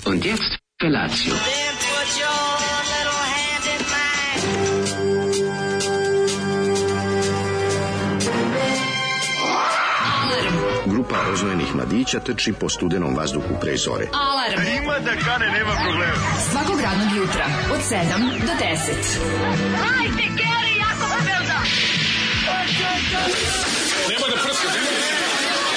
Und jetzt Felatio. Grupa rozvojenih mladića trči po studenom vazduhu pre zore. Alarm! Ima da kane, nema problema. Svakog radnog jutra, od 7 do 10. Hajde, Geri, jako se velda! Nema da prska, nema da prska.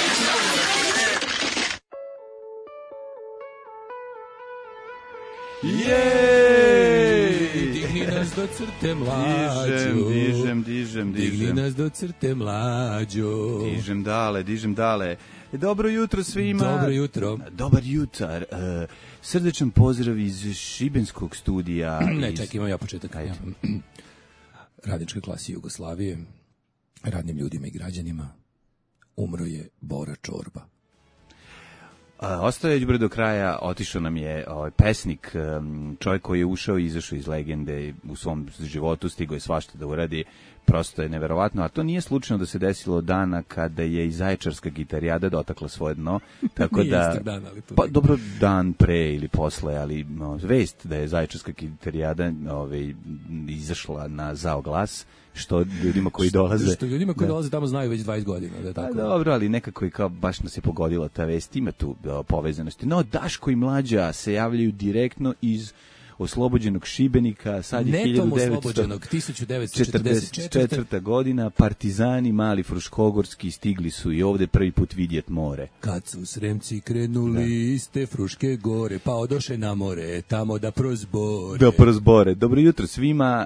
Jej! Digni nas do crte mlađo. Dižem. Digni nas do crte mlađo. Dižem dale. Dobro jutro svima. Dobro jutro. Dobar jutar. Srdečan pozdrav iz šibenskog studija. Ne, čekaj, imam ja početak. Radničkoj klasi Jugoslavije, radnim ljudima i građanima, umro je Bora Čorba. Ostao je Đubre do kraja, otišao nam je pesnik, čovjek koji je ušao i izašao iz legende u svom životu, stigao je svašta da uradi, prosto je neverovatno, a to nije slučajno da se desilo dana kada je i Zaječarska gitarijada dotakla svoje dno, tako da, dan, ali to pa dobro dan pre ili posle, ali vest da je Zaječarska gitarijada izašla na Zao glas, što ljudima koji dolaze... Što ljudima koji dolaze tamo znaju već 20 godina. Da je tako. Dobro, ali nekako je kao baš nas je pogodila ta vest, ima tu povezanosti. No, Daško i Mlađa se javljaju direktno iz oslobođenog Šibenika, sad je Netom oslobođenog, 1944. godina, partizani mali fruškogorski stigli su i ovde prvi put vidjet more. Kad su Sremci krenuli iz te Fruške gore, pa odoše na more, tamo da prozbore. Dobro jutro svima,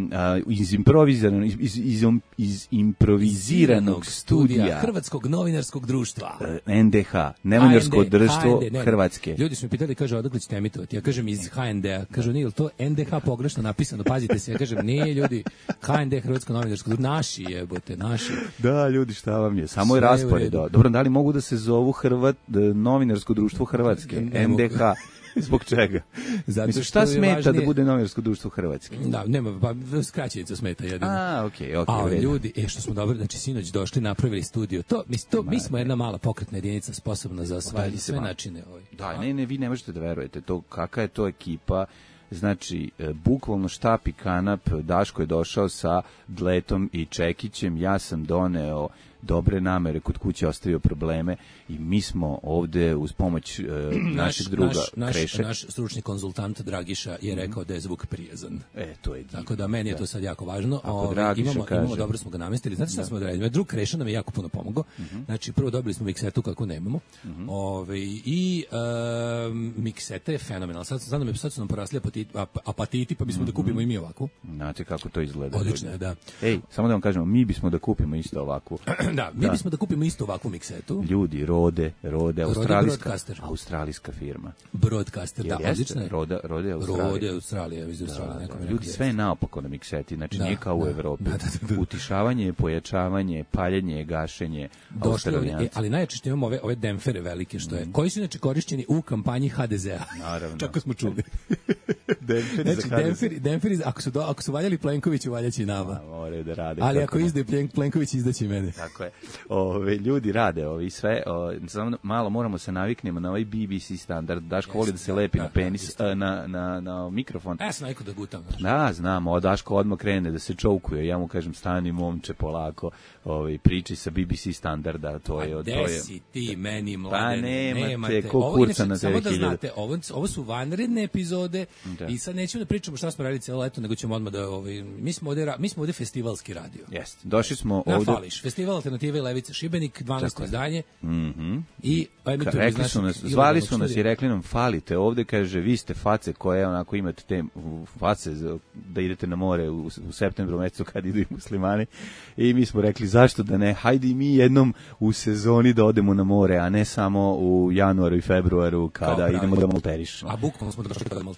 iz improviziranog studija Hrvatskog novinarskog društva. NDH, Novinarsko društvo Hrvatske. Ljudi su mi pitali, kaže, odakle ćete emitovati? Ja kažem iz HND-a. Kažu, nije li to NDH pogrešno napisano? Pazite se, ja kažem, nije ljudi, HND, Hrvatsko novinarsko društvo, naši jebote, naši. Da, ljudi, šta vam je? Samo je raspored. Dobro, da li mogu da se zovu Novinarsko društvo Hrvatske? NDH. Zbog čega? Zato mislim, šta smeta važnije... da bude Novinarsko društvo Hrvatske? Da, nema, pa skraćenica smeta jedino. Okej. Ali ljudi, što smo dobro, znači sinoć došli, napravili studio. Mi smo jedna mala pokretna jedinica sposobna za sve načine. Da, ne, vi ne možete da verujete. To, kakva je to ekipa? Znači, bukvalno štap i kanap, Daško je došao sa Dletom i Čekićem, ja sam doneo dobre namere, kod kuće ostavio probleme i mi smo ovde uz pomoć našeg druga Kreše. Naš stručni konzultant Dragiša je rekao da je zvuk prijezan. To je divno. Tako da meni je to sad jako važno. Imamo dobro smo ga namestili. Znate šta smo odradili? Drug Kreša nam je jako puno pomogao. Znači, prvo dobili smo miksetu kako nemamo. I mikseta je fenomenalna. Sad su nam porasli apatiti, pa bismo da kupimo i mi ovakvu. Znate kako to izgleda. Odlično je, da. Ej, samo da vam kažemo, mi bismo da kupimo isto ovakvu. Da, mi bismo da kupimo isto ovakvu miksetu. Ljudi, Rode, australijska firma. Broadcaster, da, odlično je. Rode, Australija, iz Australije. Ljudi, sve je naopako na mikseti, znači nije kao u Evropi. Utišavanje, pojačavanje, paljenje, gašenje, australijanci. Ali najčešće imamo ove demfere velike, što je, koji su inače korišćeni u kampanji HDZ-a. Naravno. Čako smo čuli. Demferi, ako su valjali Plenkoviću, valjaći nama. Moraju da rade. Ali ako izde Plenković, izdaće mene. Tako je. Ljudi rade sve. Samo malo moramo se naviknemo na ovaj BBC standard. Daško voli da se lepi na penis, na mikrofon. Ja sam najko da gutam. Da, znamo. Daško odmah krene da se čoukuje. Ja mu kažem, stani momče, polako. Priči sa BBC standarda. Gde si ti meni, mladen? Pa nemate, ko kurca na 9000. Samo da znate, ovo su vanredne epizode i sad nećemo da pričamo šta smo radili cijelo leto, nego ćemo odmah da... Mi smo ovde festivalski radio. Jeste. Došli smo na ovde... Fališ. Festival Alternative i Levice Šibenik, 12. izdanje. I zvali su nas i rekli nam, falite ovde, kaže, vi ste face koje onako imate te face da idete na more u septembru mesecu kad idu i muslimani. I mi smo rekli, zašto da ne, hajde i mi jednom u sezoni da odemo na more, a ne samo u januaru i februaru kada idemo da malterišemo. A bukvalno smo došli da malterišemo.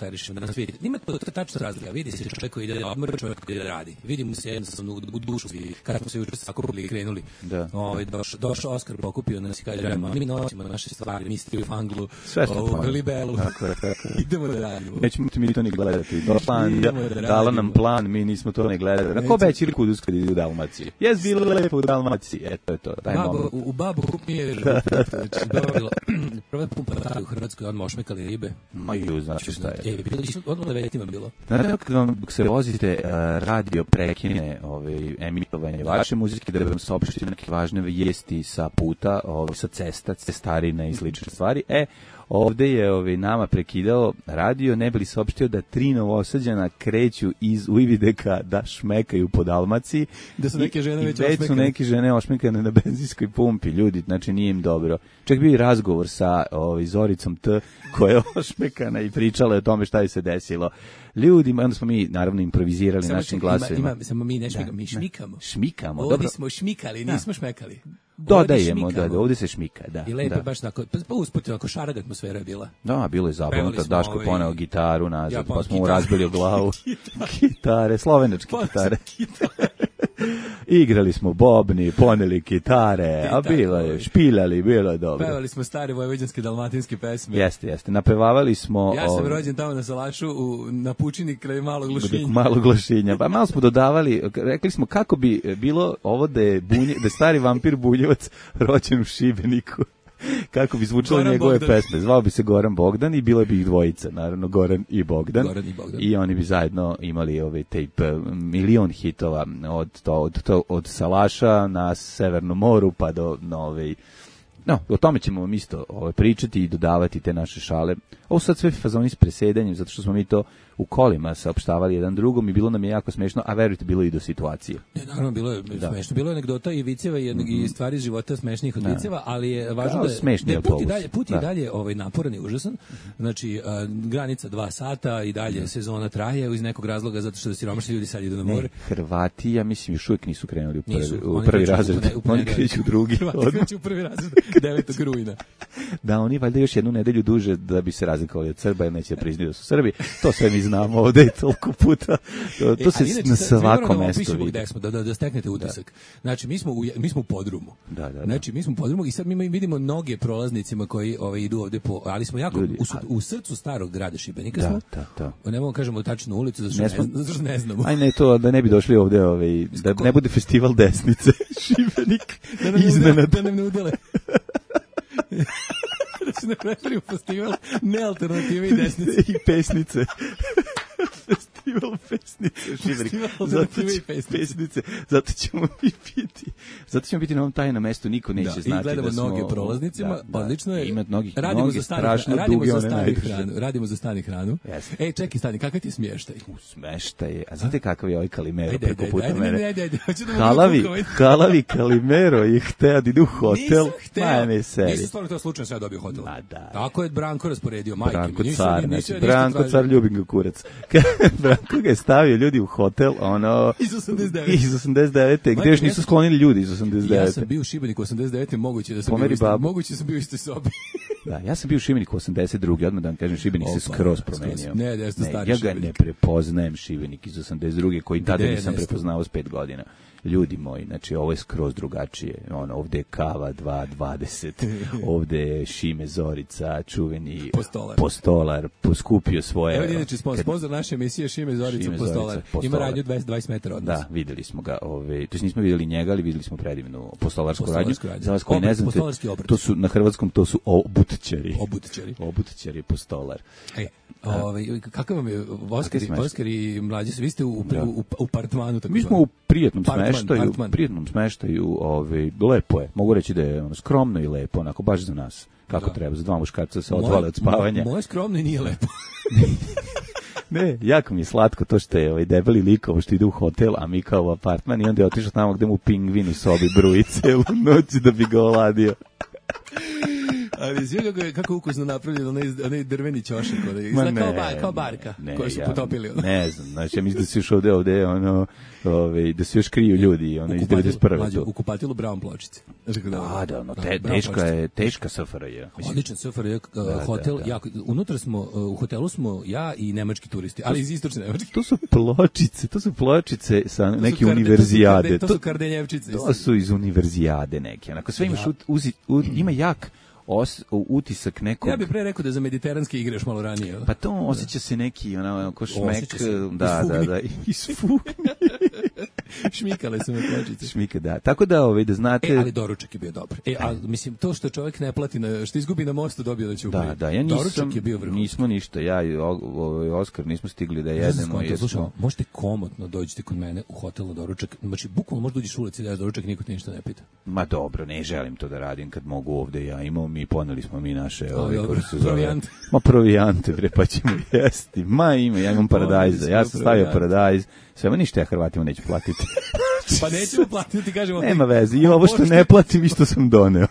nas vidite. Ima to tačno razlika. Vidi se čovjek koji ide da odmora, čovjek koji ide da radi. Vidimo se jednostavno u dušu svi. Kada smo se juče sakupili i krenuli. Da. Došao Oskar, pokupio nas i kaže, mi nosimo naše stvari, mi ste u fanglu, libelu. Idemo da radimo. Nećemo mi to ni gledati. Dala nam plan, mi nismo to ni gledali. Na ko beći Kudus kad ide u Dalmaciji? Jes bilo lepo u Dalmaciji. Eto je to. U babu kup mi je dobilo. Prva pumpa u Hrvatskoj, odmah ošmekali ribe. Ma ju, znači šta je. Odmah na vetima bilo. Znate kad vam se vozite, radio prekine emitovanje vaše muzike, da vam saopštite neke važne vijesti sa puta, sa cesta, cestarine i slične stvari. Ovde je nama prekidao radio, ne bi li saopštio da 3 Novosađana kreću iz Uvideka da šmekaju po Dalmaciji. Da su neke žene već ošmekane. Već su neke žene ošmekane na benzinskoj pumpi, ljudi, znači nije im dobro. Čak bio i razgovor sa Zoricom T, koja je ošmekana i pričala o tome šta je se desilo. Ljudima, onda smo mi naravno improvizirali našim glasovima. Samo mi ne šmikamo, mi šmikamo. Šmikamo, ovdje dobro. Smo šmikali, nismo šmekali. Dodajemo, ovdje se šmika, da. I lepo baš tako, pa usput onako šaraga atmosfera je bila. Da, bilo je zabavno, Daško poneo gitaru nazad, pa smo mu razbili o glavu. Gitare, slovenačke gitare. Igrali smo bobni, poneli gitare, a bilo je, špiljali, bilo je dobro. Pevali smo stare vojvođanske dalmatinske pesme. Jeste, napevavali smo... Ja sam rođen tamo na Salašu, na pučini kraj Malog Lošinja. Malog Lošinja, pa malo smo dodavali, rekli smo kako bi bilo ovo da je stari vampir Buljevac rođen u Šibeniku. Kako bi zvučale njegove pesme. Zvao bi se Goran Bogdan i bilo bi ih dvojica, naravno Goran i Bogdan. I oni bi zajedno imali tape milion hitova od Salaša na Severnom moru pa do o tome ćemo isto pričati i dodavati te naše šale. Ovo sad sve fazoni s presedanjem, zato što smo mi to u kolima saopštavali jedan drugom i bilo nam je jako smešno, a verujte, bilo i do situacije. Naravno, bilo je smešno. Bilo je anegdota i viceva i stvari iz života smešnih od viceva, ali je važno da je put i dalje naporan i užasan. Znači, granica 2 sata i dalje sezona traje iz nekog razloga, zato što siromašni ljudi sad idu na more. Hrvati, ja mislim, još uvijek nisu krenuli u prvi razred. Oni kreću u drugi. Hrvati kreću u prvi razred, 9. rujna. Da, oni valjda još jednu nedelju duže da bi se razlikovali od Srba, jer neće priznati da su Srbi. To sve mi znamo ovde i toliko puta. To se na svakom mestu vidi. Da steknete utisak. Znači, mi smo u podrumu. Znači, mi smo u podrumu i sad mi vidimo noge prolaznicima koji idu ovde ali smo jako u srcu starog grada Šibenika smo. Ne mogu kažemo tačnu ulicu, zato što ne znamo. Aj ne to, da ne bi došli ovde, da ne bude festival desnice. Šibenik. Da nam ne udele. Da se ne pretvorimo festival nealternative i desnice. I pesnice. Festival pesnice. Festival alternative i pesnice. Zato ćemo biti na ovom tajnom mestu, niko neće znati da smo... I gledamo noge prolaznicima, odlično je. Ima noge strašno duge, radimo za stani hranu. Čekaj, stani, kakav ti je smještaj? Smještaj je, a znate kakav je ovaj Kalimero preko puta mene? Ajde. Halavi Kalimero je hteo da ide u hotel. Nisam hteo. Nisam stvarno to slučajno sve dobio hotel. Tako je Branko rasporedio, majke mi. Branko car, ljubim ga kurac. Branko ga je stavio ljudi u hotel, iz 89. Gde još nisu sklonili ljudi iz 89. Ja sam bio u Šibeniku 89. Moguće sam bio u istoj sobi. Da, ja sam bio u Šibeniku 82. Odmah da vam kažem, Šibenik se skroz promenio. Ja ga ne prepoznajem, Šibenik iz 82. koji tada nisam prepoznao s 5 godina. Ljudi moji, znači ovo je skroz drugačije. Ovde je Kava 2.20, ovde je Šime Zorica, čuveni Postolar, poskupio svoje... Evo inače, sponsor naše emisije Šime Zorica, Postolar. Ima radnju 20 metara od nas. Da, videli smo ga. To nismo videli njega, ali videli smo predivnu postolarsku radnju. Za vas koji ne znate, to su na hrvatskom, to su obutičari Postolar. Kakav vam je Oskar i mlađi su? Vi ste u apartmanu? Mi smo u prijatnom smeštaju, lepo je. Mogu reći da je skromno i lepo, onako baš za nas. Kako treba, za 2 muškarca se odvale od spavanja. Moje skromno i nije lepo. Ne, jako mi je slatko to što je debeli likovo što ide u hotel, a mi kao u apartman, i onda je otišao tamo gde mu pingvin u sobi bruji celu noć da bi ga oladio. Ali sve kako ukusno napravljeno, onaj drveni ćošak, kao barka, koju su potopili. Ne znam, znači ja mislim da se još ovde ono, da se još kriju ljudi, iz 91. U kupatilu Brown pločice. Da, ono, teška SFRJ. Odličan SFRJ hotel, unutra smo, u hotelu smo ja i nemački turisti, ali iz istočne Nemačke. To su pločice sa neke univerzijade. To su kardenjevčice. To su iz univerzijade neke. Onako sve imaš, ima jak utisak nekog. Ja bih pre rekao da za mediteranske igre još malo ranije. Pa to osjeća se neki onako šmek, da, isfukni. Šmikale su me pločice. Šmike, da. Tako da da znate. Ali doručak je bio dobar. Mislim to što čovjek ne plati što izgubi na mostu dobio da će upiti. Da, ja nismo ništa. Ja i Oskar nismo stigli da jedemo. Slušaj, možete komotno dođete kod mene u hotel na doručak. Znači bukvalno možeš dođeš u ulici da doručak niko te ništa ne pita. Ma dobro, ne želim to da radim kad mogu ovde. Ja imamo mi poneli smo mi naše provijante. Ma provijante bre, pa ćemo jesti. Ja imam paradajza. Ja sam stavio paradajz. Sve ništa ja Hrvatima neću platiti. Pa nećemo platiti, ti kažemo. Nema veze, i ovo što ne platim i što sam doneo.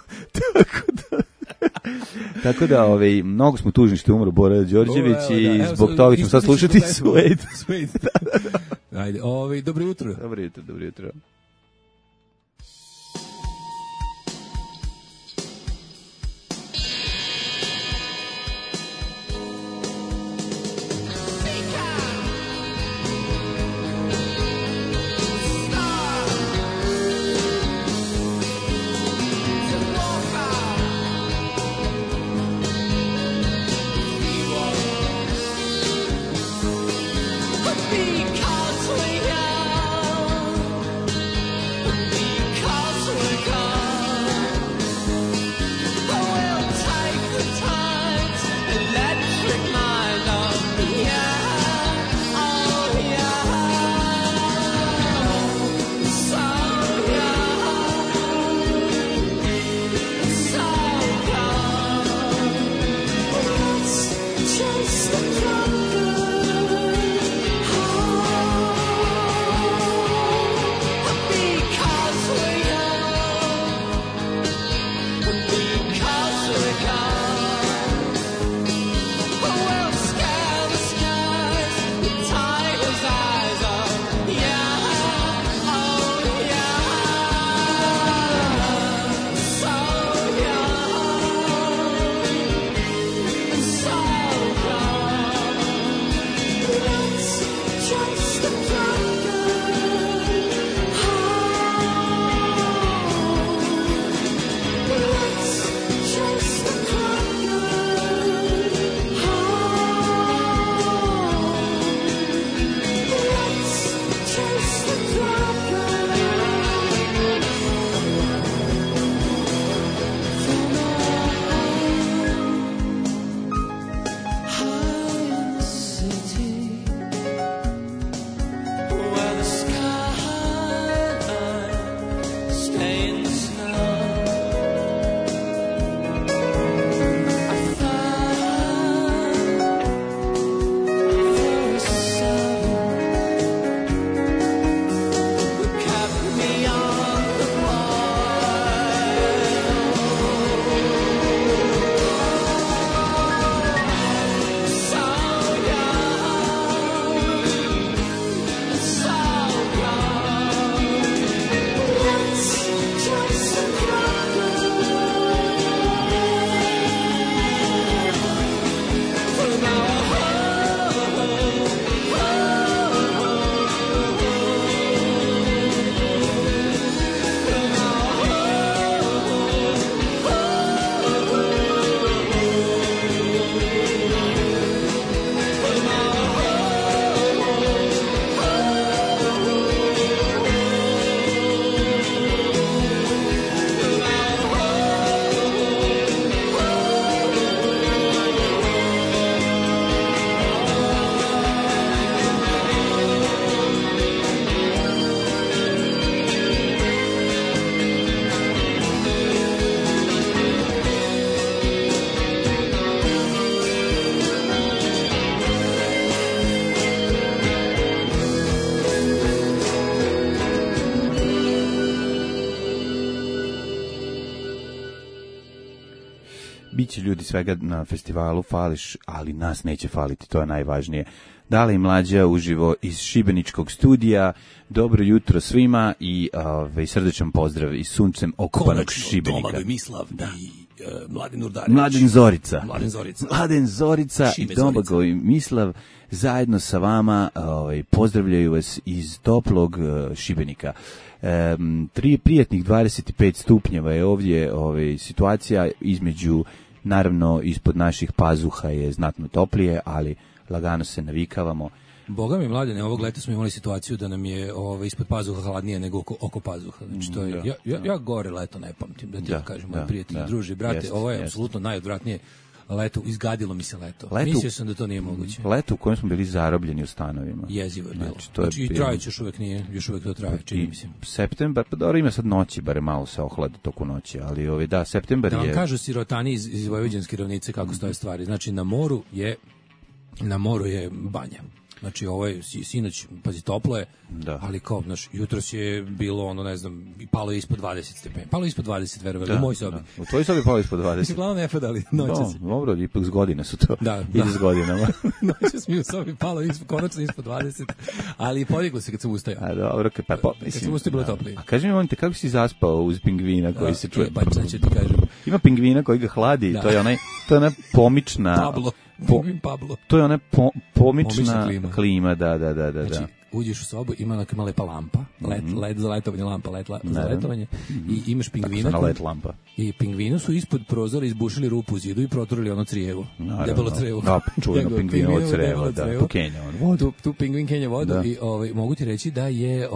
Tako da, mnogo smo tužni što je umro Bora Đorđević i zbog toga ćemo sad slušati Suede. Ajde, dobro jutro. Dobro jutro. Because we are biće ljudi svega na festivalu, fališ, ali nas neće faliti, to je najvažnije. Dale i Mlađa uživo iz Šibeničkog studija. Dobro jutro svima i srdečan pozdrav iz suncem okupanog Šibenika. Domagoj Mislav i Mladen Urdarević. Mladen Zorica i Domagoj Mislav zajedno sa vama pozdravljaju vas iz toplog Šibenika. Prijatnih 25 stupnjeva je ovdje situacija između, naravno ispod naših pazuha je znatno toplije, ali lagano se navikavamo. Boga mi, Mladene, ovog leta smo imali situaciju da nam je ispod pazuha hladnije nego oko pazuha. Znači, to je, ja gore leto ne pamtim, da ti kažem, moj prijatelj, druži, brate, ovo je apsolutno najodvratnije leto, izgadilo mi se leto. Mislio sam da to nije moguće. Leto u kojem smo bili zarobljeni u stanovima. Jezivo je bilo. Znači, i trajeće još uvek to traje, čini mi se. Septembar, pa dobro, ima sad noći, bare malo se ohlada toku noći, ali septembar je... Da vam kažu sirotani iz Vojvođanske ravnice kako stoje stvari. Znači, na moru je banja. Znači, ovo je sinoć, pazi, toplo je, ali kao, jutros je bilo, ne znam, palo je ispod 20 stepeni. Palo je ispod 20, verovali, u mojoj sobi. U tvojoj sobi palo ispod 20. Mislim, glavno ne padali, noćas. Dobro, ipak z godine su to. Ide s godinama. Noćas mi u sobi palo konačno ispod 20, ali podiglo se kad sam ustajao. A dobro, kad sam ustajao bilo toplije. A kaži mi, molim te, kako si zaspao uz pingvina koji se čuje? Sad ću ti kažem. Ima pingvina koji ga hladi, to je ona pomična... Pablo. Pablo. To je ona pomična klima, da. Znači, uđeš u sobu, ima neka lepa lampa, led za letovanje, lampa za letovanje, i imaš pingvina. I pingvinu su ispod prozora izbušili rupu u zidu i proturili ono crijevo. Debelo crijevo. Čujeno pingvinovo crijevo, tu kenja vodu. Tu pingvin kenja vodu i mogu ti reći da je,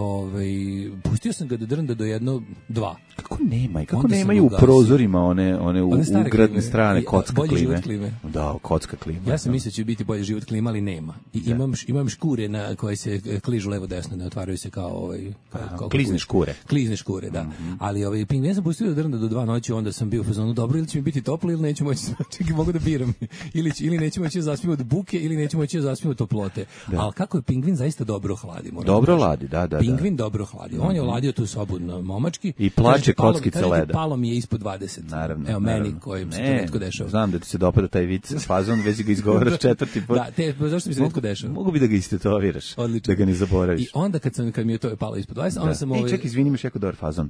pustio sam ga da drnda do 1-2. Kako nemaju u prozorima one ugradne strane kocka klime? Da, kocka klima. Ja sam mislio će biti bolje život klima, ali nema. I imam škure na koje se kližu levo desno, ne otvaraju se kao klizne škure. Klizne škure, da. Ali pingvin sam pustio da drnda do 2 noći, onda sam bio u fazonu, dobro, ili će mi biti toplo ili neću moći, čekaj, mogu da biram. Ili neću moći da zaspim od buke ili neću moći da zaspim od toplote. Ali kako je pingvin zaista dobro hladi. Dobro hladi, da. Pingvin dobro hladi. On je ohladio tu sobu na momački. I plače kockice leda. Palo mi je ispod 20. Naravno. Evo meni kojim se to netko dešava. Znam da ti se dopada taj vic, fazon, već ga izgovaraš 4. put. Da, zašto mi se netko dešava? Mogu bi da ga istetoviraš, da ga ne zaboraviš. I onda kad mi je to palo ispod 20, onda sam čekaj, izvini, imaš jako dobar fazon.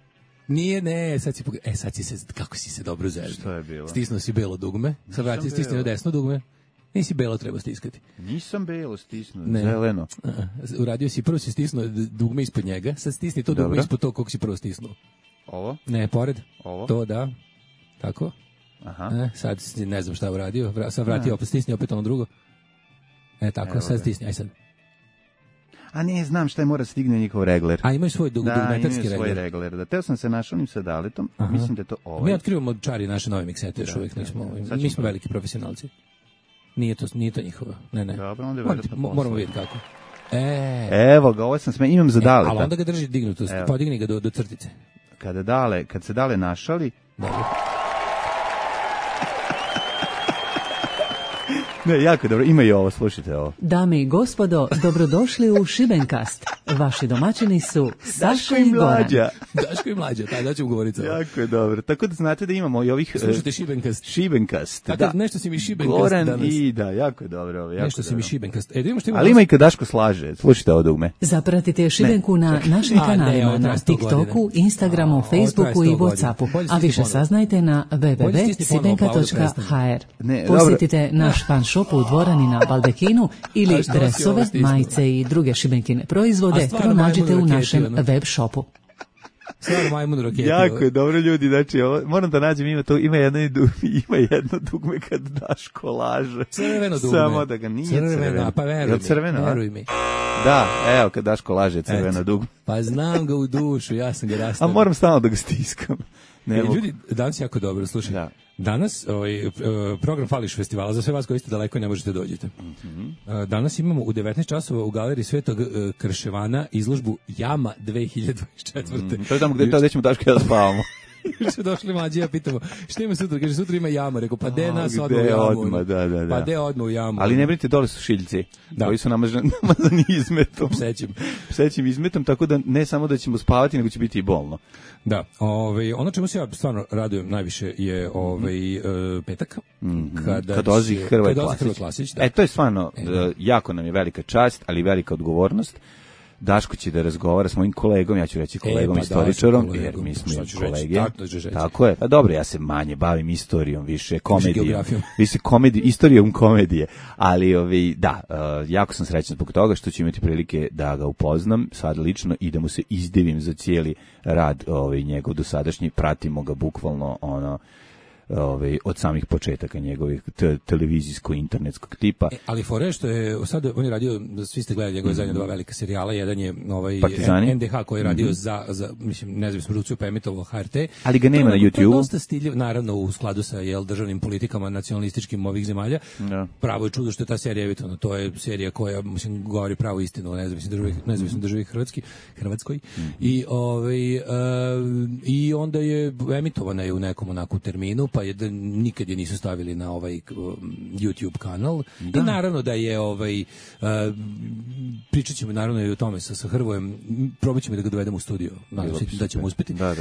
Nije, ne, sad si se, kako si se dobro zeznuo. Što je bilo? Stisnuo si belo dugme, sad vrati stisnuo desno dugme. Nisi belo treba stiskati. Nisam belo stisnuo, zeleno. Uradio si, prvo si stisnuo dugme ispod njega, sad stisni to dugme ispod to kog si prvo stisnuo. Ovo? Ne, pored. Ovo? To, da. Tako. Aha. Sad ne znam šta uradio, sad vrati opet, stisni opet ono drugo. Tako, sad stisni, aj sad. A ne, znam šta je, mora stigne njihov regler. A imaju svoj dugmetarski regler. Da, imaju svoj regler. Da, teo sam se našao onim sa Daletom, mislim da je to ovaj. Mi otkrivamo od čari naše nove miksete, još uvijek nismo, mi smo veliki profesionalci. Nije to njihovo, ne. Dobro, onda je moramo vidjeti kako. Evo ga, ovo sam imam za Daleta. Ali onda ga drži dignuto, podigni ga do crtice. Kad se Dale našali... Dobro. Ne, jako dobro, ima i ovo, slušajte ovo. Dame i gospodo, dobrodošli u Šibenkast. Vaši domaćini su Saša i Goran. Daško i Mlađa, da ćemo govoriti. Jako je dobro. Tako da znate da imamo i ovih... Slušajte Šibenkast. Tako, nešto si mi Šibenkast Goran danas. I da, jako je dobro. Nešto si mi Šibenkast. Ali ima i kad Daško slaže. Slušajte ovo dugme. Zapratite Šibenku na našim kanalima, na TikToku, Instagramu, Facebooku i Whatsappu. A više saznajte na www.sibenka.hr. Posjetite naš fan shop u Dvorani na Baldekinu ili dresove, majice i druge šibenkine proizvode pronađite u našem web shopu. Stvar majmun roketi. Jako je dobro, ljudi, znači moram da nađem, ima jedno dugme kad Daško laže. Crveno dugme. Samo da ga nije crveno. Pa veruj mi. Da, evo kad Daško laže crveno dugme. Pa znam ga u dušu, ja sam ga rastavio. A moram stalno da ga stiskam. Ljudi, danas jako dobro, slušaj. Da. Danas program Fališ festivala, za sve vas koji ste daleko ne možete dođete. Danas imamo u 19 časova u galeriji Svetog Krševana izložbu Jama 2024. To je tamo gde ćemo Daško ja da spavamo. Juče došli mlađi, ja pitamo, šta ima sutra? Kaže, sutra ima jama. Rekao, pa de nas odmah u jamu. Da. Pa de odmah u jamu. Ali ne brinite, dole su šiljci, koji su namazani izmetom. Psećim izmetom, tako da ne samo da ćemo spavati, nego će biti i bolno. Da, ono čemu se ja stvarno radujem najviše je petak, kada dolazi Hrvoje Klasić. Da. To je stvarno, jako nam je velika čast, ali velika odgovornost. Daško će da razgovara s mojim kolegom, ja ću reći kolegom istoričarom, jer mi smo kolege. Tako je. Pa dobro, ja se manje bavim istorijom, više komedijom. Više istorijom komedije. Ali jako sam srećan zbog toga što ću imati prilike da ga upoznam sad lično i da mu se izdivim za cijeli rad njegov dosadašnji. Pratimo ga bukvalno od samih početaka njegovih televizijsko-internetskog tipa. Ali fore što je, sad on je radio, svi ste gledali njegove zadnje dva velika serijala, jedan je NDH koji je radio za mislim, nezavisnu produkciju pa emitovao HRT. Ali ga nema na YouTube. To je dosta stiljiv, naravno u skladu sa državnim politikama nacionalističkim ovih zemalja. Ja. Pravo je čudo što je ta serija emitovana. To je serija koja, mislim, govori pravu istinu o nezavisnoj državi Hrvatskoj. I onda je emitovana je u nekom onakvom terminu, pa nikad je nisu stavili na YouTube kanal. Da. I naravno da je pričat ćemo naravno i o tome sa Hrvojem, probat ćemo da ga dovedemo u studio, da ćemo uspjeti. Da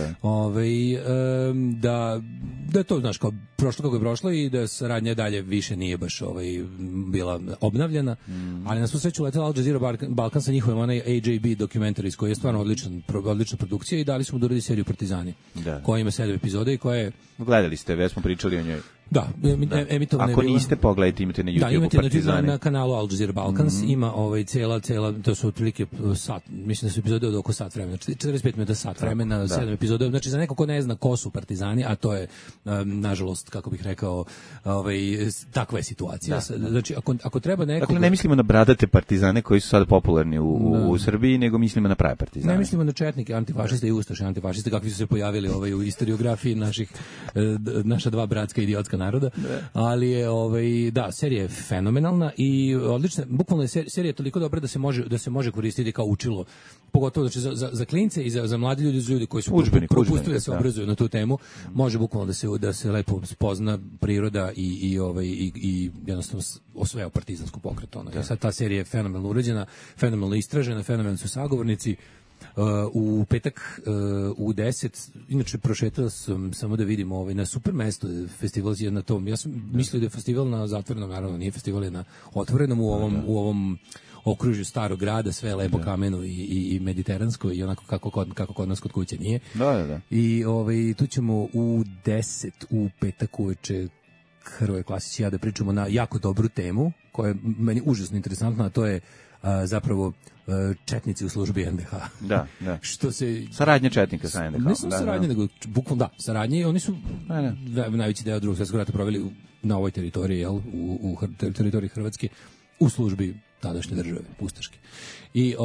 je to, znaš, kao prošlo kako je prošlo i da saradnja dalje više nije baš bila obnavljena, ali na svu sreću letela Al Jazeera Balkan sa njihovim AJB Documentaries, koji je stvarno odlična produkcija i dali smo da uradi seriju Partizani, koja ima 7 epizoda i koja je... Gledali ste, već smo pričali o njoj. Da, emitovana je bila. Ako niste, pogledajte, imate na YouTube Partizani. Na kanalu Al Jazeera Balkans ima cijela, to su otprilike sat, mislim da su epizode od oko sat vremena, 45 minuta sat vremena, 7 epizoda, znači za neko ko ne zna ko su Partizani, a to je, nažalost, kako bih rekao, takva je situacija. Znači, ako treba nekog... Dakle, ne mislimo na bradate Partizane koji su sad popularni u Srbiji, nego mislimo na prave Partizane. Ne mislimo na četnike, antifašiste i ustaše, antifašiste, kakvi su se pojavili u historiografiji naša dva bratska idiotska naroda, ali je serija je fenomenalna i odlična, bukvalno je serija toliko dobra da se može koristiti kao učilo, pogotovo znači za klince i za mladi ljudi koji su propustili da se obrazuju na tu temu, može bukvalno da se lepo spozna priroda i jednostavno osvaja partizansko pokret. Sad ta serija je fenomenalno urađena, fenomenalno istražena, fenomenalni su sagovornici. U petak u 10, inače prošetao sam samo da vidim na super mesto, festival je na tom. Ja sam mislio da je festival na zatvorenom, naravno nije, festival je na otvorenom u ovom okružju starog grada, sve je lepo kameno i mediteransko i onako kako kod nas kod kuće nije. Da. I tu ćemo u 10 u petak uveče Hrvoje Klasić i ja da pričamo na jako dobru temu koja je meni užasno interesantna, a to je zapravo četnici u službi NDH. Da. Što se... Saradnja četnika sa NDH. Ne samo saradnja, nego bukvalno saradnje i oni su najveći deo Drugog svjetskog rata proveli na ovoj teritoriji, u teritoriji Hrvatske, u službi tadašnje države, ustaške. I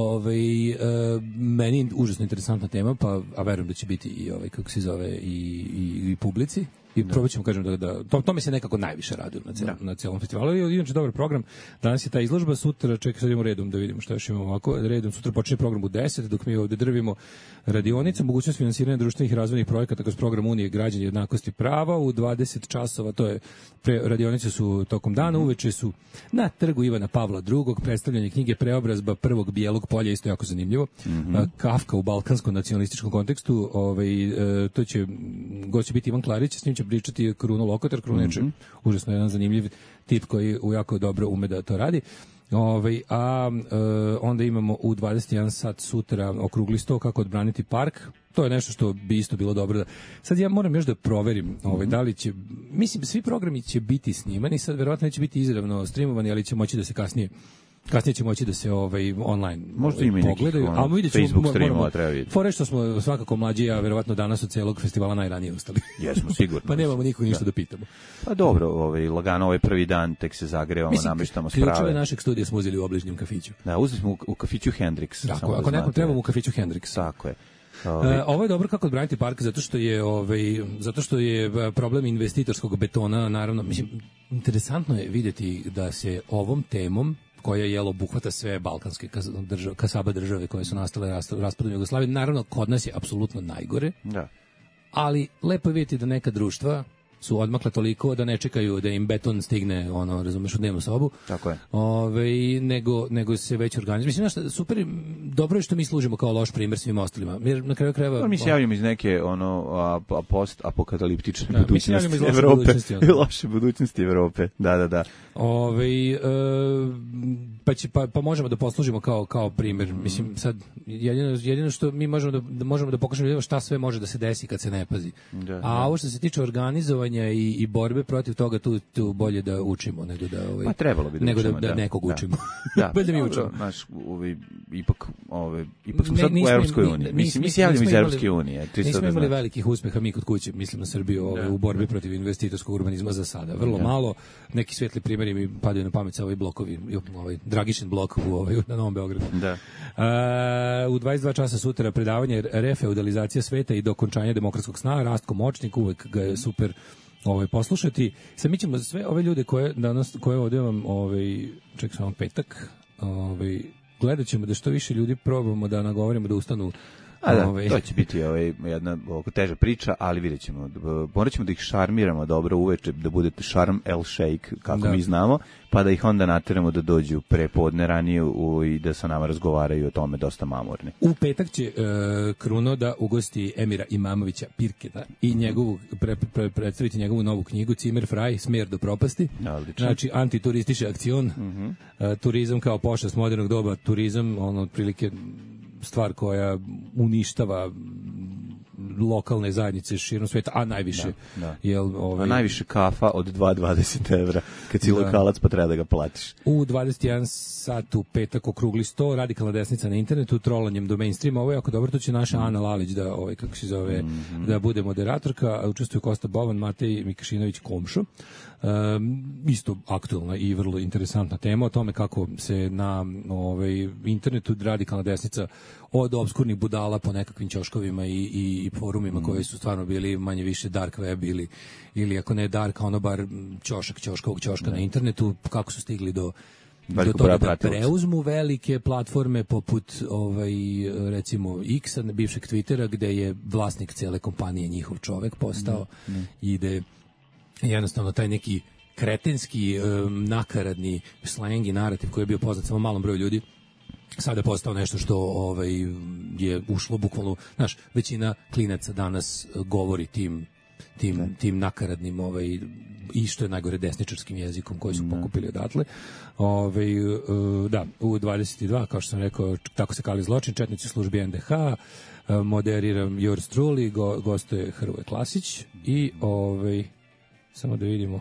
meni užasno interesantna tema, a verujem da će biti i kako se zove i publici. I probat ćemo, kažem, to mi se nekako najviše radujem na cijelom festivalu. I inače dobar program. Danas je ta izložba, sutra, čekaj, sad idemo redom da vidimo šta još imamo ovako. Redom sutra počinje program u 10, dok mi ovdje drvimo radionica, mogućnost finansiranja društvenih i razvojnih projekata kroz program Unije građana jednakosti prava u 20 časova, to je radionice su tokom dana, uveče su na trgu Ivana Pavla II, predstavljanje knjige Preobrazba prvog bijelog polja, isto jako zanimljivo. Kafka u balkanskom nacionalističkom kontekstu, to će gost će biti Ivan Klarić, s njim će pričati Kruno Lokotar. Kruno je užasno jedan zanimljiv tip koji jako dobro ume da to radi. Onda imamo u 21 sat sutra okrugli sto kako odbraniti park. To je nešto što bi isto bilo dobro. Sad ja moram još da proverim da li će, mislim, svi programi će biti snimani, sad verovatno neće biti izravno streamovani, ali će moći da se kasnije će moći da se online možda ima pogledaju, nekih Facebook streamova treba vidjeti. Fore što smo svakako mlađi, a verovatno danas od celog festivala najranije ustali. Jesmo, sigurno. Pa nemamo nikog ništa da pitamo. Pa dobro, lagano, prvi dan tek se zagrevamo, namještamo sprave. Ključeve našeg studija smo uzeli u obližnjem kafiću. Da, uzeli smo u kafiću Hendrix. Tako, ako nekom trebamo u kafiću Hendrix. Tako je. Ovo je dobro kako odbraniti park zato što je problem investitorskog betona, naravno, mislim, interesantno je vidjeti da se ovom temom koja obuhvata sve balkanske kasaba države koje su nastale raspadom Jugoslavije. Naravno, kod nas je apsolutno najgore. Da. ali lepo je vidjeti da neka društva su odmakle toliko da ne čekaju da im beton stigne, razumeš, u dnevnu sobu. Tako je. Nego se već organizuje. Mislim, znaš, super, dobro je što mi služimo kao loš primjer svim ostalima. Jer na kraju krajeva... Mi se javljamo iz neke post-apokaliptične budućnosti Evrope. Loše budućnosti Evrope. Da. Pa možemo da poslužimo kao primjer. Mislim, sad, jedino što mi možemo da pokažemo šta sve može da se desi kad se ne pazi. A ovo što se tiče organizovanja i borbe protiv toga, tu bolje da učimo nego da pa trebalo bi da nego učimo, da nekog učimo. Da. Bolje da mi učimo. Naš ipak smo sad u Evropskoj uniji. Mi se javljamo iz Evropske unije. Nismo imali velikih uspeha mi kod kuće, mislim na Srbiju, u borbi protiv investitorskog urbanizma za sada. Vrlo malo. Neki svetli primjeri mi padaju na pamet sa ovi blokovi, Dragišin blok na Novom Beogradu. Da. U 22 časa sutra predavanje refeudalizacija sveta i dokončanje demokratskog sna, Rastko Močnik, uvek ga je super poslušati. Sad mi ćemo sve ove ljude koje ovdje vam ček samo petak, gledat ćemo da što više ljudi probamo da nagovorimo da ustanu. To će biti jedna teža priča, ali vidjet ćemo. Morat ćemo da ih šarmiramo dobro uveče, da budete šarm el šejk, kako mi znamo, pa da ih onda nateramo da dođu prepodne ranije i da sa nama razgovaraju o tome dosta mamurni. U petak će Kruno da ugosti Emira Imamovića Pirketa i predstaviti njegovu novu knjigu Cimer Fraj, Smer do propasti. Odlično. Znači, antituristički akcion, turizam kao pošast modernog doba, turizam, otprilike stvar koja uništava lokalne zajednice širom sveta, a najviše a najviše kafa od 2,20 evra kad si lokalac pa treba da ga platiš. U 21 sat u petak okrugli 100, radikalna desnica na internetu, trolanjem do mainstreama. Ovo je jako dobro, to će naša Ana Lalić da da bude moderatorka, a učestvuju Kosta Boban, Matej Mikašinović Komšo. Isto aktualna i vrlo interesantna tema o tome kako se na internetu radikalna desnica od obskurnih budala po nekakvim ćoškovima i forumima koji su stvarno bili manje više dark web ili ako ne dark, ono bar ćoškovog ćoška na internetu, kako su stigli do toga da preuzmu velike platforme poput recimo X-a, bivšeg Twittera, gde je vlasnik cele kompanije njihov čovek postao i da jednostavno taj neki kretenski, nakaradni slang i narativ koji je bio poznat samo malom broju ljudi, sada je postao nešto što je ušlo bukvalno, znaš, većina klinaca danas govori tim nakaradnim i što je najgore desničarskim jezikom koji su pokupili odatle. U 22, kao što sam rekao, tako se kali zločin, četnici službi NDH, moderiram Yours Truly, gostuje Hrvoje Klasić i samo da vidimo,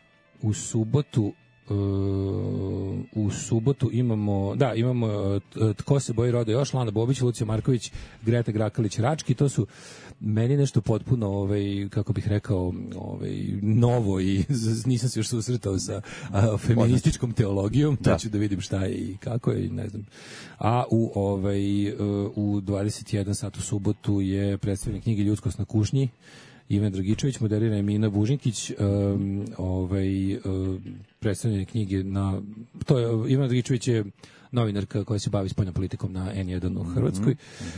u subotu imamo Tko se boji roda još, Lana Bobić, Lucija Marković, Greta Grakalić-Rački. To su meni nešto potpuno, kako bih rekao, novo i nisam se još susretao sa feminističkom teologijom. To ću da vidim šta je i kako je, ne znam. A u 21 sat u subotu je predstavljanje knjige Ljudskost na kušnji, Ivan Dragičević, moderira Emina Bužinkić, predstavljanje knjige Ivan Dragičević je novinarka koja se bavi spoljnom politikom na N1 u Hrvatskoj,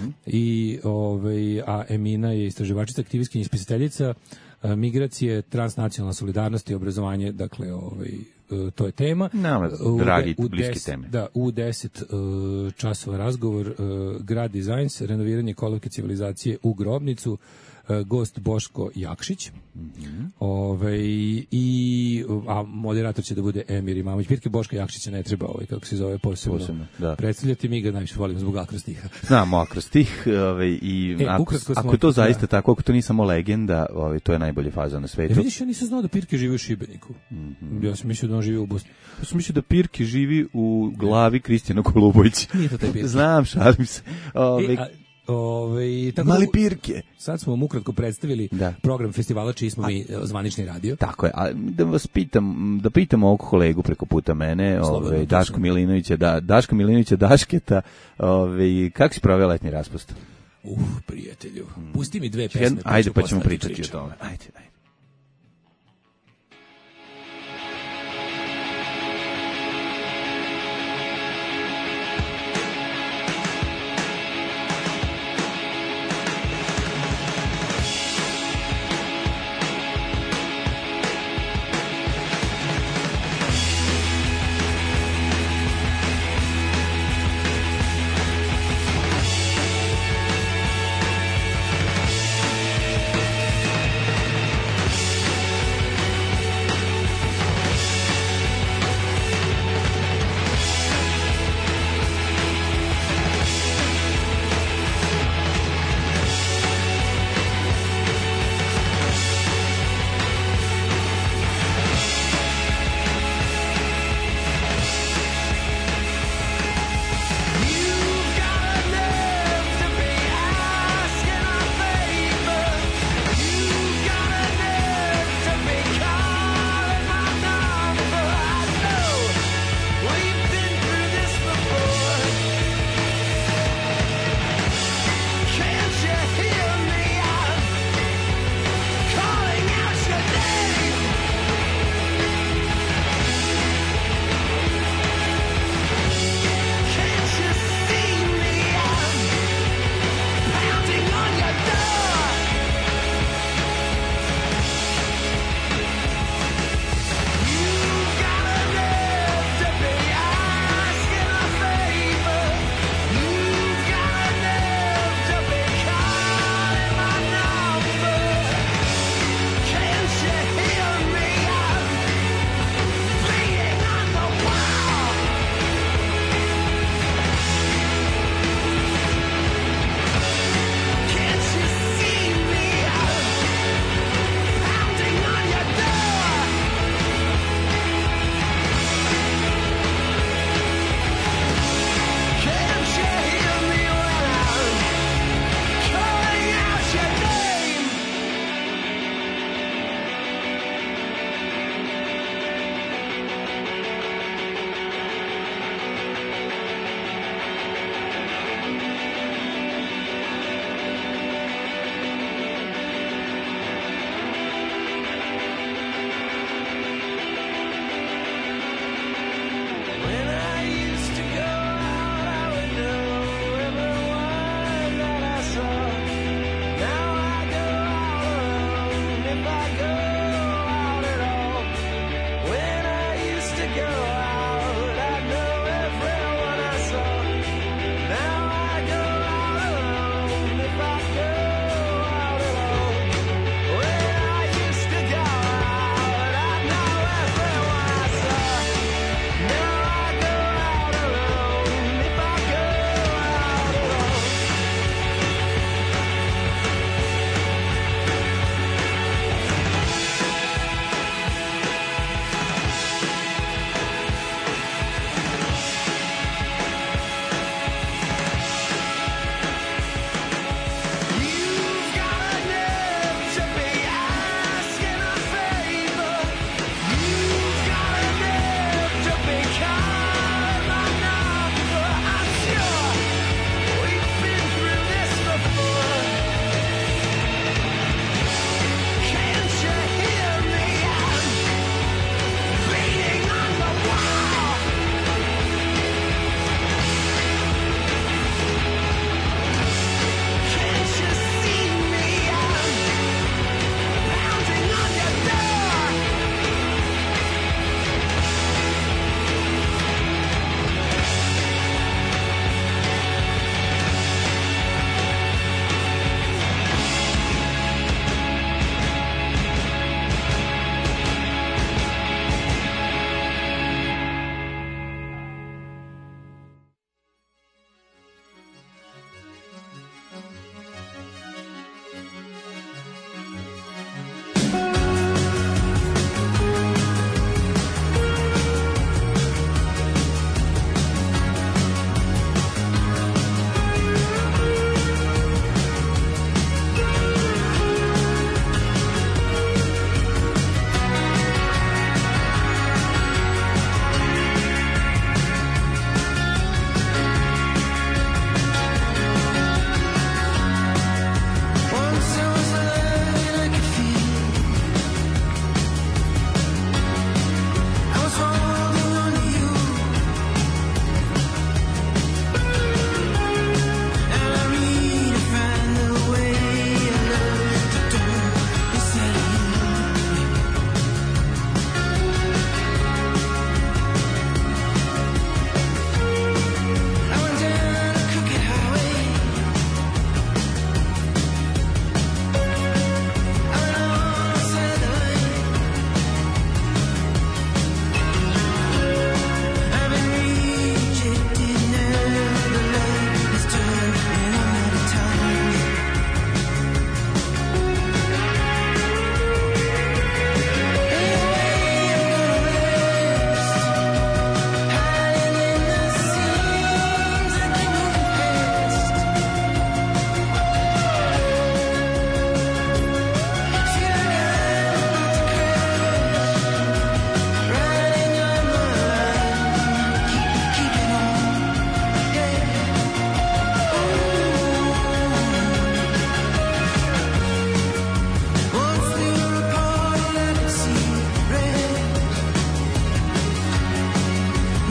a Emina je istraživačica, aktivistkinja i spisateljica, migracije, transnacionalna solidarnost i obrazovanje, dakle, to je tema. Dragi, bliski teme. Da, u 10 časova razgovor, Grad Dizajns, renoviranje kolevke civilizacije u Grobnicu, gost Boško Jakšić, a moderator će da bude Emir Imamović Pirke. Boško Jakšića ne treba, kako se zove, posebno predstavljati, mi ga najviše volimo zbog akrostiha. Znamo akrostih i ako je to zaista tako, ako to nije samo legenda, to je najbolje faza na svetu. Vidiš, ja nisam znao da Pirke živi u Šibeniku. Ja sam mislio da on živi u Bosni. Ja sam mislio da Pirke živi u glavi Kristijana Golubovića. Nije to taj Pirke. Znam, šalim se. Mali Pirke. Sad smo vam ukratko predstavili program festivala čiji smo mi zvanični radio. Tako je, a da vas pitam ovog kolegu preko puta mene, Daško Milinovića, Dašketa, kako si proveo letnji raspust? Prijatelju, pusti mi 2 pesme. Ajde, pa ćemo pričati o tome. Ajde.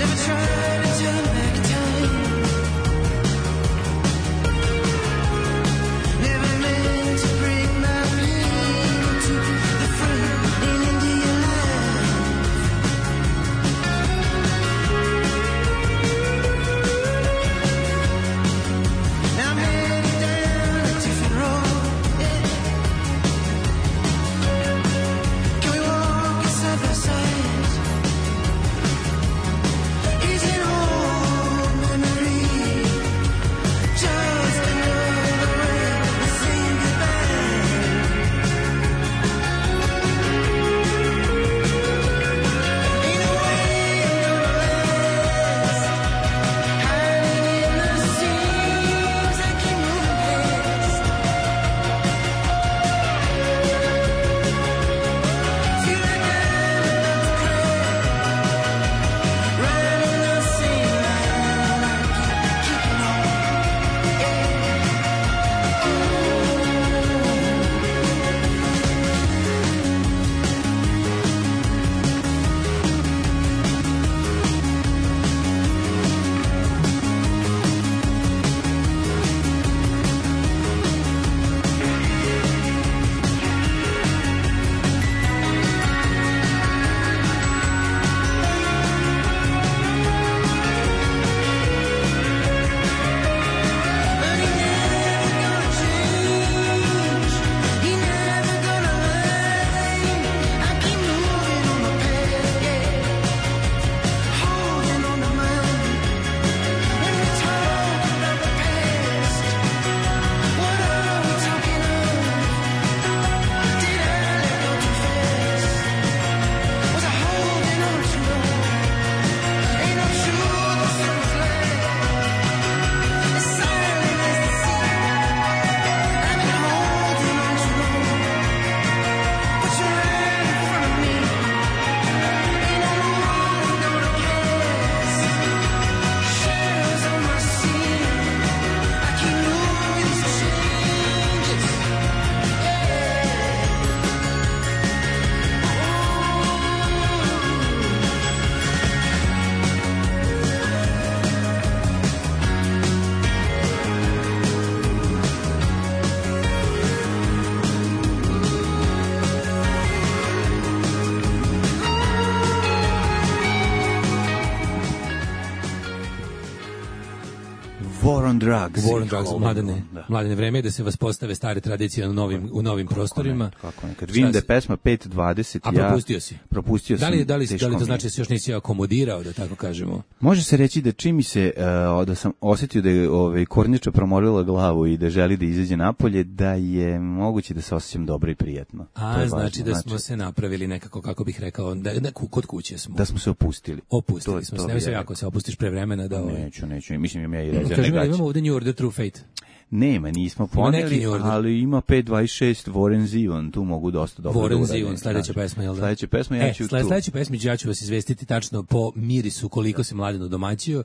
War on Drugs. War on Drugs, mladene vreme je da se vas postave stare tradicije u novim prostorima. Kako ne, kad vidim da je pesma 5:20, a propustio si. Propustio sam. Da li to znači da se još nisi akomodirao, da tako kažemo? Može se reći da čim mi se, da sam osjetio da je kornjača promorila glavu i da želi da izađe napolje, da je moguće da se osjećam dobro i prijatno. Znači da smo se napravili nekako, kako bih rekao, kod kuće smo. Da smo se opustili. Opustili smo se, nemoj se jako se opustiš pre vremena. Neću, mislim ja i rezervne gaće. Imamo ovdje New Order True Fate. Nema, nismo poneli, ali ima 5:26 Warren Zevon, tu mogu dosta dobro. Warren Zevon, sledeća pesma, jel da? Sledeća pesma, ja ću tu. Sledeća pesma, ja ću vas izvestiti tačno po mirisu koliko se Mladen domaćio.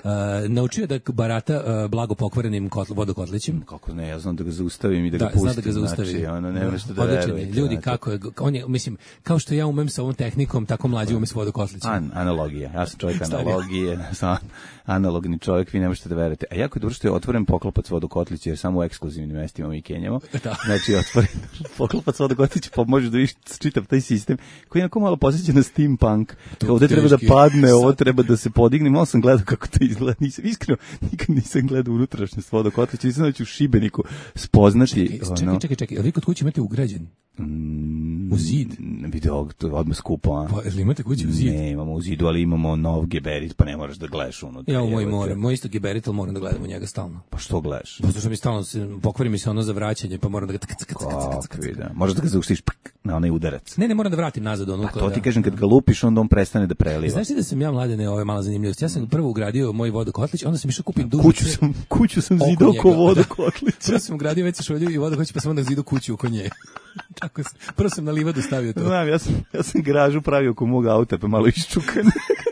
Naučio da barata blago pokvarenim vodokotlićem. Kako ne, ja znam da ga zaustavim i da ga pustim. Zna da ga zaustavi. Znači, ono, nema što da verujete. Ljudi, kako je, on je, mislim, kao što ja umem sa ovom tehnikom, tako mlađi ume s vodokotlićem. Analogija, ja sam čovjek analogije, sam analogni čovjek, vi ne možete da verujete. A jako je dobro što je otvoren poklopac vodokotlića, jer samo u ekskluzivnim mestima mi kenjamo. Znači, otvoren poklopac vodokotlića, pa možeš da vidiš čitav taj sistem, koji je onako malo posjeća na steampunk. Ovdje treba da padne, ovo treba da se podigne. Malo sam gledao kako to izgleda. Iskreno, nikad nisam gledao unutrašnjost vodokotlića. Nisam da ću u Šibeniku spoznati. Čekaj, ali vi kod kuće imate ugrađen? U zid? Video, to je odmah skupo, a? Pa, ili imate kuće u zid? Ne, imamo u zidu, ali imamo nov geberit, pa ne moraš da gledaš unutra. Ja u moj isto geberit, ali moram da gledam u njega stalno. Pa što gledaš? Zato što mi stalno pokvari mi se ono za vraćanje, pa moram da ga možeš da ga zauštiš na onaj udarac. Ne, moram da vratim nazad ono. Pa to ti kažem, kad ga lupiš, onda on prestane da preliva. Znaš ti da sam ja, Mladene, ovo je mala zanimljivost. Ja sam prvo ugradio moj vodokotlić, onda sam išao kupim dužu. Kuću sam zidao oko vodokotlića. Prvo sam ugradio već šolju i vodokotlić, pa sam onda zidao kuću oko nje. Tako sam. Prvo sam na livadu stavio to. Znam, ja sam garažu pravio oko mog auta, pa malo iščukan.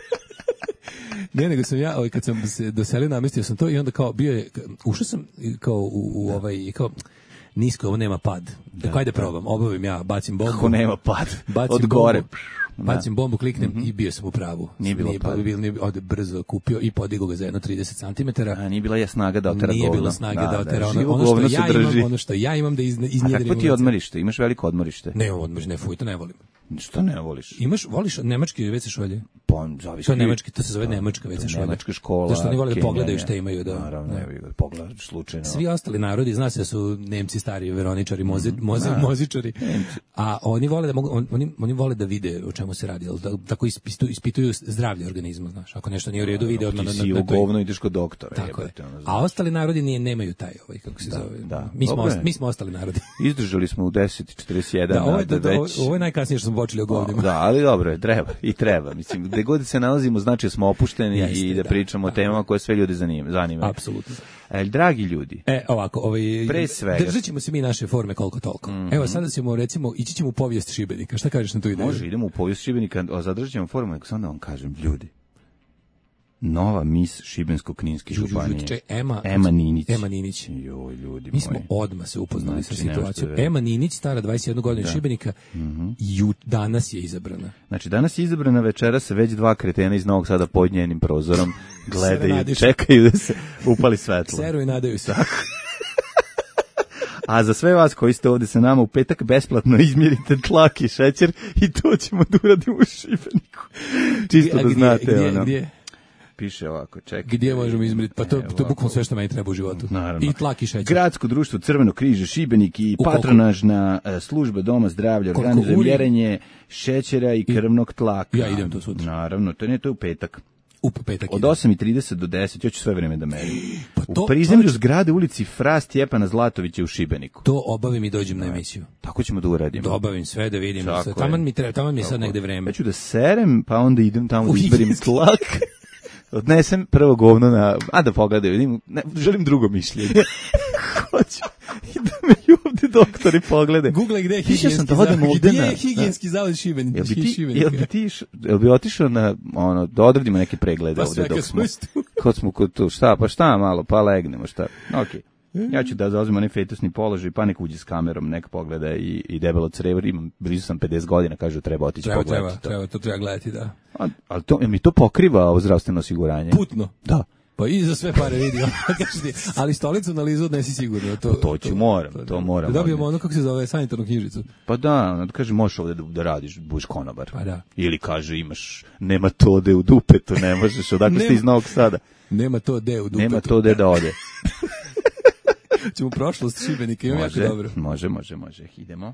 Ne, nego sam ja, kad sam se doselio, namestio sam to i onda kao bio je, ušao sam kao u ovaj, kao nisko, ovo nema pad. Tako ajde probam, obavim ja, bacim bombu. Kako nema pad? Od gore. bacim bombu, kliknem i bio sam u pravu. Nije bilo Ode brzo kupio i podigao ga za jedno 30 cm. A nije bila snaga da otera govno. Nije bilo snage da otera ono što ja imam da iznjedrim. A kakvo ti je odmorište? Imaš veliko odmorište? Ne, odmorište, to ne volim. Što ne voliš? Voliš nemački WC šolje? Pa, zavisi. To je nemački, to se zove nemačka WC šolja. Nemačka škola. Zašto oni vole da pogledaju šta imaju da. Naravno, pogledaš slučajno. Svi ostali narodi, zna se da su Nemci stari veroničari, mozičari. A oni vole da oni vole da vide o čemu se radi, tako ispituju zdravlje organizma, znaš. Ako nešto nije u redu, vide odmah na to. Govno ideš kod doktora. Tako je. A ostali narodi nemaju taj kako se zove. Mi smo ostali narodi. Izdržali smo u 10:41. Ovo je najkasnije što smo počeli o govnima. Da, ali dobro, treba. Mislim, gde god se nalazimo, znači da smo opušteni i da pričamo o temama koje sve ljude zanima. Apsolutno. Dragi ljudi. Ovako, pre svega. Držat ćemo se mi naše forme koliko toliko. Evo, sada ćemo, recimo, ići ćemo u povijest Šibenika. Šta kažeš na tu ideju? Može, idemo u povijest Šibenika, zadržat ćemo formu, nego sam da vam kažem, ljudi. Nova mis Šibensko-Kninske županije. Ema Ninić. Joj, ljudi mi smo odmah se upoznali sa situacijom. Ema Ninić, stara 21 godina Šibenika, danas je izabrana. Znači, danas je izabrana, večera se već dva kretena iz Novog Sada pod njenim prozorom gledaju, čekaju da se upali svetlo. Seru i nadaju se. A za sve vas koji ste ovde sa nama u petak besplatno izmjerite tlak i šećer i to ćemo da uradimo u Šibeniku. Čisto da znate. Gdje? Piše ovako, čekaj. Gdje možemo izmjeriti? Pa to je bukvalno sve što meni treba u životu. Naravno. I tlak i šećer. Gradsko društvo Crveno križe Šibenik i patronažna služba Doma zdravlja organizuje mjerenje šećera i krvnog tlaka. Ja idem to sutra. Naravno, to je u petak. U petak od 8:30 do 10, ja ću sve vreme da merim. U prizemlju zgrade ulici Fra Stjepana Zlatovića u Šibeniku. To obavim i dođem na emisiju. Tako ćemo da uradimo. Da obavim sve, da vidim. Taman mi je sad negde vreme. Ja ću da serem, pa onda idem tamo da izberim tlak. Odnesem prvo govno da pogledaju, vidim, želim drugo mišljenje. Hoću. I da me ovdje doktori poglede. Google gde je higijenski zavod Šibenika. Jel bi otišao da odradimo neke preglede ovdje dok smo. Kod smo kod tu, šta malo, pa legnemo, šta. Okej. Ja ću da zauzmem onaj fetusni položaj, pa nek uđe s kamerom, nek pogleda i debelo crevo, blizu sam 50 godina, kažu treba otići pogledati. To treba gledati, da. Ali mi to pokriva ovo zdravstveno osiguranje? Putno. Da. Pa i za sve pare vidi, ali stolicu na lizu odnesi sigurno. To moram. Da dobijemo ono kako se zove, sanitarnu knjižicu. Pa da, kaže možeš ovdje da radiš, budeš konobar. Pa da. Ili kaže nema to ode u dupetu, ne možeš, odakle ste iz Novog Sada. Nema to de u dupetu. Nema to de da ode. Ćemo prošlost Šibenika, imam jako dobro. Može, idemo.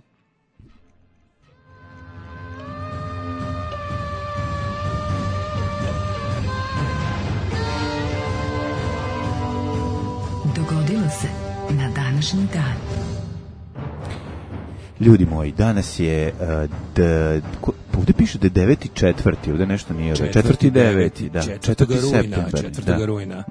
Dogodilo se na današnji dan. Ljudi moji, danas je ovdje piše da je 9.4. Ovdje nešto nije. 4.9. Da, 4. rujna.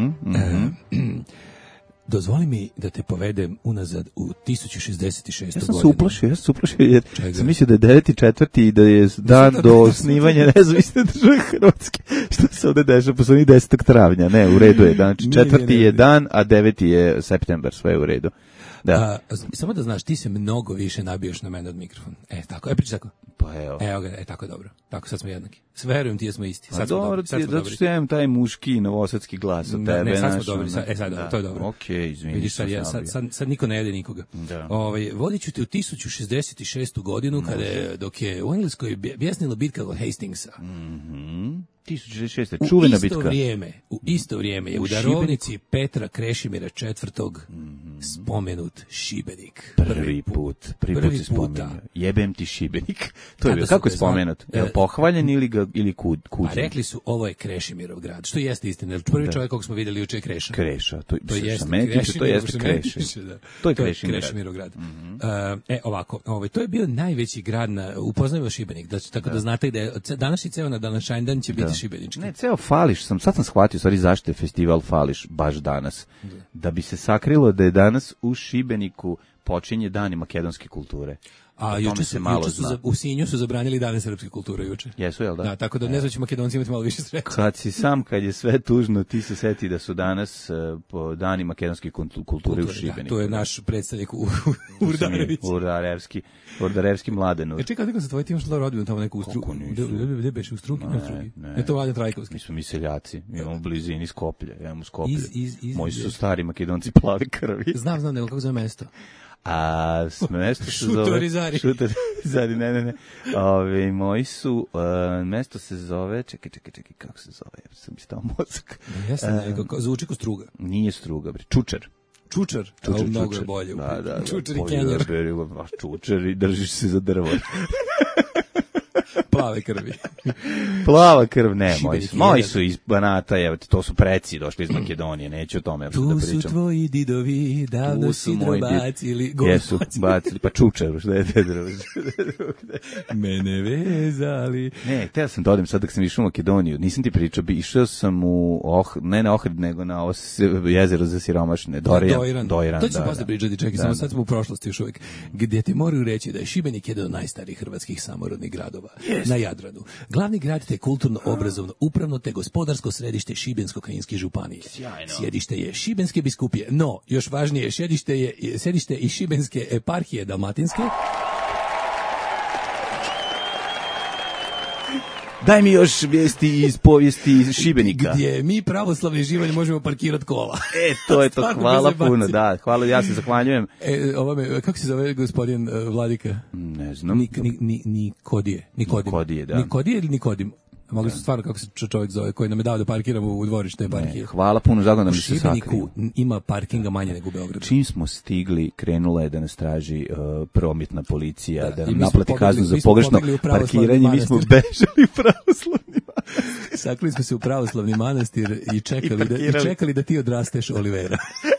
Dozvoli mi da te povedem unazad u 1066. godinu. Ja sam se uplašio jer sam mislio da je 9.4. i da je dan do osnivanja nezavisne države Hrvatske. Što se ovdje dešava posle 10. travnja? Ne, u redu je. Znači, 4. je dan, a 9. je septembar, sve je u redu. Da. Samo da znaš, ti se mnogo više nabijaš na mene od mikrofona. Tako, pričaj tako. Pa evo. Tako je dobro. Tako, sad smo jednaki. Verujem ti da smo isti. Sad smo dobri. Zato što ja imam taj muški novosadski glas od tebe. Ne, sad smo dobri. To je dobro. Okej, izvini. Vidiš, sad niko ne jede nikoga. Vodit ću te u 1066. godinu, dok je u Engleskoj bjesnila bitka kod Hastingsa. 1066. čuvena bitka. U isto vrijeme je u darovnici Petra Krešimira IV. Spomenut Šibenik. Prvi put se spomenuo. Jebem ti Šibenik. To je bilo. Kako je spomenut? Je li pohvaljen ili kuđen? Pa rekli su, ovo je Krešimirov grad. Što jeste istina. Prvi čovjek kog smo vidjeli juče je Kreša. Kreša. To jeste Kreša. To je Krešimirov grad. Ovako, to je bio najveći grad upoznajmo Šibenik. Tako da znate da je današnji ceo na današnji dan će biti šibenički. Ne, ceo Fališ sad sam shvatio, stvari zašto je festival Fališ baš danas. Da bi se sakrilo da je danas u Šibeniku počinje dani makedonske kulture. A juče u Sinju su zabranili dane srpske kulture juče. Jesu, jel da? Da, tako da ne znam će Makedonci imati malo više sreće. Kad je sve tužno, ti se seti da su danas po dani makedonske kulture u Šibeniku. Da, to je naš predstavnik Urdarevski Mladenović. Čekaj, kako se tvoj tim šlo rodbinu tamo neku u Struku? Gde beš u Struki? Ne, to Vladan Trajkovski. Mi smo mi seljaci, imamo u blizini Skoplje, imamo Skoplje. Moji su stari Makedonci plave krvi. Znam, nego kako zove mesto? A mesto se zove Šutorizari, ne. Moji su mesto se zove, čekaj, kako se zove? Ja sam stao mozak. Zvuči ko Struga. Nije Struga, bre, Čučer. Čučer, mnogo je bolje. Da. Čučer i Kenjar. Čučer i držiš se za drvo. Plave krvi. Plava krv, ne, moji su iz Banata, evo, to su preci došli iz Makedonije, neću o tome da pričam. Tu su tvoji didovi, davno si drobacili. Jesu, bacili, pa Čučeru, šta je te drugde? Mene vezali. Ne, teo sam da odem sad dok sam išao u Makedoniju, nisam ti pričao, išao sam ne na Ohrid, nego na jezero za siromašne, Dojran. To će se posle pričati, čekaj, samo sad smo u prošlosti još uvijek, gdje ti moraju reći da je Šibenik jedan od najstarijih hrvatskih samorodnih gradova. Na Jadranu. Glavni grad te kulturno, obrazovno, upravno te gospodarsko središte Šibensko-kninske županije. Sjedište je Šibenske biskupije, no, još važnije, sjedište i Šibenske eparhije dalmatinske. Daj mi još vijesti iz povijesti Šibenika. Gdje mi pravoslavni živanje možemo parkirati kola. To je to, hvala puno, da. Hvala, ja se zahvaljujem. Kako se zove gospodin Vladika? Ne znam. Nikodije, da. Nikodije ili Nikodim? Mogli su stvarno kako se čovjek zove, koji nam je dao da parkiramo u dvorište eparhije. Hvala puno, zagodno mi se sakriju. U Šibeniku ima parkinga manje nego u Beogradu. Čim smo stigli, krenula je da nas traži prometna policija, da nam naplati kaznu za pogrešno parkiranje. Mi smo bežali u pravoslavni manastir. Sakrili smo se u pravoslavni manastir i čekali da ti odrasteš Olivera.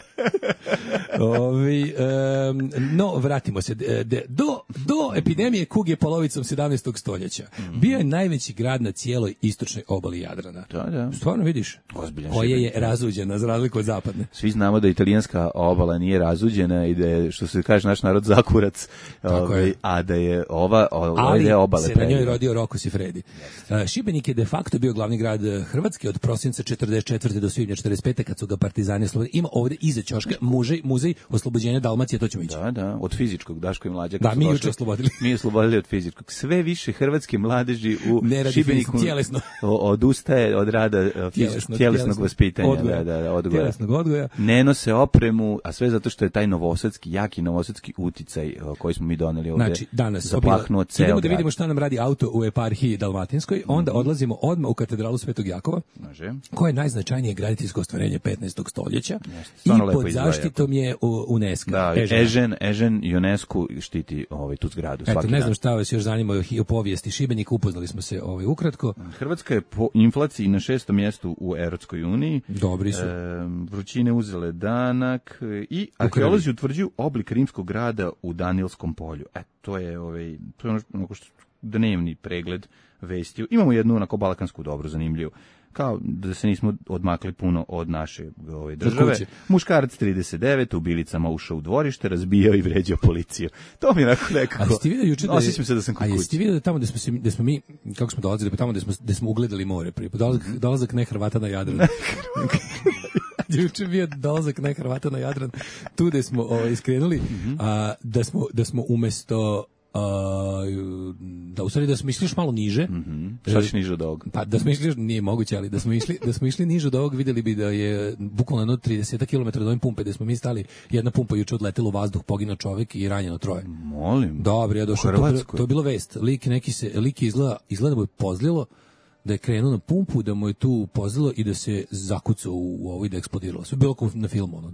No, vratimo se. Do epidemije kuge polovicom 17. stoljeća bio je najveći grad na cijeloj istočnoj obali Jadrana. Da. Stvarno vidiš? Koja je razuđena, za razliku od zapadne. Svi znamo da italijanska obala nije razuđena i da je, što se kaže, naš narod zakurac, a da je ova obale se na njoj rodio Rocco Siffredi. Šibenik je de facto bio glavni grad Hrvatske od prosinca 44. do svibnja 45. kad su ga partizani oslobodili. Ima ovdje iza ćoška muzej oslobođenja Dalmacije, to ćemo ići. Da, od fizičkog, Daško i Mlađa. Da, mi juče oslobodili. Mi oslobodili od fizičkog. Sve više hrvatske mladeži u Šibeniku tjelesno odustaje od rada tjelesnog vaspitanja. Odgoja. Tjelesnog odgoja. Ne nose opremu, a sve zato što je taj jaki novosadski uticaj koji smo mi doneli ovdje. Znači, danas zapahnuo ceo idemo da vidimo šta nam radi auto u eparhiji dalmatinskoj, onda odlazimo odmah u katedralu Svetog Jakova, koja je najznačajnije graditeljsko ostvarenje 15. stoljeća i pod zaštitom je UNESCO. Da, Ežen UNESCO štiti tu zgradu. Eto, ne znam šta vas još zanima o povijesti Šibenika, upoznali smo se ukratko. Hrvatska je po inflaciji na 6. mjestu u Europskoj uniji. Dobri su. Vrućine uzele danak i arheolozi utvrđuju oblik rimskog grada u Danilskom polju. To je ono što dnevni pregled vesti. Imamo jednu onako balkansku dobru zanimljivu. Kao da se nismo odmakli puno od naše države. Muškarac 39 u bilicama ušao u dvorište, razbijao i vređao policiju. To mi je nekako. Osjećam se da sam kod kuće. A jeste vidio da tamo gde smo mi, kako smo dolazili, pa tamo gde smo ugledali more prije, dolazak ne Hrvata na Jadran. Juče bio dolazak ne Hrvata na Jadran, tu gde smo iskrenuli, da smo umesto da u stvari da smo išli još malo niže. Šta će niže od ovog? Pa da smo išli, nije moguće, ali da smo išli niže od ovog, vidjeli bi da je bukvalno 30 km od ove pumpe gde smo mi stali, jedna pumpa juče odletela u vazduh, poginuo čovjek i ranjeno 3. Molim. Dobro, ja došao, to je bilo vest. Lik je izgleda mu je pozlilo, da je krenuo na pumpu, da mu je tu pozlilo i da se zakucao u ovo i da eksplodiralo. Sve bilo kao na filmu,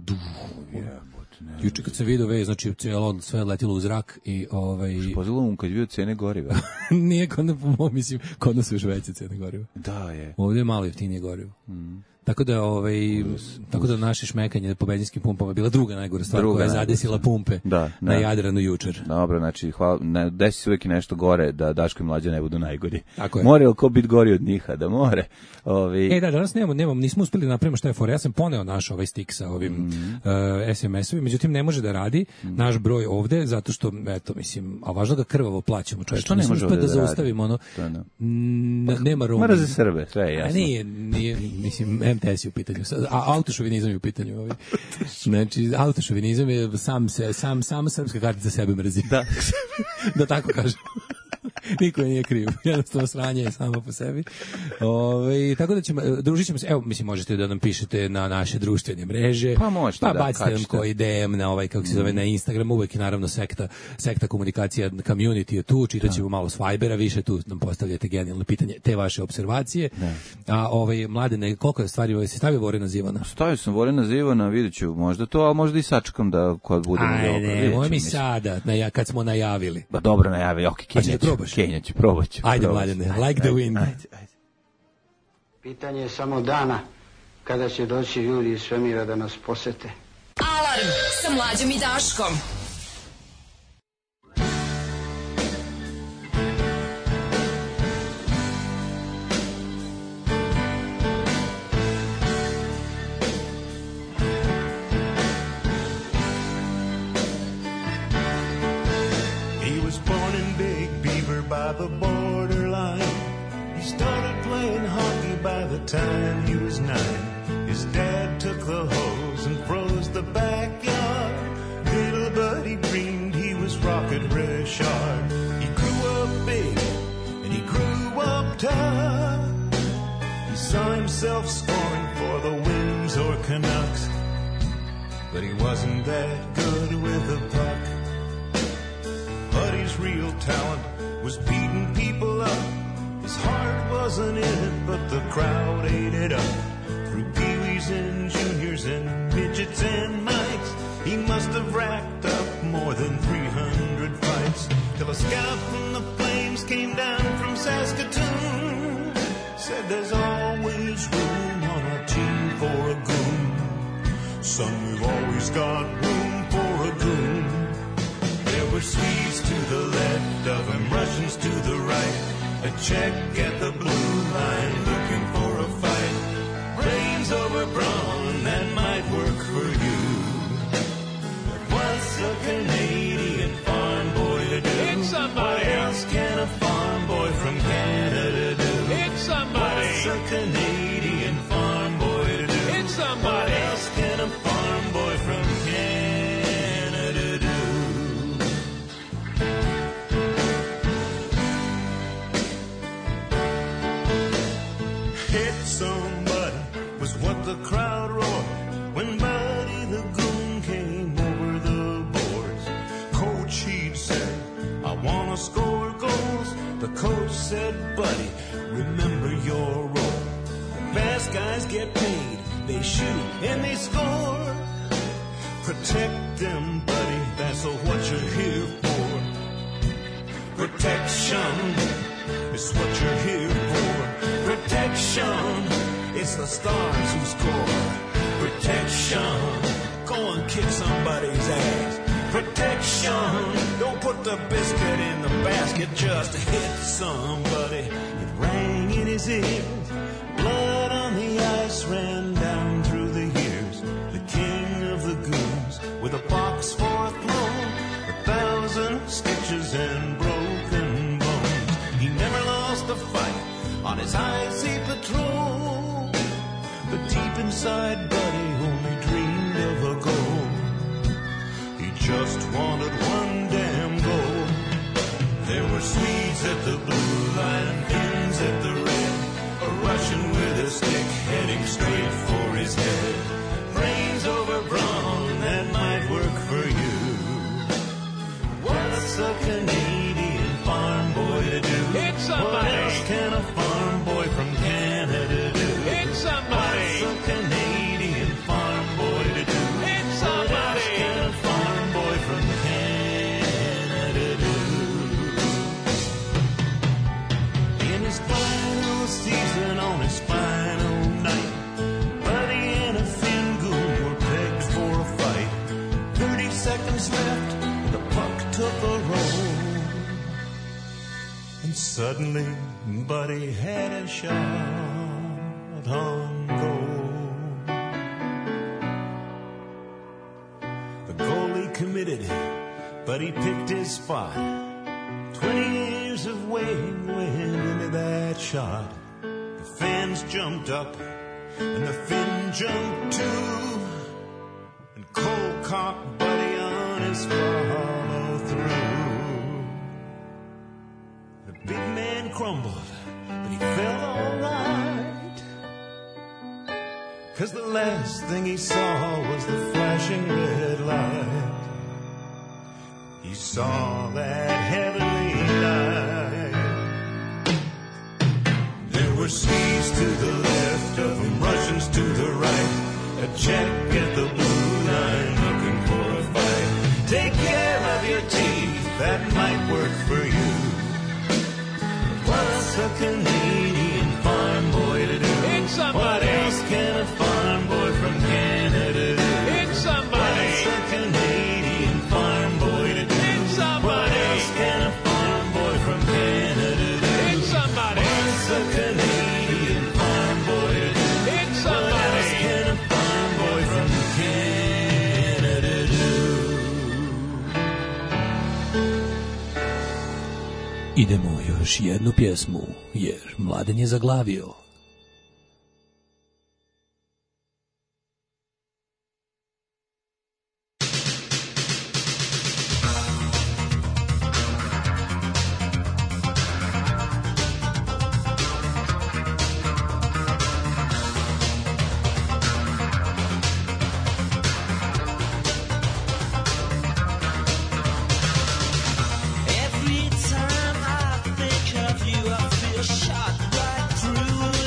juče kad sam vidio vez, znači sve letilo u zrak i pozvalo mu kad je bio cene goriva. Nije kod nas, mislim, kod nas su još veće cene goriva. Da je. Ovdje je malo jeftinije gorivo. Tako da naše šmekanje po benzinskim pumpama bila druga najgora stvar koja je zadesila pumpe na Jadranu jučer. Dobro, znači desi se uvijek nešto gore da Daško i Mlađa ne budu najgori. More li ko biti gori od njih, da more. Danas nismo uspeli da napravimo šta je fora. Ja sam poneo naš ovaj stik sa ovim SMS-ovim, međutim ne može da radi naš broj ovde, zato što, eto, mislim, a važno ga krvavo plaćamo, čovječe. Što ne može da zaustavimo ono, nema Roma. Mora za Srbe, sve je jasno. Nije, mislim, MTS je u pitanju, a autošovinizam je u pitanju. Znači, autošovinizam je sama srpska kartica sebe mrzi. Da tako kažem. Niko je nije kriv. Jednostavno sranje je samo po sebi. Tako da družit ćemo se. Evo, mislim, možete da nam pišete na naše društvene mreže. Pa možete, bacite nam koji DM na kako se zove, na Instagram. Uvek je naravno sekta komunikacija, community je tu. Čitat ćemo malo s Vibera, više tu nam postavljate genijalno pitanje, te vaše observacije. A Mladene, koliko je stvari se stavio Vorena Zivana? Stavio sam Vorena Zivana, vidjet ću možda to, a možda i sačekam da kad budemo dobro. Moj mi sada, kad smo najavili. Ba dobro najavili, Kenja ću, probat ću. Ajde, Mladene, like the wind. Ajde. Pitanje je samo dana kada će doći ljudi iz svemira da nas posete. Alarm sa Mlađom i Daškom. By the borderline, he started playing hockey by the time he was 9. His dad took the hose and froze the backyard. Little buddy dreamed he was Rocket Richard. He grew up big and he grew up tough. He saw himself scoring for the Wings or Canucks, but he wasn't that good with the puck. Buddy's real talent was beating people up. His heart wasn't in it, but the crowd ate it up. Through peewees and juniors and midgets and mites, he must have racked up more than 300 fights. Till a scout from the Flames came down from Saskatoon, said there's always room on our team for a goon. Son, we've always got room for a goon. There were Swedes to the left of him, Russians to the right, a Czech at the blue line looking for a fight. Brains over brawn, that might work for you, but what's a Canadian farm boy to do? It's somebody. What else can a farm boy from Canada do? It's somebody. What's a Canadian farm boy to do? It's somebody. What else can a farm boy from Canada do? Hit somebody was what the crowd roared when Buddy the Goon came over the boards. Coach, he'd said, I want to score goals. The coach said, Buddy, remember your role. The best guys get paid, they shoot and they score. Protect them, buddy, that's what you're here for. Protection is what you're here for. Protection, it's the stars who score. Protection, go and kick somebody's ass. Protection, don't put the biscuit in the basket, just hit somebody. It rang in his ears, blood on the ice ran down through the years. The king of the goons, with a box for a throne, 1,000 stitches and broken bones. He never lost a fight on his icy patrol, but deep inside Buddy only dreamed of a goal. He just wanted one damn goal. There were Swedes at the blue line, Finns at the red, a Russian with a stick heading straight for his head. Brains over brawn, that might work for you. What's a Canadian farm boy to do? It's somebody. What else can a farm boy from Canada do? It's somebody. What's a Canadian farm boy to do? It's somebody. What else can a farm boy from Canada do? In his final season, on his final night, Suddenly, Buddy had a shot on goal. The goalie committed, but he picked his spot. 20 years of waiting went into that shot. The fans jumped up, and the Finn jumped too. And Cole caught Buddy on his follow-through. The big man crumbled, but he felt all right. 'Cause the last thing he saw was the flashing red light. He saw that heavenly light. There were Swedes to the left of them, Russians to the right. A Czech at the blue line looking for a fight. Take care of your teeth, that might work for you. What's a Canadian farm boy to do? It's somebody. What else can a farm boy from Canada do? It's somebody. What's a Canadian farm boy to do? It's somebody. What else can a farm boy from Canada do? It's somebody. What's a Canadian farm boy to do? It's What somebody. else can a farm boy from Canada do? Idemo još jednu pjesmu, jer Mladen je zaglavio. Every time I think of you, I feel shot right through.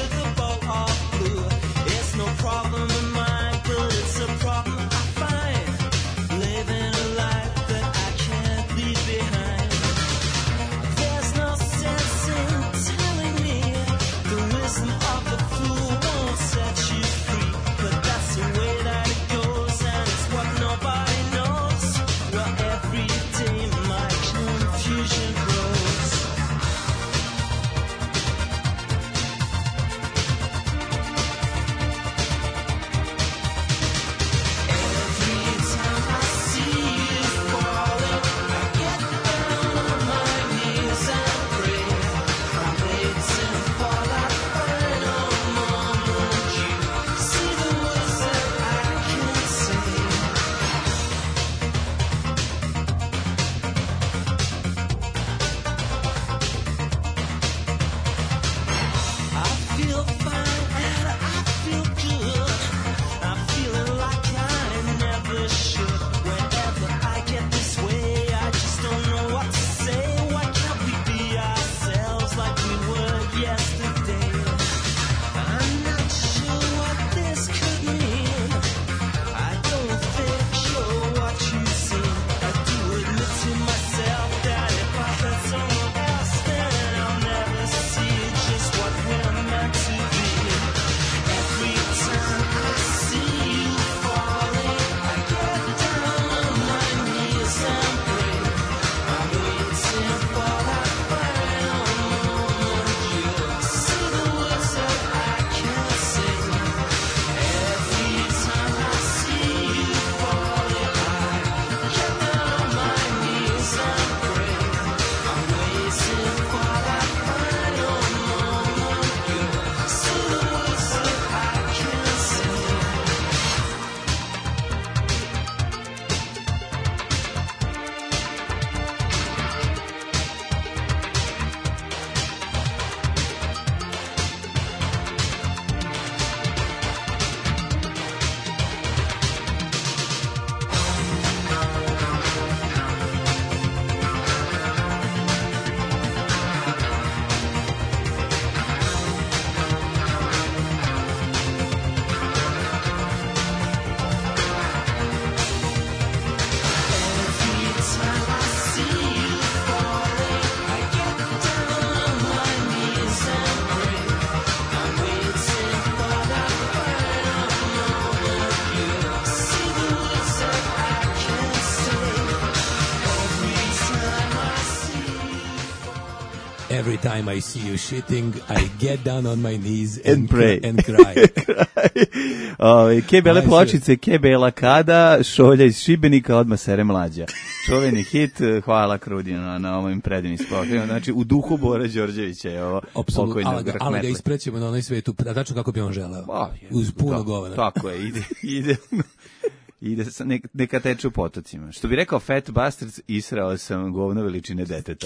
time I see you shitting, I get down on my knees and pray. And cry. Ke bele pločice, ke bela kada, šolja iz Šibenika, odmah sere mlađa. Čuveni hit, hvala Krudi na ovim predivnim spokojima. Znači, u duhu Bora Đorđevića je ovo pokojnog Rahmetli. Ali ga isprećemo na onaj svetu, a tačno kako bi on želeo. Uz puno govana. Tako je, ide neka teče u potocima. Što bi rekao Fat Bastards, israo sam govno veličine deteta.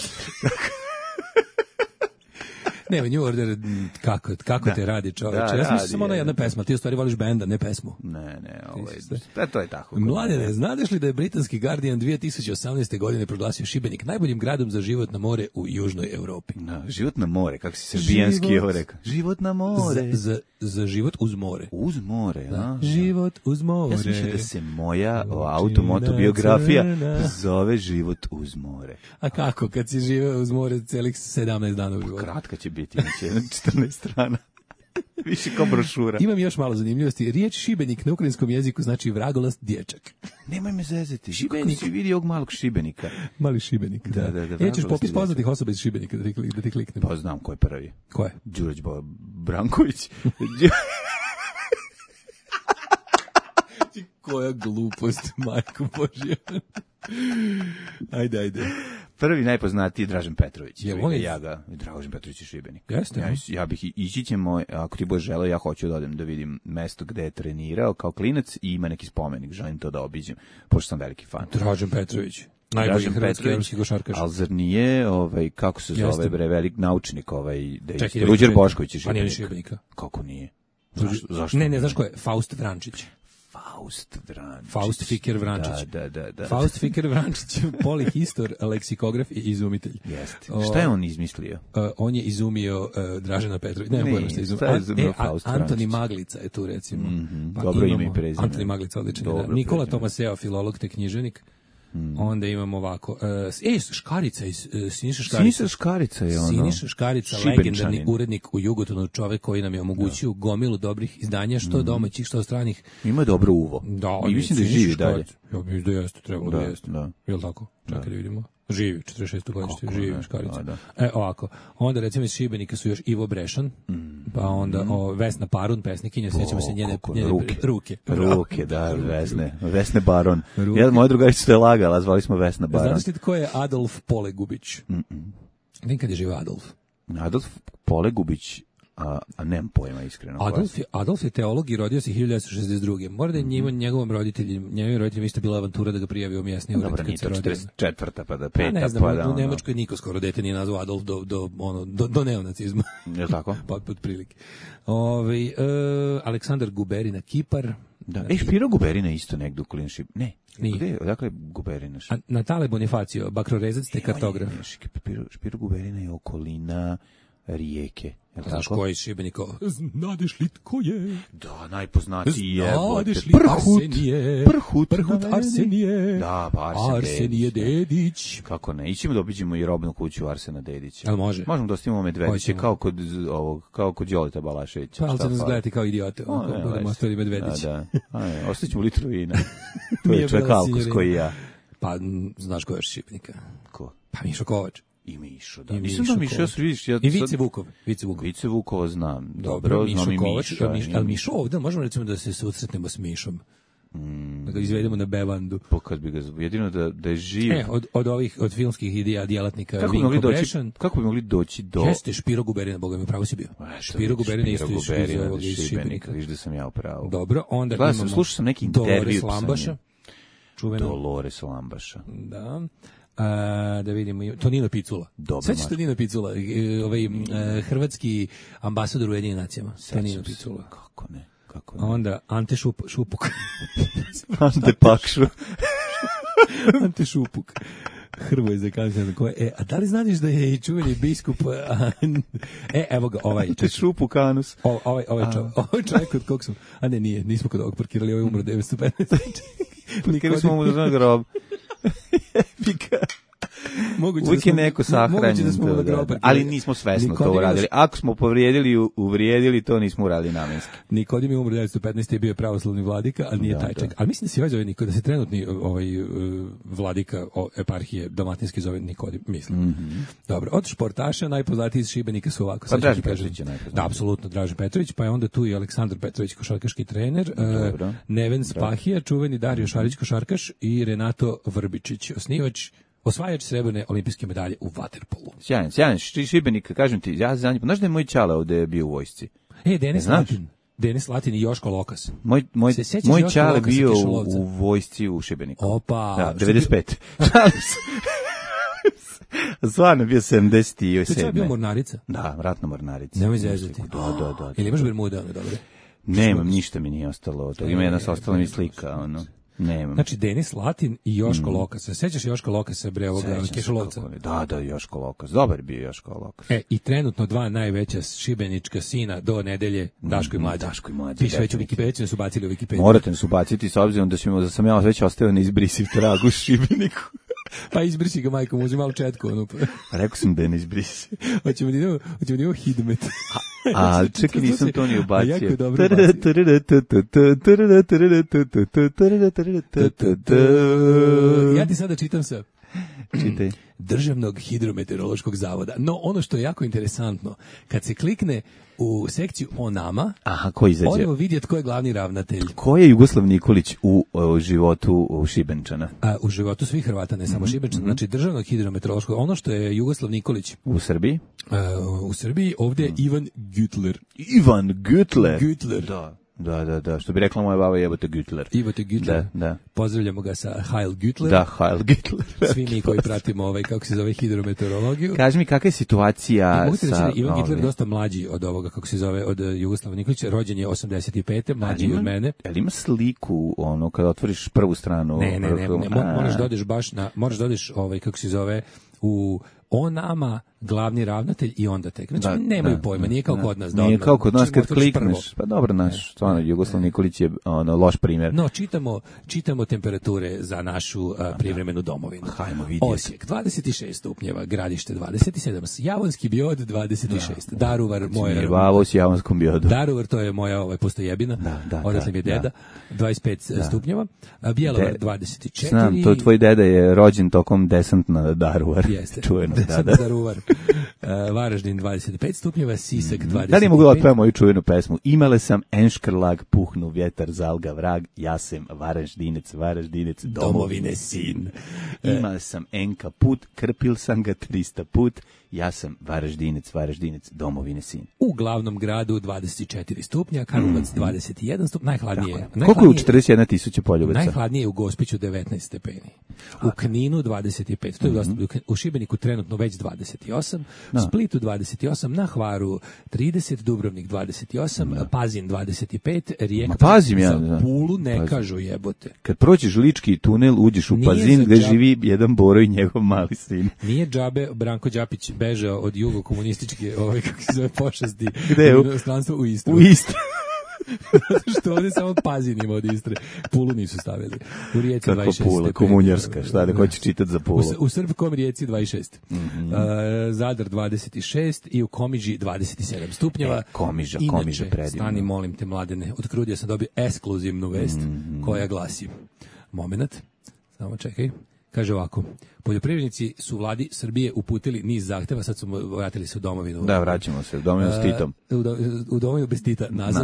Ne, New Order, kako te radi čoveče? Ja sam samo ona jedna pesma, ti u stvari voliš benda, ne pesmu. Ne, to je tako. Mladene, znadeš li da je britanski Guardian 2018. godine proglasio Šibenik najboljim gradom za život na more u južnoj Evropi? Život na more, kako si srbijanski ovo rekao. Život na more. Za život uz more. Uz more, da. Život uz more. Ja sam mislio da se moja automotobiografija zove Život uz more. A kako, kad si živeo uz more celih 17 dana u životu? Kratka će biti, znači 14 strana. Više kao brošura. Imam još malo zanimljivosti. Riječ šibenik na ukrajinskom jeziku znači vragolast dječak. Nemoj me zezati. Šibenik. Kako si vidi ovog malog šibenika? Mali šibenik, da. Nećeš popis poznatih osoba iz Šibenika da ti kliknem. Pa znam ko je prvi. Ko je? Đurđ Branković. Koja glupost, majko Božja. Ajde. Prvi najpoznatiji Dražen Petrović. Dražen Petrović je Šibenik. Jeste. Ja bih ići ćemo, ako ti budeš želeo, ja hoću da odem da vidim mesto gde je trenirao kao klinac i ima neki spomenik, želim to da obiđem, pošto sam veliki fan. Dražen Petrović. Najbolji hrvatski evropski košarkaš. Ali zar nije, kako se zove, velik naučnik, Ruđer Bošković je Šibenik. Pa nije Šibenika. Kako nije? Zašto? Ne, znaš ko je? Faust Vrančić. Faust Fiker Vrančić. Da. Faust Fiker Vrančić, polihistor, leksikograf i izumitelj. Jeste. Šta je on izmislio? On je izumio Dražena Petrovića. Ne, pojma šta je izumio. Antoni Maglica je tu, recimo. Dobro ime i prezime. Antoni Maglica, odličan. Nikola Tomaseo, filolog te književnik. Onda imamo ovako. Škarica iz Siniša Škarica. Siniša Škarica je ono. Siniša Škarica, legendarni urednik u Jugotonu, čovek koji nam je omogućio gomilu dobrih izdanja, što domaćih, što stranih. Ima dobro uvo. Da, i mislim da živi dalje. Ja mislim da jeste, trebalo da jeste. Jel tako? Čekaj da vidimo. Živi, 46. godište, živi Škarica. Ovako. Onda recimo iz Šibenika su još Ivo Brešan, pa onda Vesna Parun, pesnikinja, sjećamo se njene ruke. Ruke, da, Vesne Baron. Moja drugarica je lagala, zvali smo Vesna Baron. Znaš li tko je Adolf Polegubić? Nekad je živo Adolf. Adolf Polegubić, a nemam pojma iskreno. Adolf je teolog i rodio se 1962. Mora da je njegovim roditeljima isto bila avantura da ga prijavi u mjesni ured. Dobro, nije to 44. pa da 5. Ne znam, u Nemačkoj niko skoro dete nije nazvao Adolf do neonacizma. Je tako? Pa pod prilike. Aleksandar Guberina, Kipar. Da. Špiro Guberina isto negdje u Klinšip. Ne. Gde? Odakle Guberina? Natale Bonifacio, bakrorezac te kartograf. Špiro Guberina je okolina Rijeke. Znaš ko je iz Šibenika? Znadeš li tko je? Da, najpoznatiji je. Znadeš li Prhut Arsenije? Da, pa Arsenije Dedić. Kako ne? Ićemo da obiđemo i robnu kuću Arsena Dedića. Ali može? Možemo da ostavimo Medvediće, kao kod Đoleta Balaševića. Pa, ali će nas gledati kao idiote. Budemo ostavili Medvedić. Da. Ostaćemo litru vina. To je čovjek Alkos koji ja. Pa, znaš ko je iz Šibenika? Ko? Pa Mišo Kovač. I Mišo, da. Nisam da Mišo, ja vidiš. I Vice Vukov. Vice Vukova znam. Dobro, znam i Mišo. Ali Mišo ovdje, možemo recimo da se susretnemo s Mišom. Da ga izvedemo na bevandu. Pa kad bi ga jedino da je živ. Od filmskih djelatnika. Kako bi mogli doći do... Jeste Špiro Guberina, Boga mi pravo si bio. Špiro Guberina isto iz Šibenika. Viš da sam ja upravo. Dobro, onda imamo... Slušao sam neki intervju. Dolores Lambaša. Da. Da vidimo, Tonino Picula. Sveći Tonino Picula, hrvatski ambasador u Ujedinjenim nacijama. Tonino Picula. Kako ne? Onda Ante Šupuk. Ante Pakšu. Ante Šupuk. Hrvoje za kancer. A da li znaš da je i čuveni biskup... evo ga, ovaj. Šupuk Anus. Ovaj čovjek kod kog smo... A ne, nismo kod ovog parkirali, ovaj umro 915. Nikad smo mu da grob. Uvijek je neko sahranjen. Ali nismo svesno to uradili. Ako smo povrijedili, uvrijedili, to nismo uradili namenski. Nikodim je umro 1915. je bio pravoslavni vladika, ali nije taj čak. Ali mislim da se zove Nikodim, da se trenutni vladika eparhije dalmatinski zove Nikodim, mislim. Dobro, od športaša najpoznatiji iz Šibenika su ovako. Pa Dražen Petrović je najpoznatiji. Da, apsolutno, Dražen Petrović, pa je onda tu i Aleksandar Petrović, košarkaški trener, Neven Spahija, čuveni Dario Šarić, košarkaš i Renato Vrbičić, osvajač srebrne olimpijske medalje u vaterpolu. Sjajan, Šibenik, kažem ti, ja znam, znaš da je moj čale ovde bio u vojsci? Denis Latin i Joško Lokas. Moj čale bio u vojsci u Šibeniku. Opa. Da, 95. Stvarno bio 77. To je bio mornarica? Da, ratna mornarica. Nemoj zezati. Da. Ili imaš bermude, ono, dobro? Nemam, ništa mi nije ostalo. Ima jedna ostala mi slika, ono. Nemam. Znači, Denis Latin i Joško Lokas. Sećaš Joško Lokasa, bre, ovog Kešolovca? Da, Joško Lokas. Dobar bio Joško Lokas. I trenutno dva najveća šibenička sina do nedelje, Daško i Mlađa. Piše već u Wikipediji, ne su bacili u Wikipediji. Morate nas ubaciti, s obzirom da sam ja već ostao na izbrisiv trag u Šibeniku. Pa izbrisi ga, majko, uzi malo četku. Ono. Rekao sam da ne izbrisi. Hoćemo da idemo hidmet. A čekaj, nisam to ni ubacio. Jako je dobro ja ti sada čitam sa Čitaj. Državnog hidrometeorološkog zavoda. No, ono što je jako interesantno, kad se klikne u sekciju o nama, ko izađe? Odemo vidjeti ko je glavni ravnatelj. Ko je Jugoslav Nikolić u životu u Šibenčana? U životu svih Hrvata, ne samo Šibenčana. Znači, Državnog hidrometeorološkog, ono što je Jugoslav Nikolić. U Srbiji? U Srbiji, ovdje je Ivan Gütler. Ivan Gütler? Gütler. Da, što bi rekla moja baba, jebote Gütler. Jebote Gütler. Da. Pozdravljamo ga sa Heil Gütler. Da, Heil Gütler. Svi mi koji pratimo kako se zove hidrometeorologiju. Kaži mi, kakva je situacija mogu ti reći da Ivan Gütler je dosta mlađi od ovoga, kako se zove, od Jugoslava Nikolića. Rođen je 85. mlađi od mene. Ali ima sliku, kada otvoriš prvu stranu? Ne. Moraš da odeš kako se zove, u o nama, glavni ravnatelj i onda tek. Znači, nemaju pojma, nije kao kod nas. Nije kao kod nas kad klikneš. Pa dobro, stvarno, Jugoslav Nikolić je loš primjer. No, čitamo temperature za našu privremenu domovinu. Hajmo vidjeti. Osijek, 26 stupnjeva, Gradište 27, Javonski Biod 26, Daruvar, Daruvar, to je moja postojebina, odatle mi je deda, 25 stupnjeva, Bjelovar 24. Znam, to tvoj deda je rođen tokom desant na Daruvar. Jeste. Čujeno. Daruvar. Varaždin 25 stupnjeva, Sisak 25. Da li mogu da otpevam moju čujenu pesmu? Imale sam enškrlag, puhnu vjetar, zalga vrag, ja sam Varaždinec, domovine sin. Imale sam enka put, krpil sam ga 300 put, ja sam Varaždinec, domovine sin. U glavnom gradu 24 stupnja, Karlovac 21 stupnja, najhladnije. Koliko je u 41.000 poljubaca? Najhladnije je u Gospiću 19 stepeni. U Kninu 25, to je dosta, u Šibeniku trenutno već 28, u Splitu 28, na Hvaru 30, Dubrovnik 28, Pazin 25, Rijeka za Pulu ne kažu jebote. Kad prođeš Lički tunel, uđeš u Pazin gde živi jedan Boro i njegov mali sin. Nije džabe Branko Đapić bežao od jugokomunističke kako se zove pošasti. Gde je? U Istru. U Istru. Što ovdje samo Pazin ima od Istre. Pulu nisu stavili. U Rijeci 26 stepeni. Pula, komunjarska, šta da hoće čitati za Pulu. U Srbkom Rijeci 26. Zadar 26 i u Komiži 27 stupnjeva. Komiža predivno. Stani, molim te, Mladene, od Krudija sam dobio ekskluzivnu vest koja glasi. Moment, samo čekaj. Kaže ovako, poljoprivrednici su vladi Srbije uputili niz zahteva, sad su vratili se u domovinu. Da, vraćamo se u domovinu s Titom. U domovinu bez Tita, nazad.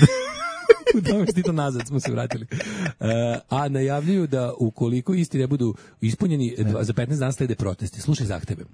U domovinu s Titom nazad smo se vratili. A najavljuju da ukoliko isti ne budu ispunjeni, za 15 dana slede protesti. Slušaj zahteve.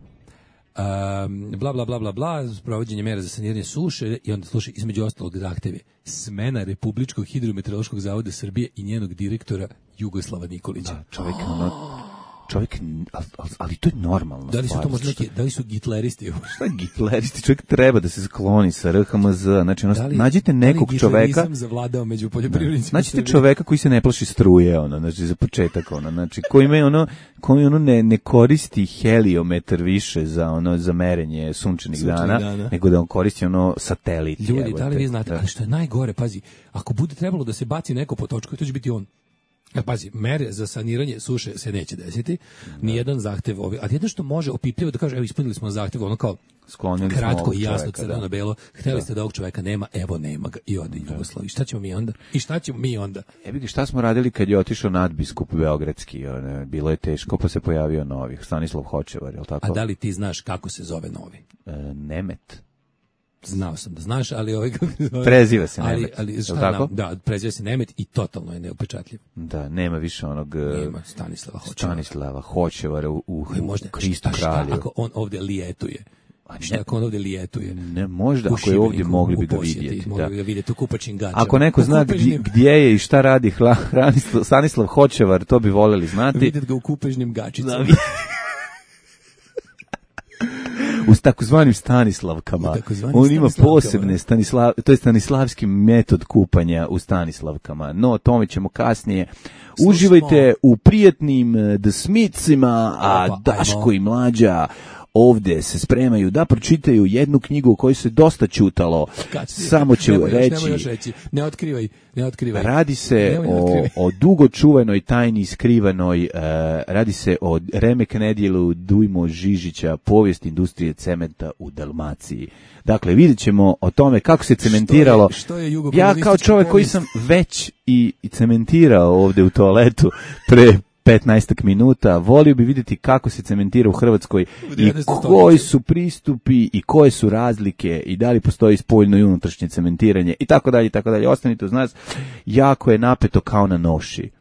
Bla, provođenje mjera za saniranje suše i onda slušaj, između ostalog zahteve. Smena Republičkog hidrometeorološkog zavoda Srbije i njenog direktora Jugoslava Nikolića. Da, čovjek, ali to je normalno. Da li su to možda da li su gitleristi? Šta je gitleristi? Čovjek treba da se skloni sa RHMZ. Znači, nađite nekog čoveka. Nisam zavladao među poljoprivrednicima. Nađite čoveka koji se ne plaši struje, znači za početak, znači koji ne koristi heliometar više za merenje sunčanih dana, nego da on koristi satelit. Ljudi, da li vi znate, ali što je najgore, pazi, ako bude trebalo da se baci neko po točku, to će biti on. Pazi, mere za saniranje suše se neće desiti. Nijedan zahtev a jedno što može opipljivo da kaže, evo ispunili smo zahtev, ono kao sklonili kratko i jasno, crveno na belo, hteli ste da ovog čoveka nema, evo nema ga i ode Jugoslaviji. I šta ćemo mi onda? Vidi šta smo radili kad je otišao nadbiskup beogradski, bilo je teško, pa se pojavio novi, Stanislav Hočevar, je li tako? A da li ti znaš kako se zove novi? Nemet. Znao sam da znaš, ali preziva se Nemet. Ali šta da, preziva se Nemet i totalno je neupečatljiv. Da, nema više onog nema Stanislava Hočevara u Kristu kralju. Šta ako on ovdje lijetuje? Šta ako on ovdje lijetuje? Ne, možda, ako je ovdje mogli bi ga vidjeti. Mogli bi ga vidjeti u Kupačim gaćama. Ako neko zna gdje je i šta radi Stanislav Hočevar, to bi voleli znati. Vidjeti ga u kupežnim gačicama. U takozvanim Stanislavkama. On ima posebne to je stanislavski metod kupanja u Stanislavkama. No, o tome ćemo kasnije. Uživajte u prijatnim The Smithsima, a Daško i Mlađa ovdje se spremaju da pročitaju jednu knjigu o kojoj se dosta ćutalo. Samo ću reći. Ne otkrivaj. Radi se o dugo čuvenoj tajni skrivanoj, radi se o remek nedjelu Dujmo Žižića, povijest industrije cementa u Dalmaciji. Dakle, vidjet ćemo o tome kako se cementiralo. Ja kao čovjek koji sam već i cementirao ovdje u toaletu pre 15 minuta, volio bi vidjeti kako se cementira u Hrvatskoj i koji su pristupi i koje su razlike i da li postoji spoljno i unutrašnje cementiranje i tako dalje, tako dalje. Ostanite uz nas, jako je napeto kao na noši.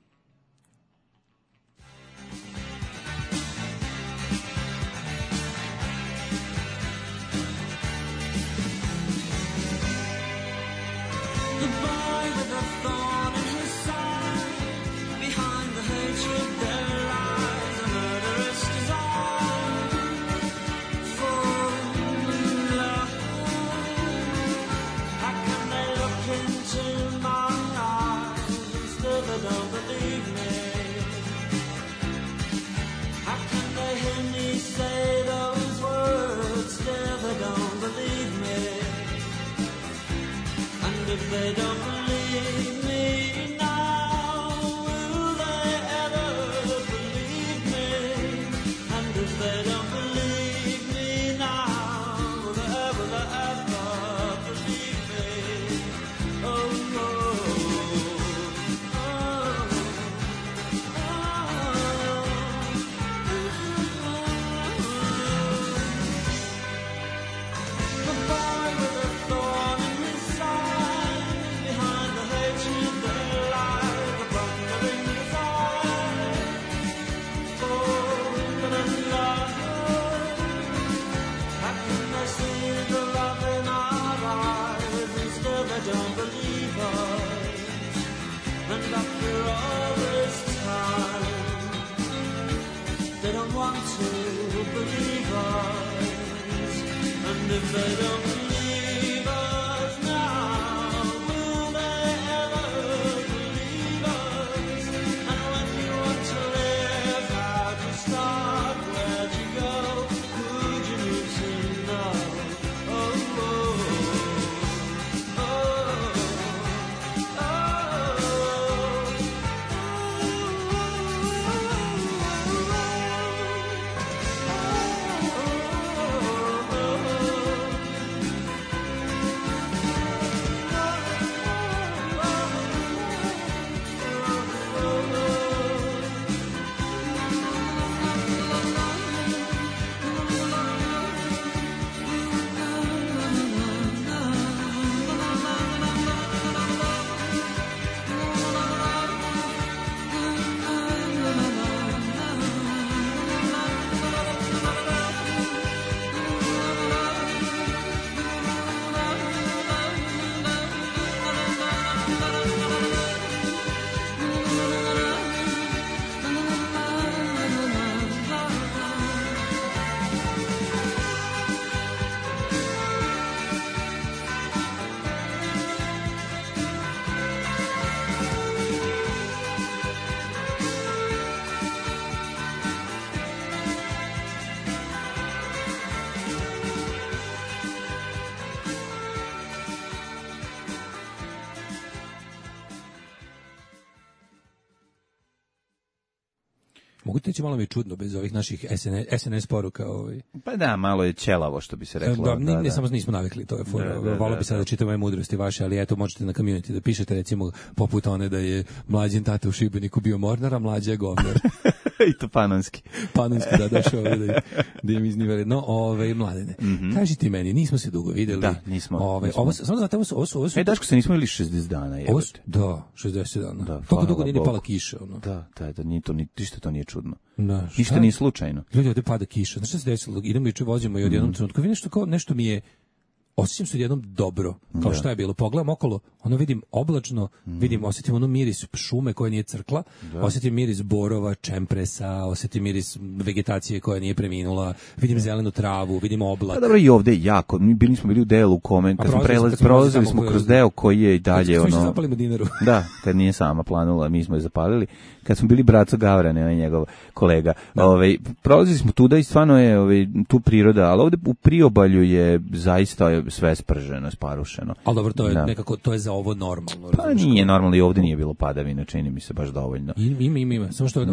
Mogu ti reći, malo mi je čudno bez ovih naših SNS poruka. Pa da, malo je ćelavo, što bi se reklo. Ne, samo nismo navikli, to je volao bi sad da čitam moje mudrosti vaše, ali eto, možete na community da pišete, recimo, poput one da je Mlađin tata u Šibeniku bio mornar, a Mlađa je govnar. I to panonski. Panonski, da, došao ovdje da im izniveli. No, Mladene, kaži ti meni, nismo se dugo videli. Da, nismo. Ovo su... Daško, se nismo videli 60 dana. Da, 60 dana. Toliko dugo nije pala kiša. Da, ništa to nije čudno. Da, ništa nije slučajno. Ljudi, ovdje pada kiša. Znaš šta se desilo? Idemo juče, vozimo i od jednom trenutku. Nešto mi je... Osjećam se odjednom dobro, kao šta je bilo. Pogledam okolo, vidim oblačno, osjetim miris šume koja nije crkla, osjetim miris borova, čempresa, osjetim miris vegetacije koja nije preminula, vidim zelenu travu, vidim oblak. Pa dobro, i ovde jako, mi smo bili u delu u kome, kad smo prolazili smo kroz deo koji je i dalje Kad smo zapalimo dinaru. Da, kad nije sama planula, mi smo je zapalili. Kad smo bili Braco Gavrane, on je njegov kolega. Prolazili smo tuda i stvarno je tu priroda, ali ovde u priobalju je zaista sve sprženo, sparušeno. Ali dobro, to je nekako, to je za ovo normalno. Pa nije normalno, i ovde nije bilo padavina, čini mi se baš dovoljno. Ima. Samo što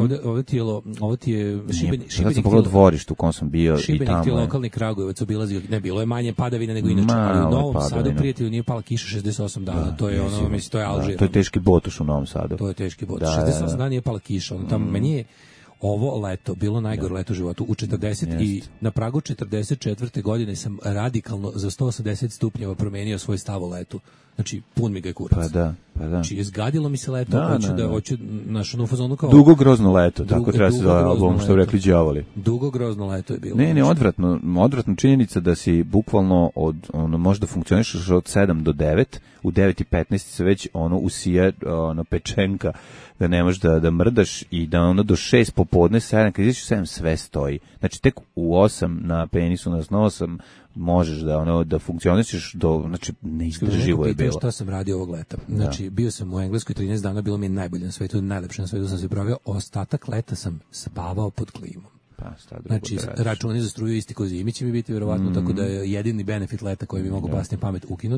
ovde ti je Šibenik. Ja sam pogledao dvorište u kom sam bio Šibenik i tamo. Šibenik ti je lokalni Kragujevac obilazio, ne bilo je manje padavine nego inače, ali u Novom Sadu, prijatelju, nije pala kiša 68 dana, to je mislim, to je Alžir. To je teški Botoš u Novom Sadu. To je teški Botoš. 68 dana nije pala kiša, tamo meni je ovo leto bilo najgore leto u životu. U 40 i na pragu 44. godine sam radikalno za 180 stupnjeva promenio svoj stav o letu. Znači, pun mi ga je kurac. Pa da. Znači, izgadilo mi se leto, hoću našu fazonu kao... Dugo grozno leto, tako treba se zove album, što bi rekli đavoli. Dugo grozno leto je bilo. Ne, odvratno činjenica da si bukvalno možda funkcionišeš od 7 do 9, u 9:15 se već usija pečenka, da ne možeš da mrdaš i da do 6 popodne, 7, kad izaš 7 sve stoji. Znači, tek u 8 na penisu, na 8 možeš da funkcionišeš znači neizdrživo je bilo. Šta sam radio ovog leta? Znači, bio sam u Engleskoj 13 dana, bilo mi je najbolje na svetu, najlepše na svetu sam se proveo, ostatak leta sam spavao pod klimom. Znači, računi za struju isti ko zimi će mi biti vjerovatno, tako da je jedini benefit leta koji bi mogu pasti na pamet ukinut.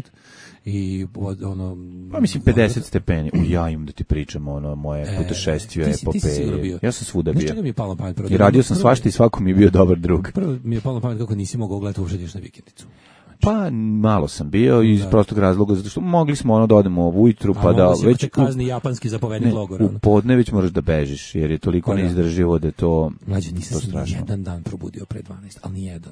I pa mislim 50 stepeni. Ja im da ti pričam moje putešestvije, epopeje. Ja sam svuda bio. Čega mi je palo na pamet? I radio sam svašta i svako mi je bio dobar drug. Prvo mi je palo na pamet kako nisi mogao gledati uopšte na vikendicu. Pa malo sam bio iz prostog razloga, zato što mogli smo da odemo ujutru, pa da već kazni japanski zapovednik logora. U podne već moraš da bežiš, jer je toliko neizdrživo da je to strašno. Jedan dan probudio pre 12, ali ni jedan.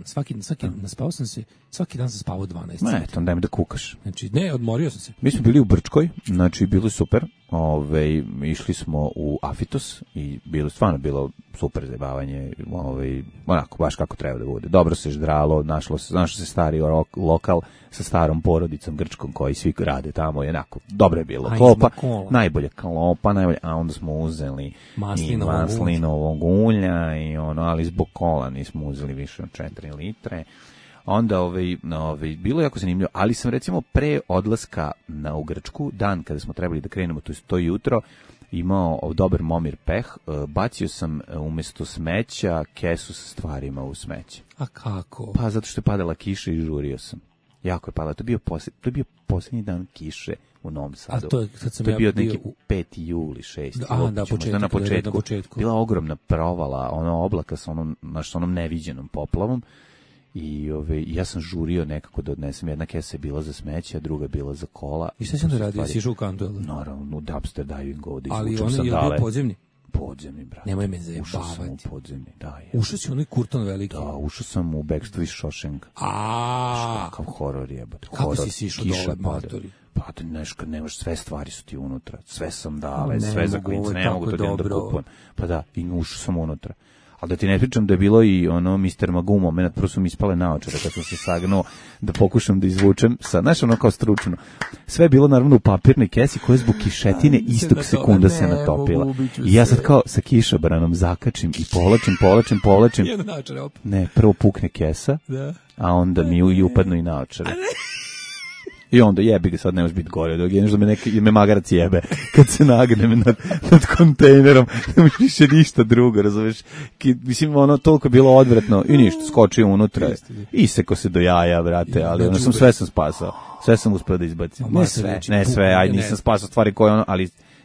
Svaki dan sam spavao 12. Ne, eto, daj mi da kukaš. Znači, ne, odmorio sam se. Mi smo bili u Brčkoj, znači bilo je super. Išli smo u Afitos i stvarno super zabavanje, onako baš kako treba da bude. Dobro se ždralo, našao se stari lokal sa starom porodicom grčkom koji svi rade tamo, i onako dobro je bilo. Klopa, najbolja klopa, a onda smo uzeli maslinovog ulja i ali zbog kola nismo uzeli više od 4 litre. Onda bilo je jako zanimljivo, ali sam recimo pre odlaska u Grčku, dan kada smo trebali da krenemo, to jutro, imao dobar Momir peh, bacio sam umjesto smeća kesu sa stvarima u smeće. A kako? Pa zato što je padala kiša i žurio sam. Jako je padala, to je bio posljednji dan kiše u Novom Sadu. To je bio neki 5. juli, 6. Na početku. Bila ogromna provala, oblaka sa onom neviđenom poplavom. I ja sam žurio nekako da odnesem, jedna kesa je bila za smeće, a druga je bila za kola. I šta si onda radio? Si išao u kantu? Naravno, u dumpster diving ovdje. Ali ono je bio podzemni? Podzemni, brate. Nemoj me zajebavati. Ušao sam u podzemni, da. Ušao si onaj Kurton veliki? Da, ušao sam u Backstreet iz Shawshanka. Kakav horor jebate. Kako si išao dole, matori? Pa kad nemaš, sve stvari su ti unutra. Sve sam dale, sve za klince, ne mogu to da kupujem. Pa da, i ušao sam unutra. Ali da ti ne pričam da je bilo i Mr. Magoo moment, prvo su mi ispale naočare kad sam se sagnuo da pokušam da izvučem znaš kao stručno. Sve je bilo naravno u papirnoj kesi koja je zbog kišetine istog sekunda se natopila. I ja sad kao sa kišobranom zakačim i povlačim. Ne, prvo pukne kesa, a onda mi upadnu i naočare. I onda jebi ga, sad ne može biti gore, dok jedno da me magarac jebe kad se nagnem nad kontejnerom, ne može više ništa drugo, razumeš? Mislim, toliko je bilo odvratno i ništa, skočio unutra, iseko se do jaja, brate, ali sve sam spasao, sve sam uspio da izbacim. Ne sve, nisam spasao stvari koje ali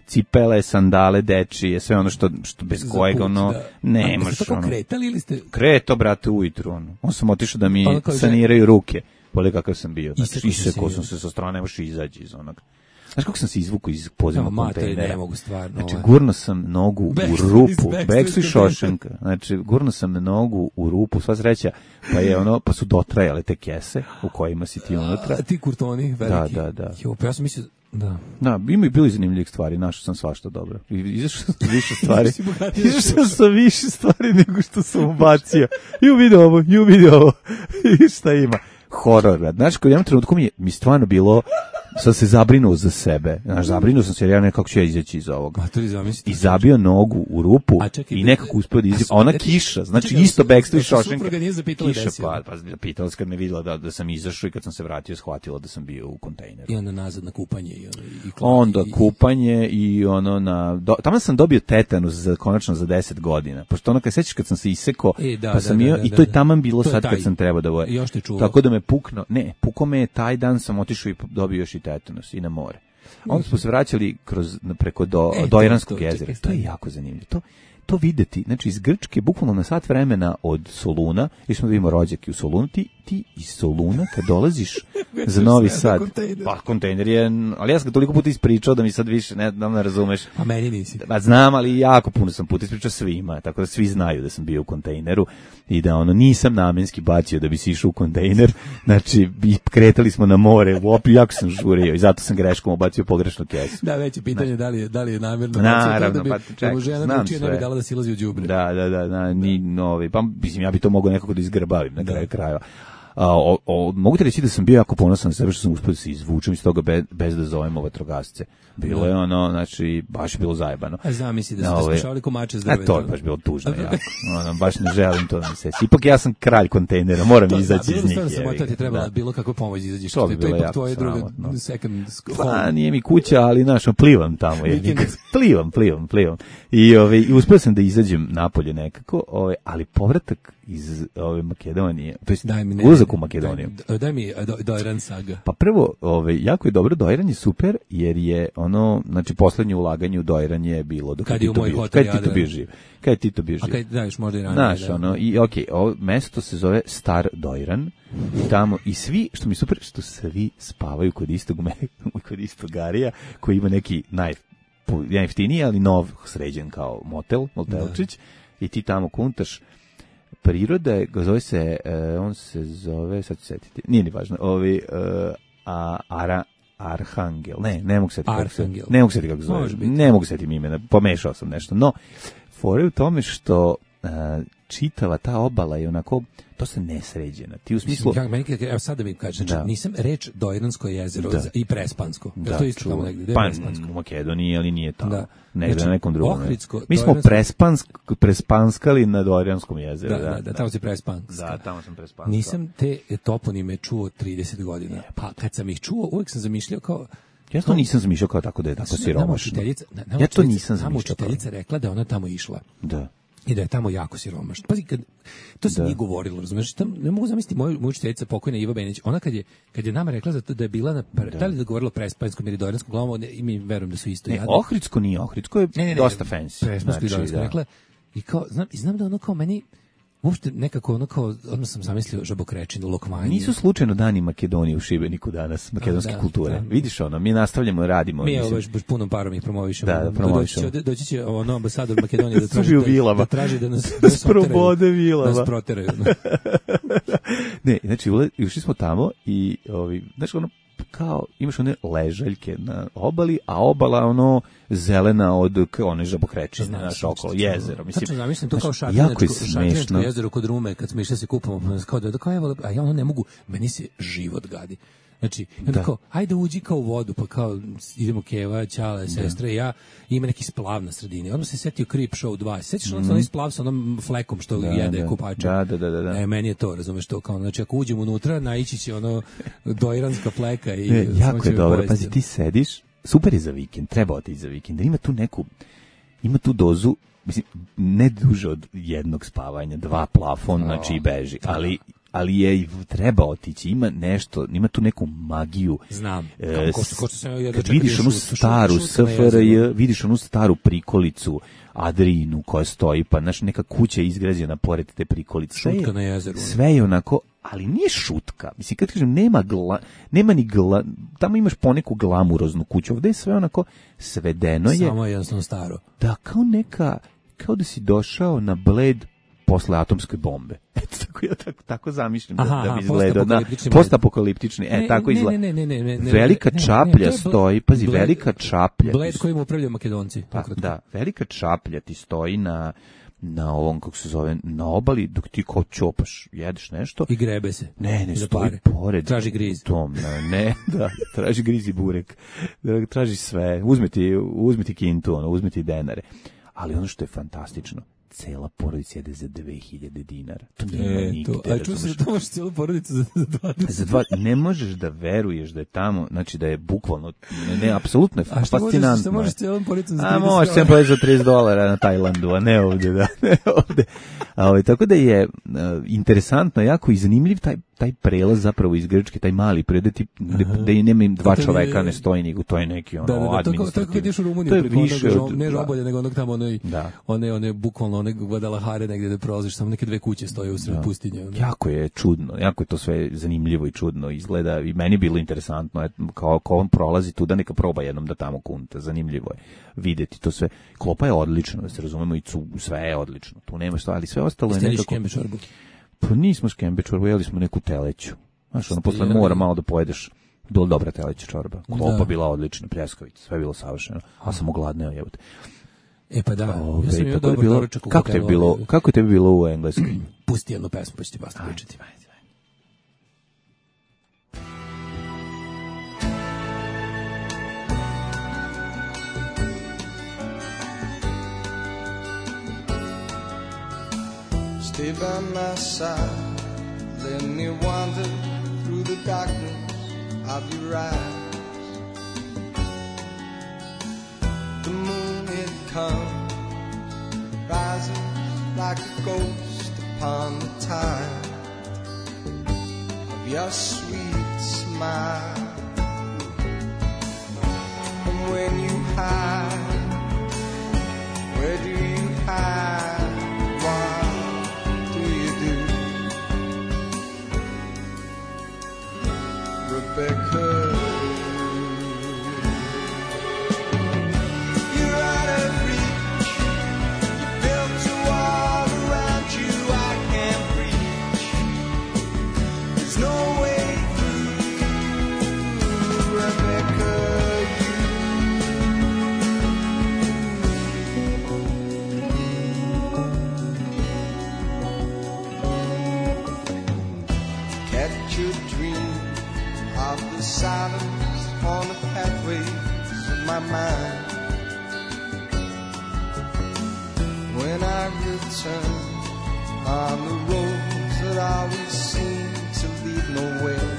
cipele, sandale, dečije, sve ono što bez kojeg ono nemaš. Ste tako kretali ili ste... Kreto, brate, ujutru. On sam otišao da mi saniraju ruke. Pole kakav sam bio. Znači, isekao sam se sa strane, nemaš izaći iz onog. Znaš kako sam se izvukao iz podzemnog kontejnera? Ne mogu stvarno. Znači, gurno sam nogu u rupu. Backstreet Šošenka. Znači, gurno sam nogu u rupu, sva sreća, pa su dotrajale te kese u kojima si ti unutra. Ti kurtoni veliki. Da. Jo, pa ja sam mislio, da. Da, ima i bili zanimljivih stvari, našao sam svašta dobro. Izašao sam više stvari. Izašao sam više stvari nego što sam ubacio. Ju vidio ovo. I šta ima? Horor. Znači, kod jednom trenutku mi stvarno bilo, sad se zabrinuo za sebe. Znaš, zabrinuo sam se jer ja nekako ću ja izaći iz ovoga. I zabio nogu u rupu i nekako uspio da izaći. A ona kiša, znači isto Backstreet Šošenka. Kiša, pa pitala se kad me vidjela da sam izašao i kad sam se vratio shvatila da sam bio u kontejneru. I onda nazad na kupanje. Onda kupanje i tamo sam dobio tetanus konačno za 10 godina. Pošto ono kad sećaš kad sam se isekao, pa sam i to je taman bilo sad kad sam trebao da voje. Tako da me pukao me taj dan, sam otišao i dobio još i tetanus i na more. Onda smo se vraćali preko Dojranskog jezera. To je jako zanimljivo. To videti, znači iz Grčke, bukvalno na sat vremena od Soluna, išli smo da vidimo rođake u Solunu, ti iz Soluna kad dolaziš za Novi Sad, pa kontejner je, ali ja sam ga toliko puta ispričao da mi sad više ne razumeš. A meni nisi. Pa znam, ali jako puno sam puta ispričao svima, tako da svi znaju da sam bio u kontejneru i da nisam namenski bacio da bi si išao u kontejner, znači kretali smo na more, jako sam žurio i zato sam greškom obacio pogrešnu kesu. Da, već je pitanje da li je namjerno. Naravno, pa čekaj, znam sve. Ne bi dala da silazi u đubre. Da, ni novi, pa mislim ja bi to mogao nekako da izgrbavim na kraju krajeva. Mogu te reći da sam bio jako ponosan na sebe što sam uspio da se izvučem iz toga bez da zovemo vatrogasce. Bilo je znači, baš bilo zajebano. Znam, misli da ste spašavali komače s drveta. To je baš bilo tužno jako. Baš ne želim to da mi se. Ipak ja sam kralj kontejnera, moram izaći iz njih. To ti trebala bilo kakva pomoć izađeš. To je ipak tvoje druge second home. Pa nije mi kuća, ali plivam tamo. Plivam. I uspio sam da izađem napolje nekako, ali povratak iz Makedonije, to jest ulazak u Makedoniju. Daj mi Dojran saga. Pa prvo, jako je dobro, Dojran je super, jer je znači poslednje ulaganje u Dojran je bilo dok kad je u moj hotel Jadran. Kad ti to bio živ. A kad daš možda i ranije. Znaš, i ovo mesto se zove Star Dojran, tamo i svi, što mi super, što svi spavaju kod istog garija, koji ima neki najjeftiniji, ali nov sređen kao motelčić, i ti tamo kuntaš. Priroda je, on se zove, sad ću setiti, nije ni važno, Arhangel, ne mogu setiti kako zove, ne mogu setiti imena, pomešao sam nešto, no, fore u tome što čitava ta obala je onako dosta nesređena. Ti u smislu... Evo sad da mi kažeš, znači, nisam reč Dojransko jezero i Prespansko. Da, to isto tamo negdje? Pa u Makedoniji, ali nije tamo. Da. Negdje znači, na nekom drugom. Ohridsko, mi smo prespanskali na Dojranskom jezeru. Da, tamo si Prespanska. Da, tamo sam Prespanska. Nisam te toponime čuo 30 godina. Pa kad sam ih čuo, uvijek sam zamišljao kao... Ja to nisam zamišljao kao tako da je tako siromašno. Ja to nisam zamišljao. Nama učiteljica rekla da ona tamo išla. Da. I da je tamo jako siromašno. Pazi, to se nije govorilo, razumiješ? Ne mogu zamisliti moja učiteljica pokojna Iva Benić. Ona kad je nama rekla da je bila na da li da govorila Prespanskom ili Dojranskom glavom, i mi verujem da su isto jadni. Ohridsko nije, Ohridsko je dosta fancy. Prespansko i Dojransko rekla. I kao znam da ono kao meni uopšte nekako ono kao, odmah sam zamislio žabokrečinu, lokvanju. Nisu slučajno dani Makedonije u Šibeniku danas, makedonske kulture. Vidiš mi nastavljamo, radimo. Mi baš punom parom ih promovišemo. Da, promovišemo. Doći će ambasador Makedonije da traži da nas probode vilama. Nas proteraju. Ne, znači ušli smo tamo i znači kao imaš one ležaljke na obali, a obala zelena od one žabokrećine naš okolo jezero. Mislim, zamislim to kao šartinačko jezero kod Rume kad smo išli se kupamo, kao a ja ne mogu, meni se život gadi. Znači, kao, ajde uđi kao u vodu, pa kao idemo Keva, Ćale, sestre, ja ima neki splav na sredini. Onda se setio Creep Show 2. Sećaš onaj splav sa onom flekom što jede kupača? Da. Meni je to, razumeš to, kao, znači ako uđemo unutra, naići će dojranska fleka i... Jako je dobro, pazi, ti sediš, super je za vikend, treba otići za vikend, ima tu dozu, mislim, ne duže od jednog spavanja, 2 plafon, znači i beži, ali ali je treba otići, ima nešto, ima tu neku magiju. Znam. Kad vidiš onu staru SFRJ, vidiš onu staru prikolicu Adriinu koja stoji, pa znaš, neka kuća je izgrađena pored te prikolice. Šutka na jezeru. Sve je onako, ali nije šutka. Mislim, kad kažem, nema ni tamo imaš poneku glamuroznu kuću, ovde je sve onako svedeno je. Samo je jednostavno staro. Da, kao da si došao na Bled posle atomske bombe. Eto, tako zamišljam da bi izgledao. Postapokaliptični. Tako izgleda. Ne. Velika čaplja stoji, pazi, velika čaplja. Bled kojim upravljaju Makedonci. Da, velika čaplja ti stoji na ovom, kako se zove, na obali, dok ti kao čopaš, jedeš nešto. I grebe se. Ne, stoji pored. Traži griz. Traži griz i burek. Traži sve. Uzmi ti kintu, uzmi ti denare. Ali ono što je fantastično, cela porodica jede za 2000 dinara. To nema nigde. A čuo se da možeš celu porodicu za 20. Ne možeš da veruješ da je tamo, znači da je bukvalno, apsolutno je fascinantno. A što možeš celu porodicu za 30 dolara? A možeš celu porodicu za $30 na Tajlandu, a ne ovde, da. Ne ovde. Tako da je interesantno, jako i zanimljiv taj prelaz zapravo iz Grčke, taj mali predaj, da i nema dva čoveka, ne stoji nego, to je neki administrativno. To je kad ideš u Rumuniju, ne Žobolje, nego onog tamo, one bukvalno, one Guadalajare negdje da prolaziš, samo neke dve kuće stoje u sred pustinje. Jako je čudno, jako je to sve zanimljivo i čudno izgleda i meni bilo interesantno, kao on prolazi tu da neka proba jednom da tamo kunta, zanimljivo je videti to sve. Klopa je odlično, da se razumemo, i sve je odlično, tu nema što, ali sve ostalo je nekako... Pa nismo škembe čorbu, jeli smo neku teleću. Znaš, ono, posle mora malo da pojedeš. Bila dobra teleća čorba. Klopa bila odlična, pljeskavica, sve je bilo savršeno. A sam ogladneo, jebote. Pa da, ja sam imao dobar doručak u hotelu. Kako je tebi bilo u Engleskoj? Pusti jednu pesmu, pa ću ti basta pričati. Stay by my side, let me wander through the darkness of your eyes. The moon it comes, rises like a ghost upon the tide of your sweet smile. And when you hide, where do you hide? Rebecca, you're out of reach. You built a wall around you I can't reach. There's no way through, Rebecca. Catch your dream of the silence on the pathways of my mind. When I return on the roads that always seem to lead nowhere,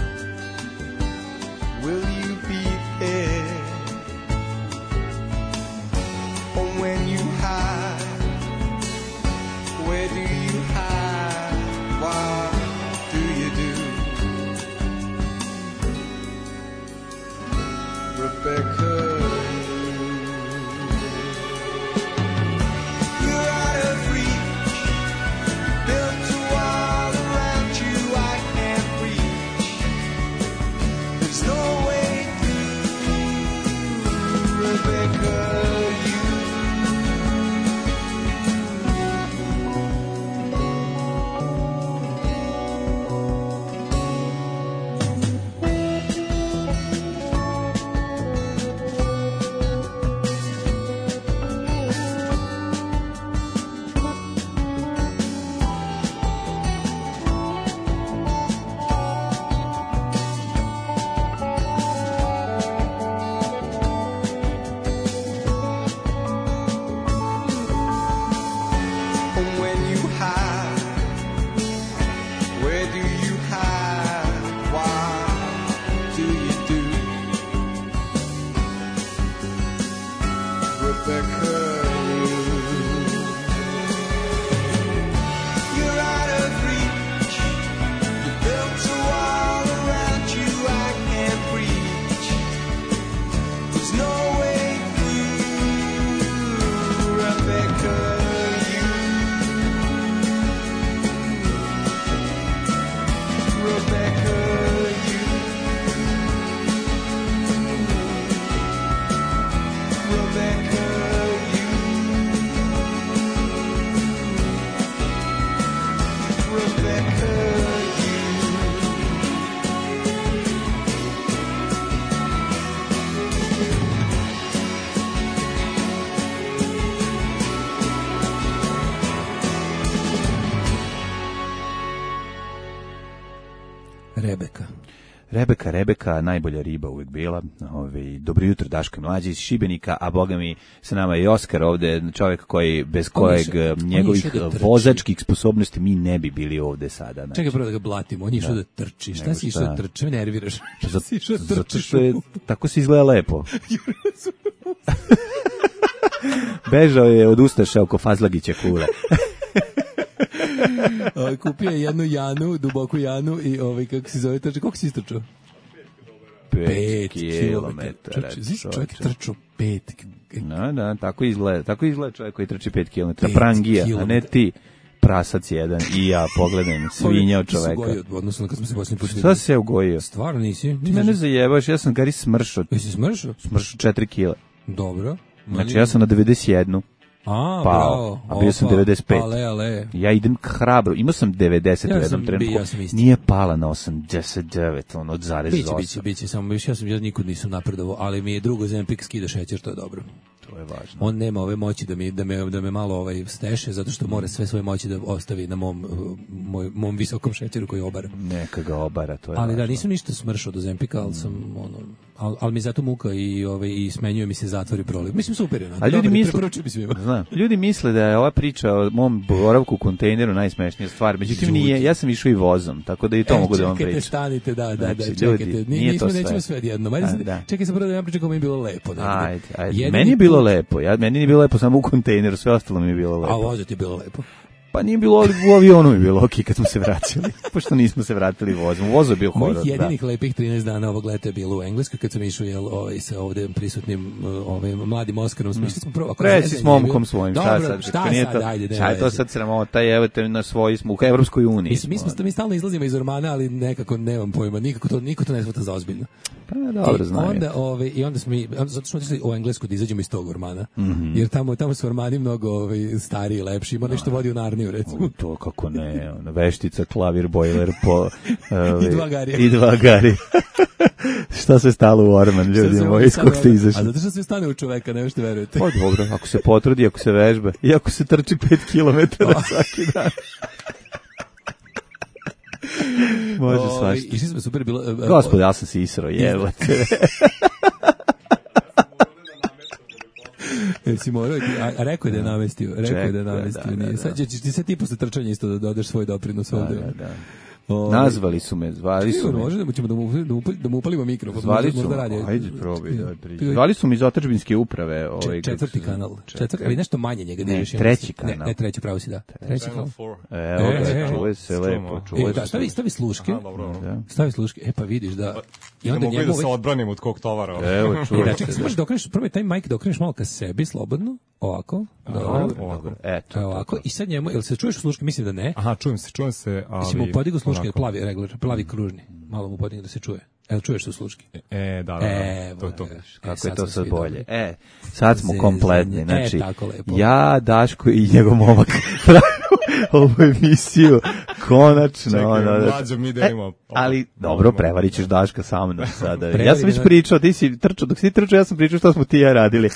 will you be there? Or when you hide, where do you hide? What do you do? Rebecca, you're out of reach. Built a wall around you I can't reach. There's no way through, Rebecca. Rebeka, najbolja riba uvek bila. Dobro jutro, Daško i Mlađe iz Šibenika, a boga mi sa nama je i Oskar ovde, čovjek koji, bez kojeg njegovih vozačkih sposobnosti mi ne bi bili ovde sada. Znači. Čekaj prvo da ga blatimo, on je išao da trči. Šta si išao da trči? Me nerviraš. Zato što je, tako se izgleda lepo. Bežao je od ustaša oko Fazlagića kule. Kupio je jednu janu, duboku janu i kako se zove trče, koliko si istrčao? 5 kilometara. Čovjek trčao 5. Da, tako izgleda čovjek koji trči 5 kilometara. Prangija, a ne ti. Prasac jedan i ja, pogledaj, svinja od čoveka. Odnosno kad smo se posljednji put videli. Šta se ugojio? Stvarno nisi? Ti mene zajebaš, ja sam gari smršao. Jesi smršao? Smršao 4 kila. Dobro. Znači ja sam na 91. Bravo. A bio sam 95. Ale. Ja idem hrabro. Imao sam 90 u jednom trenutku. Nije pala na 89, od zarez 8. Biće, samo ja nikud nisam napredovao, ali mi je drugo Zempic skida šećer, to je dobro. To je važno. On nema ove moći da me malo steše, zato što mora sve svoje moći da ostavi na mom visokom šećeru koji obara. Neka ga obara, to je ali važno. Da, nisam ništa smršao do Zempika, ali sam ali mi zato muka i smenjuje mi se zatvori proliv. Mislim super je. A ljudi misle da je ova priča o mom boravku u kontejneru najsmešnija stvar. Međutim nije, ja sam išao i vozom, tako da i to mogu da vam pričam. Čekajte, stanite, da, čekajte. Nećemo sve jedno. Čekaj se prvo da vam pričam kako mi je bilo lepo. Ajde. Meni je bilo lepo. Meni nije bilo lepo samo u kontejneru, sve ostalo mi je bilo lepo. A voziti je bilo lepo? Pa nije bilo, u avionu mi bilo okej kad smo se vraćali, pošto nismo se vratili vozom. Voz je bio horor. Mojih jedinih lepih 13 dana ovog leta je bilo u Engleskoj, kad sam išao sa ovde prisutnim mladim Oskarom. Smišli smo prvo. Reci s momkom svojim, šta sad, ajde. Šta je to sad sramota, evo te na svoji smo u Evropskoj uniji. Mi stalno izlazimo iz ormana, ali nekako nemam pojma, niko to ne shvata za ozbiljno. Pa dobro znam. Onda smo zato što otišli u Englesku da izađemo iz tog ormana, jer tamo su ormani mnogo stariji, lepši, ima nešto vodi u Narniju, recimo. To kako ne, veštica, klavir, bojler, i dva gari. Šta se stalo u orman, ljudi moji, iz kog ste izašli? A zato što se stane u čoveka, ne možete verujete. Pa dobro, ako se potrudi, ako se vežba, i ako se trči 5 kilometara svaki dan. Može svašta. Išli smo super bilo. Gospod, ja sam se isro, jebote. Si morao, a rekao je da je namestio. Sad ćeš ti se ti posle trčanja isto da dodaš svoj doprinos ovde. Da. Nazvali su me, zvali su me. Može da mu upalimo mikrofon. Zvali su me, ajde probaj. Zvali su mi iz otadžbinske uprave. Četvrti kanal. Ali nešto manje njega. Ne, treći kanal. Ne, treći, pravo si da. Treći kanal. Evo ga, čuje se lepo. Stavi sluške. Stavi sluške, pa vidiš da... Ne mogu da se odbranim od kog tovara. Evo, čuje. Možeš da okreneš, probaj taj mic da okreneš malo ka sebi, slobodno. Ovako. Ovako. Eto. Ovako. I sad njemu, jel se čuješ u sluške? Mislim da ne. Aha, čujem se, ali... Mislim, mu podigu sluške, plavi kružni. Malo mu podigu da se čuje. Evo, čuješ su sluške? Da. To. Kako je to sad bolje? Sad smo kompletni. Znači, ja, Daško i njegov momak ovu emisiju, konačno. Čekaj, mlađo, mi delimo. Ali, dobro, prevarit ćeš Daška sa mnom sada. Ja sam već pričao, ti si trčao, dok si trčao, ja sam pričao što smo ti ja radili.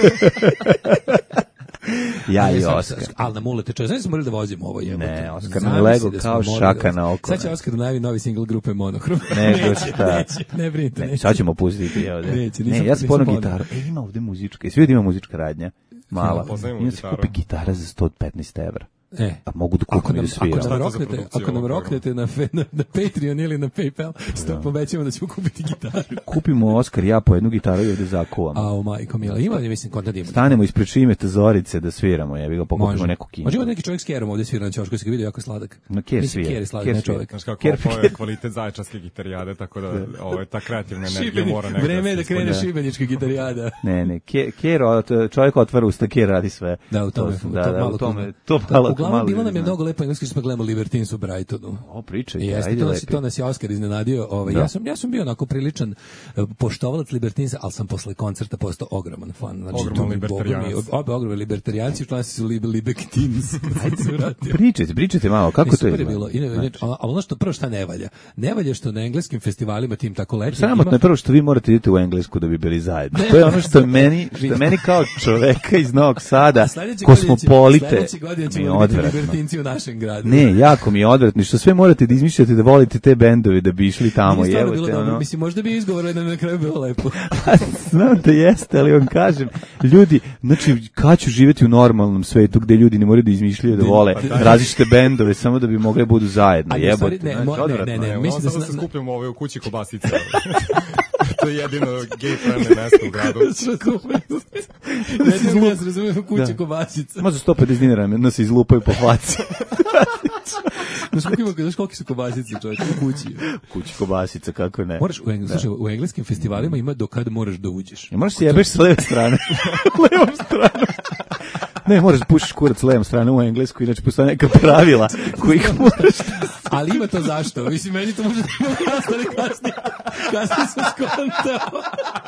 Ja i Oskar. Ali na mulete čovjek. Znači smo morali da vozimo ovo jebote. Ne, Oskar nam je lego kao šaka na oko. Sad će Oskar najavi novi single grupe Monohrom. Ne brinite, neće. Sad ćemo pustiti ovdje. Ne, ja sam ponao gitaru. Ima ovdje muzička. Svi ima muzička radnja. Mala. Ima se kupi gitara za 115 evra. A mogu da kupim i da sviram. Ako nam roknete na Patreon ili na PayPal, povećamo da ćemo kupiti gitaru. Kupimo Oskar ja po jednu gitaru i ovdje zakuvamo. A majko mila, ima mislim kontent ima. Stanemo ispred Šimeta Zorice da sviramo, ja bih ga pokupimo neku kinu. Može neki čovjek s kerom ovdje svira na ćošku, si ga vidio jako sladak. Na ker svira. Ker je sladak, ne čovjek. Znaš kako, ovo je kvalitet zaječarske gitarijade, tako da ta kreativna energija mora negdje. Vreme je da krene šibenička gitarijada. Ne, ker, čovjek otvara usta, ker radi sve. Da, u tome. Uglavnom bilo nam je mnogo lepo engleski što smo gledamo Libertines u Brightonu. Pričaj, ajde lepi. To nas je Oskar iznenadio. Ja sam bio onako priličan poštovalac Libertinesa, ali sam posle koncerta postao ogroman fan. Ogroman libertarijanac. Ogroman libertarijanci, učlanci su Libertines. Pričajte malo, kako to je bilo? A ono što prvo šta ne valja? Ne valja što na engleskim festivalima tim tako lepo. Sramotno je prvo što vi morate idete u Englesku da bi bili zajedno. To je ono što je meni kao čoveka iz Novog Sada, kosmopolite, mi odvratno. Libertinci u našem gradu. Ne, jako mi je odvratno, što sve morate da izmišljate da volite te bendove da bi išli tamo. Mislim, možda bi izgovorili da mi na kraju bilo lepo. Znam da jeste, ali vam kažem, ljudi, znači, kad ću živjeti u normalnom svetu gde ljudi ne moraju da izmišljaju da vole različite bendove samo da bi mogli budu zajedno. Jebote. Ne, mislim da se skupljamo u kući Kobasica. To je jedino gay-friendly mesto u gradu. Ja se razumijem u kući Kobasica. Ma za 150 dinara nas izlupaju po hlaci. Znaš koliki su Kobasice, čovječ, u kući? Kući Kobasica, kako ne. Moraš, u engleskim festivalima ima do kada moraš da uđeš. Moraš se jebeš s leve strane. Levom strane. Ne, moraš pušiš kurac s levom strane u englesku, inače postoje neka pravila kojih moraš... Ali ima to zašto? Mislim, meni to može da ima jasno, ali kasnije sam skontao.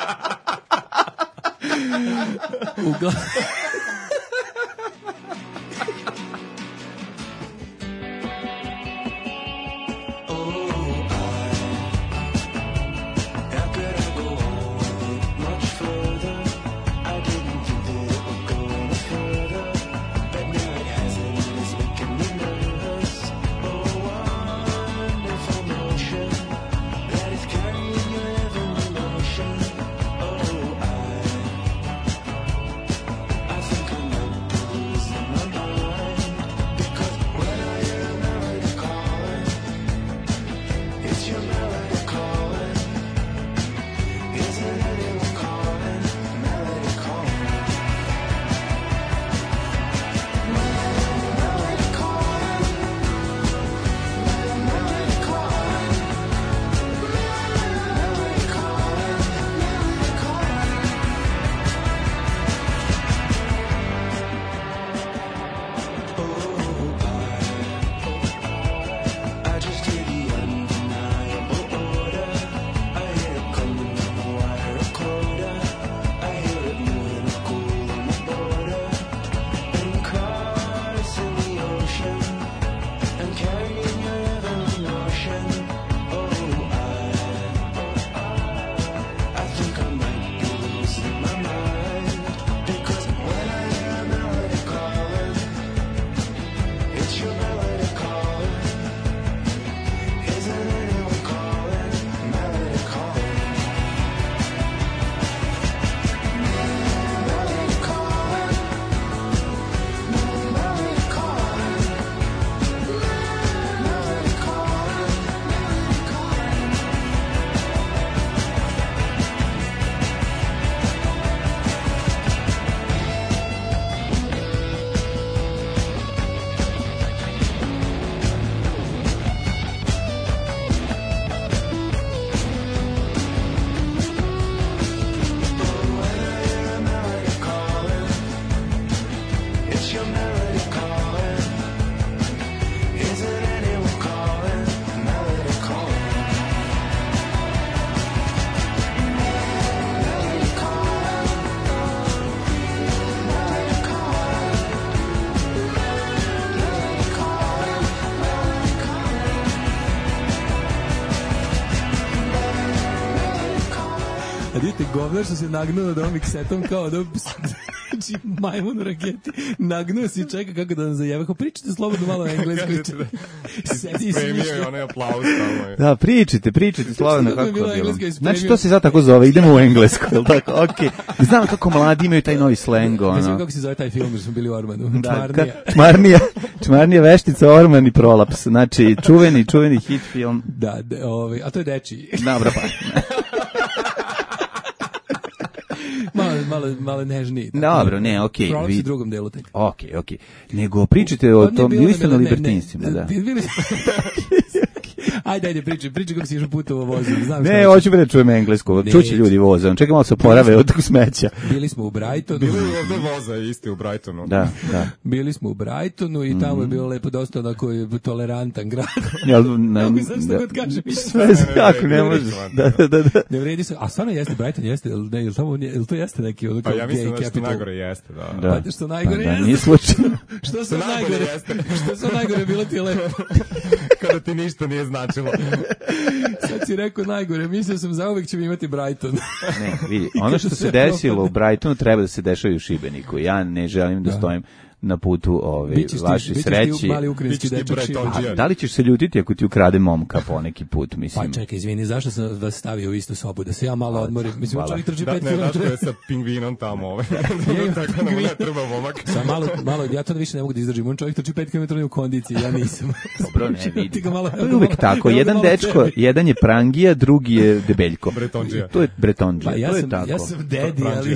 Govnar što se nagnuo nad ovom miksetom kao da znači majmun u raketi nagnuo se i čeka kako da nam zajeve. Ko pričate slobodno malo engleski. Sedi i smiješ. I onaj aplauz tamo. Da, pričajte slobodno kako je bilo. Znači to se sad tako zove, idemo u englesku, je li tako? Okej. Znam kako mladi imaju taj novi sleng, ono. Ne znam kako se zove taj film, jer smo bili u Ormanu. Čmarnija veštica, Orman i Prolaps. Znači, čuveni hit film. Da, a to je dečiji. Dobro, pa. malo nežniji. Dobro, ne, okej. Prolaps u drugom delu tek. Okej. Nego pričajte o tom, bili ste na Libertinsima, da. Ajde, pričaj kako si još putovo vozio. Ne, hoću da čujem englesko. Čuće ljudi voze. Čekaj malo se oporave od tog smeća. Bili smo u Brightonu. Bili ovde voza isti u Brightonu. Da. Bili smo u Brightonu i tamo je bilo lepo dosta onako tolerantan grad. Kako kako ne može. Da. Ne vredi se. A stvarno jeste Brighton, jeste. Jel to jeste neki pa ja mislim da što najgore jeste, da. Pa što najgore jeste. Nije slučajno. Što su najgore jeste. Što su najgore bilo ti je lepo. Kada ti ništa nije značilo. Sad si rekao najgore, mislio sam zauvek ćemo imati Brighton. Ne, vidi, ono što se desilo u Brightonu treba da se dešava i u Šibeniku. Ja ne želim da stojim na putu vaše sreći. Bićeš ti mali ukrajinski dečak. Da li ćeš se ljutiti ako ti ukrade momka poneki put, mislim? Pa čekaj, izvini, zašto sam vas stavio u istu sobu, da se ja malo odmorim? Mislim, čovjek trči 5 km. Ne, daško je sa pingvinom tamo, tako nam ne treba momak. Malo, ja to više ne mogu da izdržim, on čovjek trči 5 km u kondiciji, ja nisam. Dobro, ne vidi. To je uvek tako, jedan dečko, jedan je prangija, drugi je debeljko. Bretonđija. To je bretonđija, to je tako. Ja sam dedi, ali...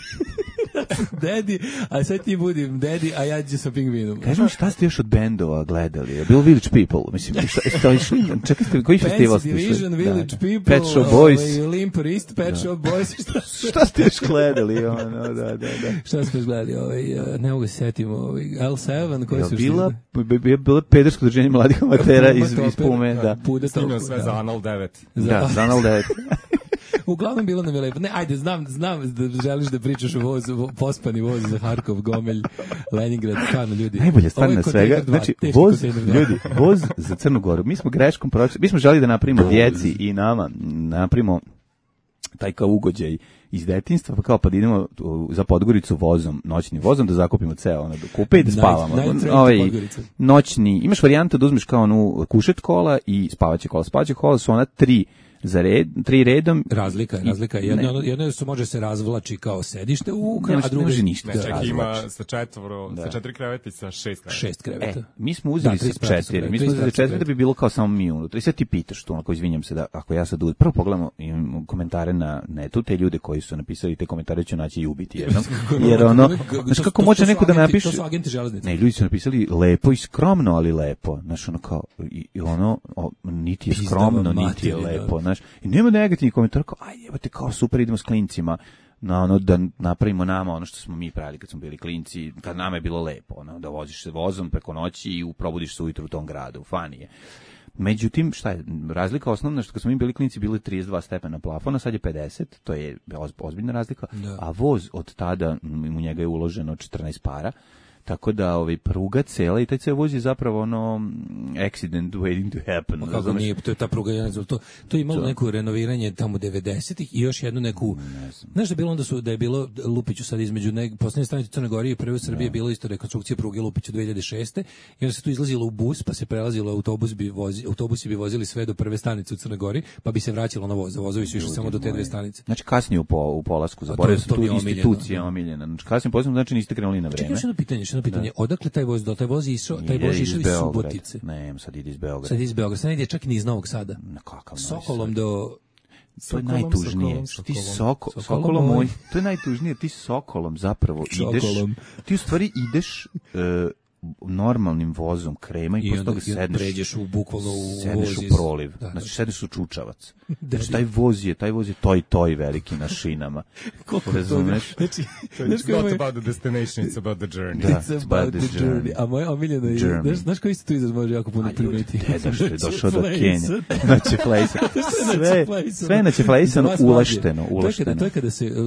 Daddy, a sad ti budim daddy, a ja ću sa pingvinom. Kaži mi šta ste još od bendova gledali? Je bilo Village People? Mislim, šta išli? Čekajte, koji festival ste išli? Fancy Division, Village People, Pet Shop Boys. Limp Wrist, Pet Shop Boys. Šta ste još gledali? Da. Šta ste još gledali? Ne mogu se setiti. L7, koji su bilo pedersko udruženje mladih amatera iz Pume. Snimio sve za Anal 9. Da, za Anal 9. Uglavnom bilo nam je lepo. Ne, ajde, znam da želiš da pričaš o vozu, pospani voz za Harkov, Gomelj, Leningrad, stvarno ljudi. Najbolje stvar na svega, znači voz za Crnu Goru. Mi smo greškom pročeli, mi smo želi da napravimo djeci i nama napravimo taj kao ugođaj iz detinjstva, pa da idemo za Podgoricu vozom, noćnim vozom, da zakupimo ceo ono do kupe i da spavamo. Noćni, imaš varijantu da uzmeš kao onu kušet kola i spavaće kola. Spavaće kola su ona tri redom. Razlika. Jedno su može se razvlači kao sedište a drugo može ništa. Čak ima sa 4 kreveta i sa 6 kreveta. 6 kreveta. Mi smo uzeli sa 4. Mi smo uzeli 4 da bi bilo kao samo mi unutra. I sad ti pitaš tu, onako izvinjam se da ako ja sad prvo pogledamo komentare na netu, te ljude koji su napisali te komentare ću naći i ubiti jednom. Jer znaš kako može neko da napiše. To su agenti železnice. Ne, ljudi su napisali lepo i skromno, ali lepo. Znaš, ono kao niti je skromno, niti je lepo. Znaš, i nema negativnih komentara kao, aj jebate, kao super, idemo s klincima na da napravimo nama ono što smo mi pravili kad smo bili klinci, kad nama je bilo lepo, da voziš se vozom preko noći i probudiš se ujutru u tom gradu, fanije. Međutim, šta je, razlika osnovna što kad smo mi bili klinci bilo je 32 stepena plafona, sad je 50, to je ozbiljna razlika, a voz od tada, u njega je uloženo 14 para, tako da pruga cela i taj ceo voz je zapravo accident waiting to happen. Kako nije, to je ta pruga, to je imalo neko renoviranje tamo 90-ih i još jednu neku, znaš da je bilo onda da je bilo Lupiću sad između posljednje stanice Crne Gore i prve Srbije bilo isto rekonstrukcija pruge Lupiću 2006. I onda se tu izlazilo u bus, pa se prelazilo autobusi bi vozili sve do prve stanice u Crnoj Gori, pa bi se vraćalo na voz. Vozovi su išli samo do te dve stanice. Znači kasnije u polasku, zaboravio sam tu institucija omiljena. Znači kasnije posebno znači niste krenuli na vreme. Pitanje, odakle taj voz je išao iz Subotice. Ne, sad ide iz Beograda. Sad ide čak i iz Novog Sada. Sokolom do... To je najtužnije. Ti Sokolom moj, to je najtužnije, ti Sokolom zapravo ideš. Ti u stvari ideš normalnim vozom krema i posle toga sedneš u bukvalno sedneš u proliv. Znači sedneš u čučavac. Znači taj voz je toj veliki na šinama. Razumeš? It's not about the destination, it's about the journey. It's about the journey. A moja omiljena je, znaš koji se tu izraz može jako puno primeti? Deda što je došao do Kenije. Znači Flejsa. Sve na Flejsanu ulašteno. To je kada se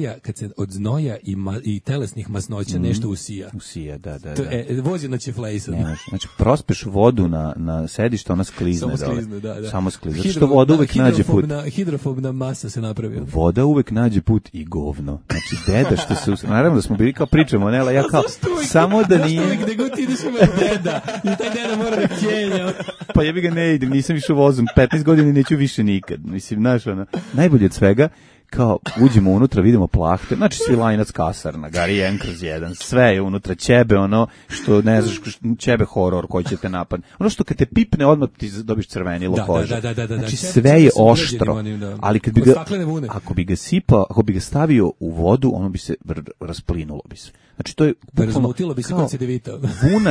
od znoja i telesnih masnoća nešto usija. Usija, da. Vozi na Čeflejsa. Znači, prospeš vodu na sedište, ona sklizne. Samo sklizne. Zato što voda uvek nađe put. Hidrofobna masa se napravila. Voda uvek nađe put i govno. Znači, deda što se... Naravno da smo bili kao pričamo, ne, ali ja kao... Samo da nije... Gde god ti ideš ima deda. I taj deda mora da kenja. Pa jebi ga ne idem, nisam išao vozom. 15 godina neću više nikad. Mislim, znaš, najbolje od svega, kao uđemo unutra, vidimo plahte, znači Svilajnac kasarna, Gari 1/1, sve je unutra, ćebe što ne znaš, ćebe horor koji će te napad. Ono što kad te pipne, odmah ti dobiš crvenilo kože. Znači sve je oštro, ali kad bi ga, ako bi ga stavio u vodu, ono bi se rasplinulo bi se. Znači to je razmutilo bi se kao cedevita.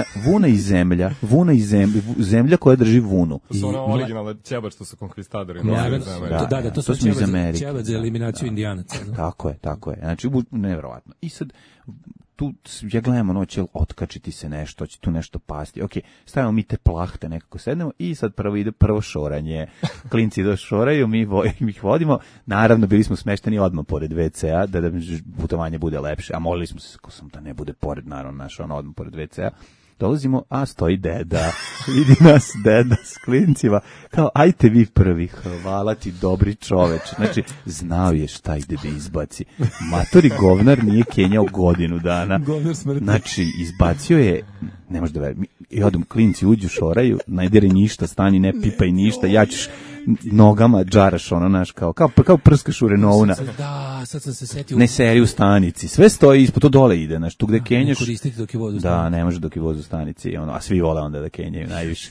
Vuna i zemlja koja drži vunu. To su ono originalne ćeba što su konkvistadori. Da, to su ćeba za eliminaciju Indijanaca. Tako je. Znači, nevjerovatno. I sad, tu ja gledam će otkačiti se nešto, će tu nešto pasti. Ok, stavimo mi te plahte, nekako sednemo i sad prvo šoranje. Klinci šoraju, mi ih vodimo. Naravno, bili smo smešteni odmah pored WC-a, da putovanje bude lepše. A molili smo se, da ne bude pored, naravno, odmah pored WC-a. dolazimo, a stoji deda, vidi nas deda s klincima, kao, ajte vi prvi, hvala ti, dobri čoveč. Znači, znao je šta ide da izbaci. Matori govnar nije kenjao godinu dana. Govnar smrti. Znači, izbacio je, ne možeš da veri, i odem, klinci uđu, šoraju, najdere ništa, stani, ne pipaj ništa, ja ćeš nogama džaraš, ono, naš, kao prskaš u Renaultu. Da, sad sam se setio. Ne seri u stanici, sve stoji ispod, to dole ide, znaš, tu gde kenjaš. Ne koristiti dok je voz u stanici. Da, ne može dok je voz u stanici, ono, a svi vole onda da kenjaju najviše.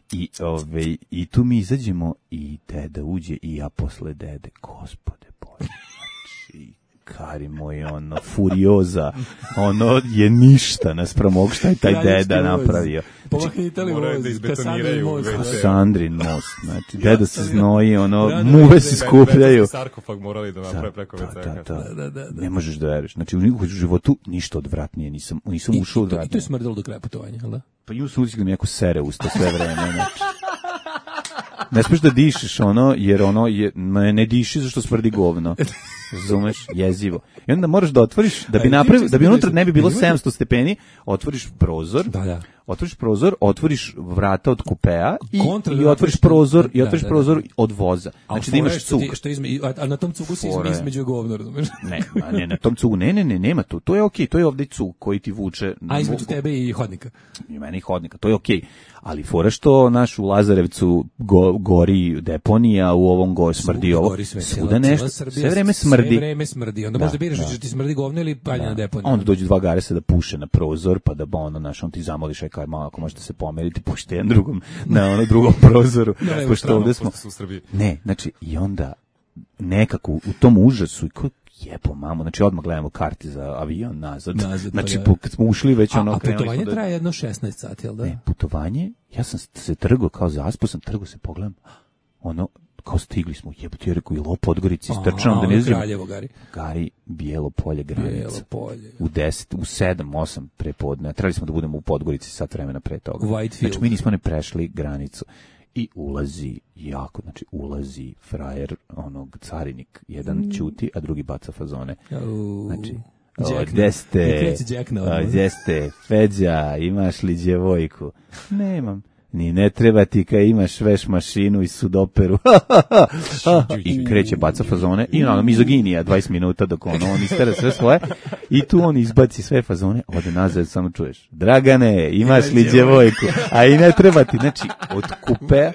I tu mi izađemo i deda uđe i ja posle dede, gospode Bože, znači, kari moj, ono, furioza, ono je ništa naspram ovog šta je taj deda napravio. Pomahnitali voz, Kasandrin most, znači, deda se znoji, ono, muve se skupljaju. Sarkofag morali da naprave preko WC-a. Ne možeš da veriš, znači, u životu ništa odvratnije, nisam ušao odvratnije. I to je smrdalo do kraja putovanja, jel da? Pa imao sam ucik da mi neko sere usta sve vreme, znači. Ne smiješ da dišeš, ono, jer ono, ne diši zašto smrdi govno. Razumeš, jezivo. I onda moraš da otvoriš, da bi unutra ne bi bilo 700 stepeni, otvoriš prozor. Da. Otvoriš prozor, otvoriš vrata od kupea i otvoriš prozor od voza. Znači da imaš cug. A na tom cugu si između govno, razumeš? Ne, na tom cugu, ne, nema tu. To je okej, to je ovdje cug koji ti vuče. A između tebe i hodnika. I meni i hodnika, to je okej. Ali fora što naš u Lazarevcu gori deponija, u ovom smrdi ovo. Svuda nešto, sve vreme smrdi. Onda možda biraš da ti smrdi govno ili paljena deponija. Onda dođu dva garesa da puše na prozor, pa da on ti zamoliš kaj malo ako možete se pomeriti, pušite jedan drugom na ono drugom prozoru. Pošto ovdje smo. Ne, znači i onda nekako u tom užasu i jebo mamo, znači odmah gledamo karti za avion nazad. Znači kad smo ušli već ono krenuli. A putovanje traje jedno 16 sati, jel da? Ne, putovanje, ja sam se trgao kao zaspo, trgao se pogledam, ono, kao stigli smo, jebote, ja rekao, i Lo Podgorici, strčanom da ne znam. Kraljevo, Gari, Bijelo Polje, granica. Bijelo Polje. U 7, 8 prepodne, trebali smo da budemo u Podgorici sat vremena pre toga. Whitefield. Znači, mi nismo ne prešli granicu. I ulazi frajer, onog carinik, jedan ćuti, a drugi baca fazone. Znači, gde ste, Feđa, imaš li djevojku? Nemam. Ni ne treba ti kad imaš veš mašinu i sudoperu. I kreće baca fazone i ono mizoginija 20 minuta dok on istera sve svoje i tu on izbaci sve fazone, ode nazad, samo čuješ: Dragane, imaš li djevojku? A i ne treba ti, znači od kupea,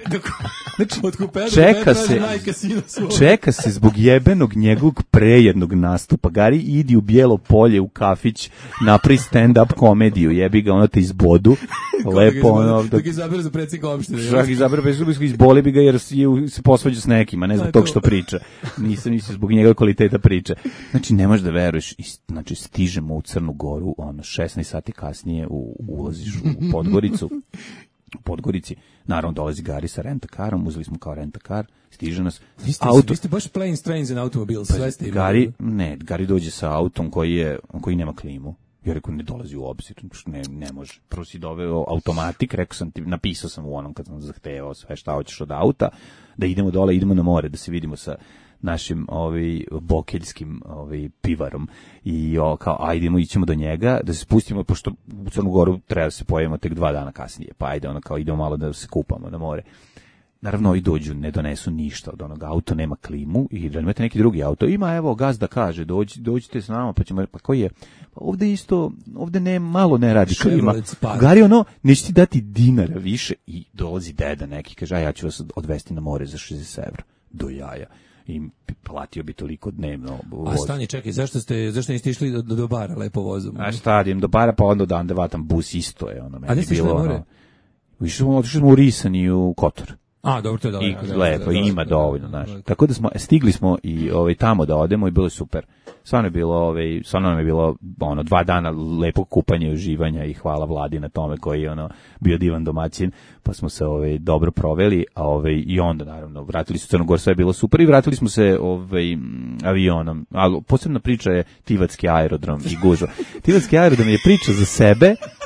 čeka se zbog jebenog njegovog prejednog nastupa. Gari, idi u Bijelo Polje u kafić, napravi stand-up komediju, jebi ga, ono te izbodu lepo ono dok izabere za predsjednika opštine. Šak izabere predsjednika, izboli bi ga jer se posvađa s nekima, ne zbog tog što priča. Nisam zbog njegove kvaliteta priče. Znači ne možeš da veruješ, znači stižemo u Crnu Goru, ono 16 sati kasnije ulaziš u Podgoricu. U Podgorici, naravno dolazi Gari sa rentakarom, uzeli smo kao rentakar, stiže nas Vi ste baš planes, trains and automobiles, sve ste imali. Gari dođe sa autom koji nema klimu. Ja rekao, ne dolazi u obzir, ne može. Prvo si doveo automatik, rekao sam ti, napisao sam u onom kad sam zahtevao sve šta hoćeš od auta, da idemo dole, idemo na more, da se vidimo sa našim bokeljskim pivarom i kao ajdemo, ićemo do njega, da se spustimo, pošto u Crnu Goru treba da se pojavimo tek 2 dana kasnije, pa ajde ono kao idemo malo da se kupamo na more. Naravno, ovi dođu, ne donesu ništa od onog auto, nema klimu i da imate neki drugi auto. Ima, evo, gazda kaže, dođite s nama, pa ćemo, pa koji je? Pa ovde malo ne radi klima. Gari, neće ti dati dinara više i dolazi deda neki, kaže, a ja ću vas odvesti na more za 60 evra. Do jaja. I platio bi toliko dnevno voz. A stani, čekaj, zašto niste išli do bara lepo vozom? A šta, idem do bara, pa onda odande vatam bus, isto je ono. A gde ste išli na more? Otišli smo u Risan i u Kotor. A, dobro, to je daleko. I lepo, ima dovoljno, znaš. Tako da stigli smo i tamo da odemo i bilo je super. Stvarno nam je bilo 2 dana lepog kupanja i uživanja i hvala Vladi na tome koji je bio divan domaćin, pa smo se dobro proveli, i onda naravno vratili se u Crnu Goru, sve je bilo super i vratili smo se avionom. Ali posebna priča je Tivatski aerodrom i gužva. Tivatski aerodrom je priča za sebe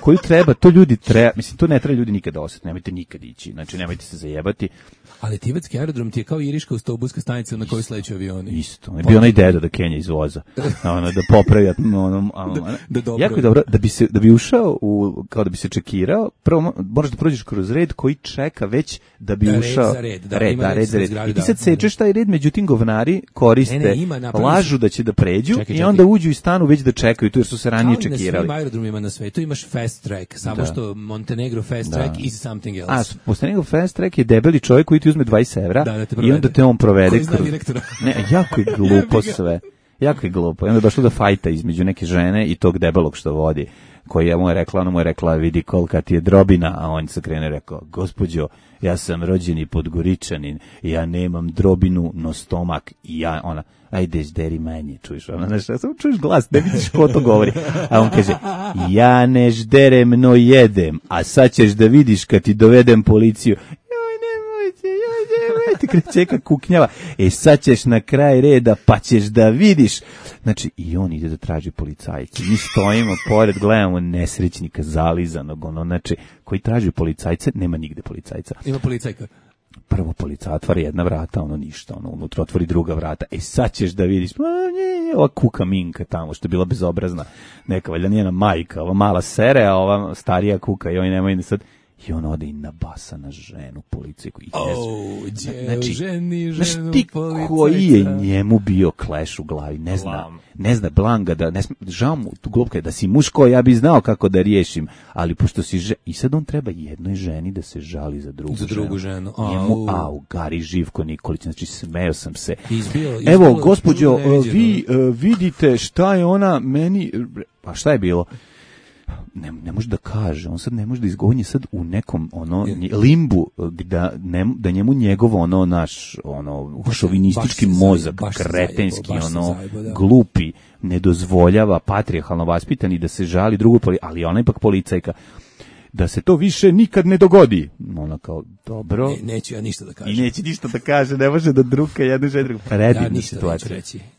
koju treba, to ljudi treba, mislim, to ne treba ljudi nikada osjetiti, nemojte nikad ići, znači nemojte se zajebati. Ali Tibetski aerodrom ti je kao iriška autobuska stanica na kojoj sleću avioni. Isto, je bio onaj deda da Kenja iz voza, da popravi, jako je dobro, da bi ušao, kao da bi se čekirao, prvo moraš da prođeš kroz red koji čeka već da bi ušao. Red za red. I ti sad sečeš taj red, međutim govnari koriste, lažu da će da pređu i onda uđu i stanu već da čekaju, tu jer su se ranije čekirali. Kao i na svim aerodromima na svetu imaš fast track, samo što Montenegro fast track is something else. A Montenegro fast track je debeli čovjek koji ti uzme 20 evra i onda te on provede. Koji zna direktora. Ne, jako je glupo sve. Jako je glupo. I onda je došlo do fajta između neke žene i tog debelog što vodi, koja mu je rekla, vidi kolika ti je drobina, a on se krene rekao, gospođo, ja sam rođeni Podgoričanin, ja nemam drobinu, no stomak, i ona, ajde žderi manje, čuješ, ona, znaš, samo čuješ glas, ne vidiš ko to govori, a on kaže, ja ne žderem, no jedem, a sad ćeš da vidiš kad ti dovedem policiju, ti krećeka kuknjava, sad ćeš na kraj reda, pa ćeš da vidiš. Znači, i on ide da traži policajce. Mi stojimo pored, gledamo nesrećnika zalizanog, znači, koji traži policajce, nema nigde policajca. Ima policajka. Prvo policajac otvori jedna vrata, ništa, unutra otvori druga vrata. Sad ćeš da vidiš, ova kuka Minka tamo, što je bila bezobrazna, neka valjda njena majka, ova mala sere, a ova starija kuka, i oni nemaju sad. I on ode i nabasa na ženu policajku. Znači, ženu ti koji je njemu bio kleš u glavi, ne zna Blanga, žao mu tu glupka, da si muško, ja bi znao kako da riješim, ali pošto si i sad on treba jednoj ženi da se žali za drugu ženu. Njemu, Gari Živko Nikolić, znači smeo sam se. Evo, gospođo, vi vidite šta je ona meni, pa šta je bilo? Ne može da kaže, on sad ne može da izgovori, sad u nekom limbu da njemu njegov naš šovinistički mozak, kretenski, glupi, ne dozvoljava patrijarhalno vaspitani da se žali drugu ali ona ipak policajka. Da se to više nikad ne dogodi. Ona kao, dobro. Neću ja ništa da kažem. I neće ništa da kaže, ne može da druka jednu ženu. Predivna situacija.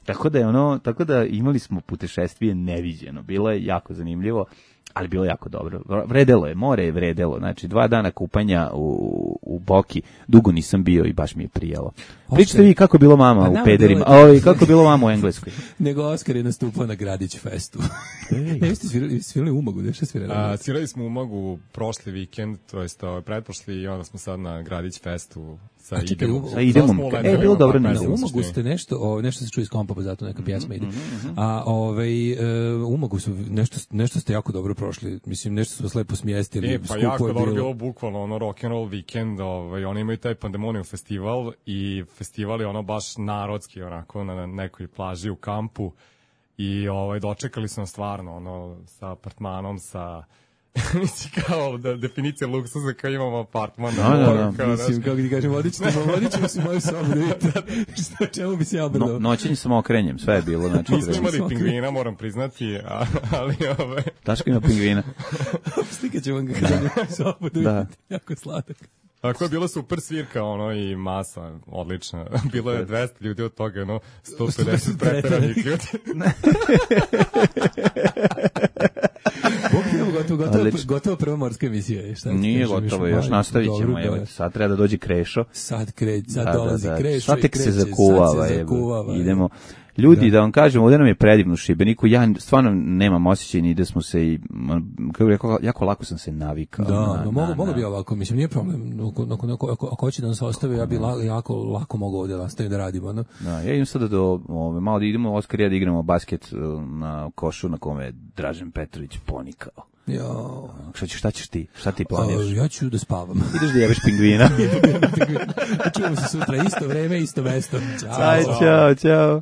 Tako da imali smo putešestvije neviđeno. Bilo je jako zanimljivo, ali bilo jako dobro. Vredelo je, more je vredelo. Znači, 2 dana kupanja u Boki. Dugo nisam bio i baš mi je prijelo. Pričate vi kako je bilo mama u pederima. Kako je bilo mama u Engleskoj. Nego Oskar je nastupao na Gradić festu. Vi ste svirali u Umagu, šta svirali? Svirali smo u Umagu prošli vikend, to jest pretprošli, i onda smo sad na Gradić festu sa Idemom. Bilo dobro. Na Umagu ste nešto se čuje iz kompa, pa zato neka pjesma ide. A u Umagu su nešto ste jako dobro prošli. Mislim, nešto smo slepo smjestili. Pa jako dobro bilo, bukvalno rock and roll vikend. Oni imaju taj Pandemonium festival i festival je baš narodski, onako na nekoj plaži u kampu, i dočekali smo stvarno sa apartmanom, sa mislim kao da definicija luksuza kao imamo apartman. Mislim, kako ti kažem, vodit ćemo si moju sobu da vidite čemu bi se ja obradao. Noćenje sam okrenjem, sve je bilo. Nismo imali pingvina, moram priznati, ali Daško ima pingvina. Slikat ćemo ga sobu da vidite, jako sladak. Tako je bila super svirka, i masa, odlična. Bilo je 200 ljudi od toga, 150 preteranih ljudi. Gotovo prva morska emisija. Nije gotovo, još nastavit ćemo. Sad treba da dođe Krešo. Sad dolazi Krešo. Sad tek se zakuvava. Idemo. Ljudi, da vam kažem, ovdje nam je predivno u Šibeniku, ja stvarno nemam osjećaj ni da smo se i, kako rekao, jako lako sam se navikao. Da, mogu bi ovako, mislim, nije problem, ako hoće da nas ostave, ja bi jako lako mogu ovdje nastaviti da radimo. No? Da, ja idem sada malo da idemo, Oskar i ja da igramo basket na košu na kome je Dražen Petrović ponikao. Šta ćeš ti? Šta ti planiraš? Ja ću da spavam. Ideš da jebeš pingvina. Čujemo se sutra, isto vreme, isto mesto. Ćao.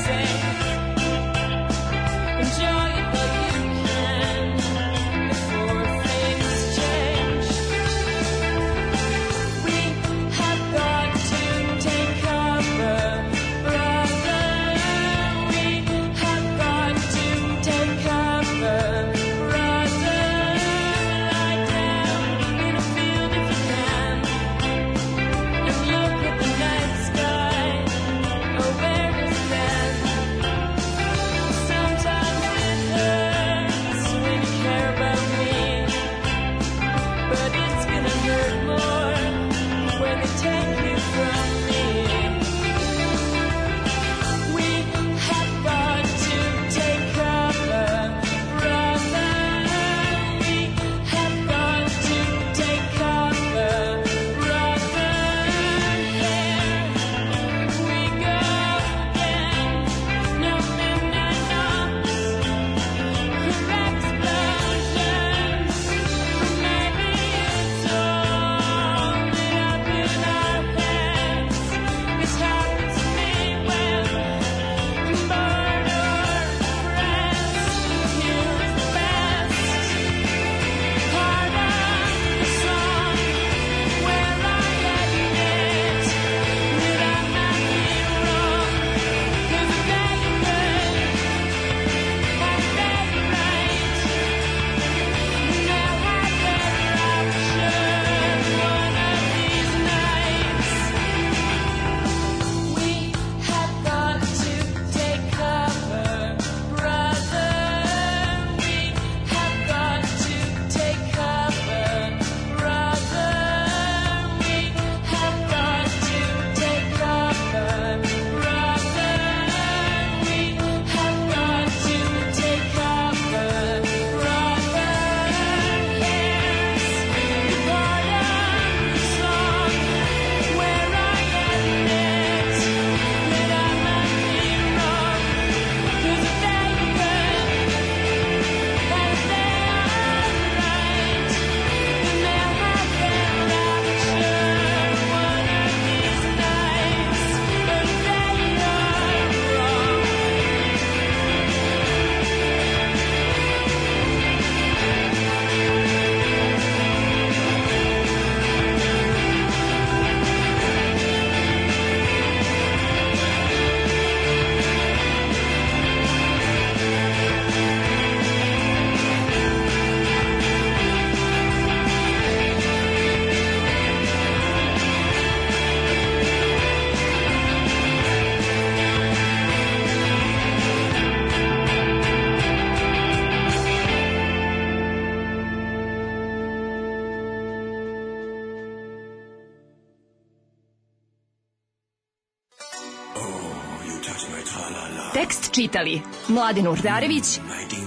Tekst čitali Mladen Urdarević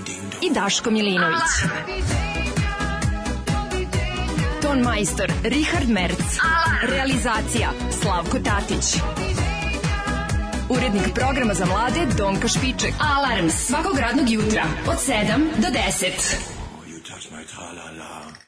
i Daško Milinović. Ton majstor Richard Merc. Realizacija Slavko Tatić. Urednik programa za mlade Donka Špiček. Alarms svakog radnog jutra od 7 do 10. You touch my tra-la-la.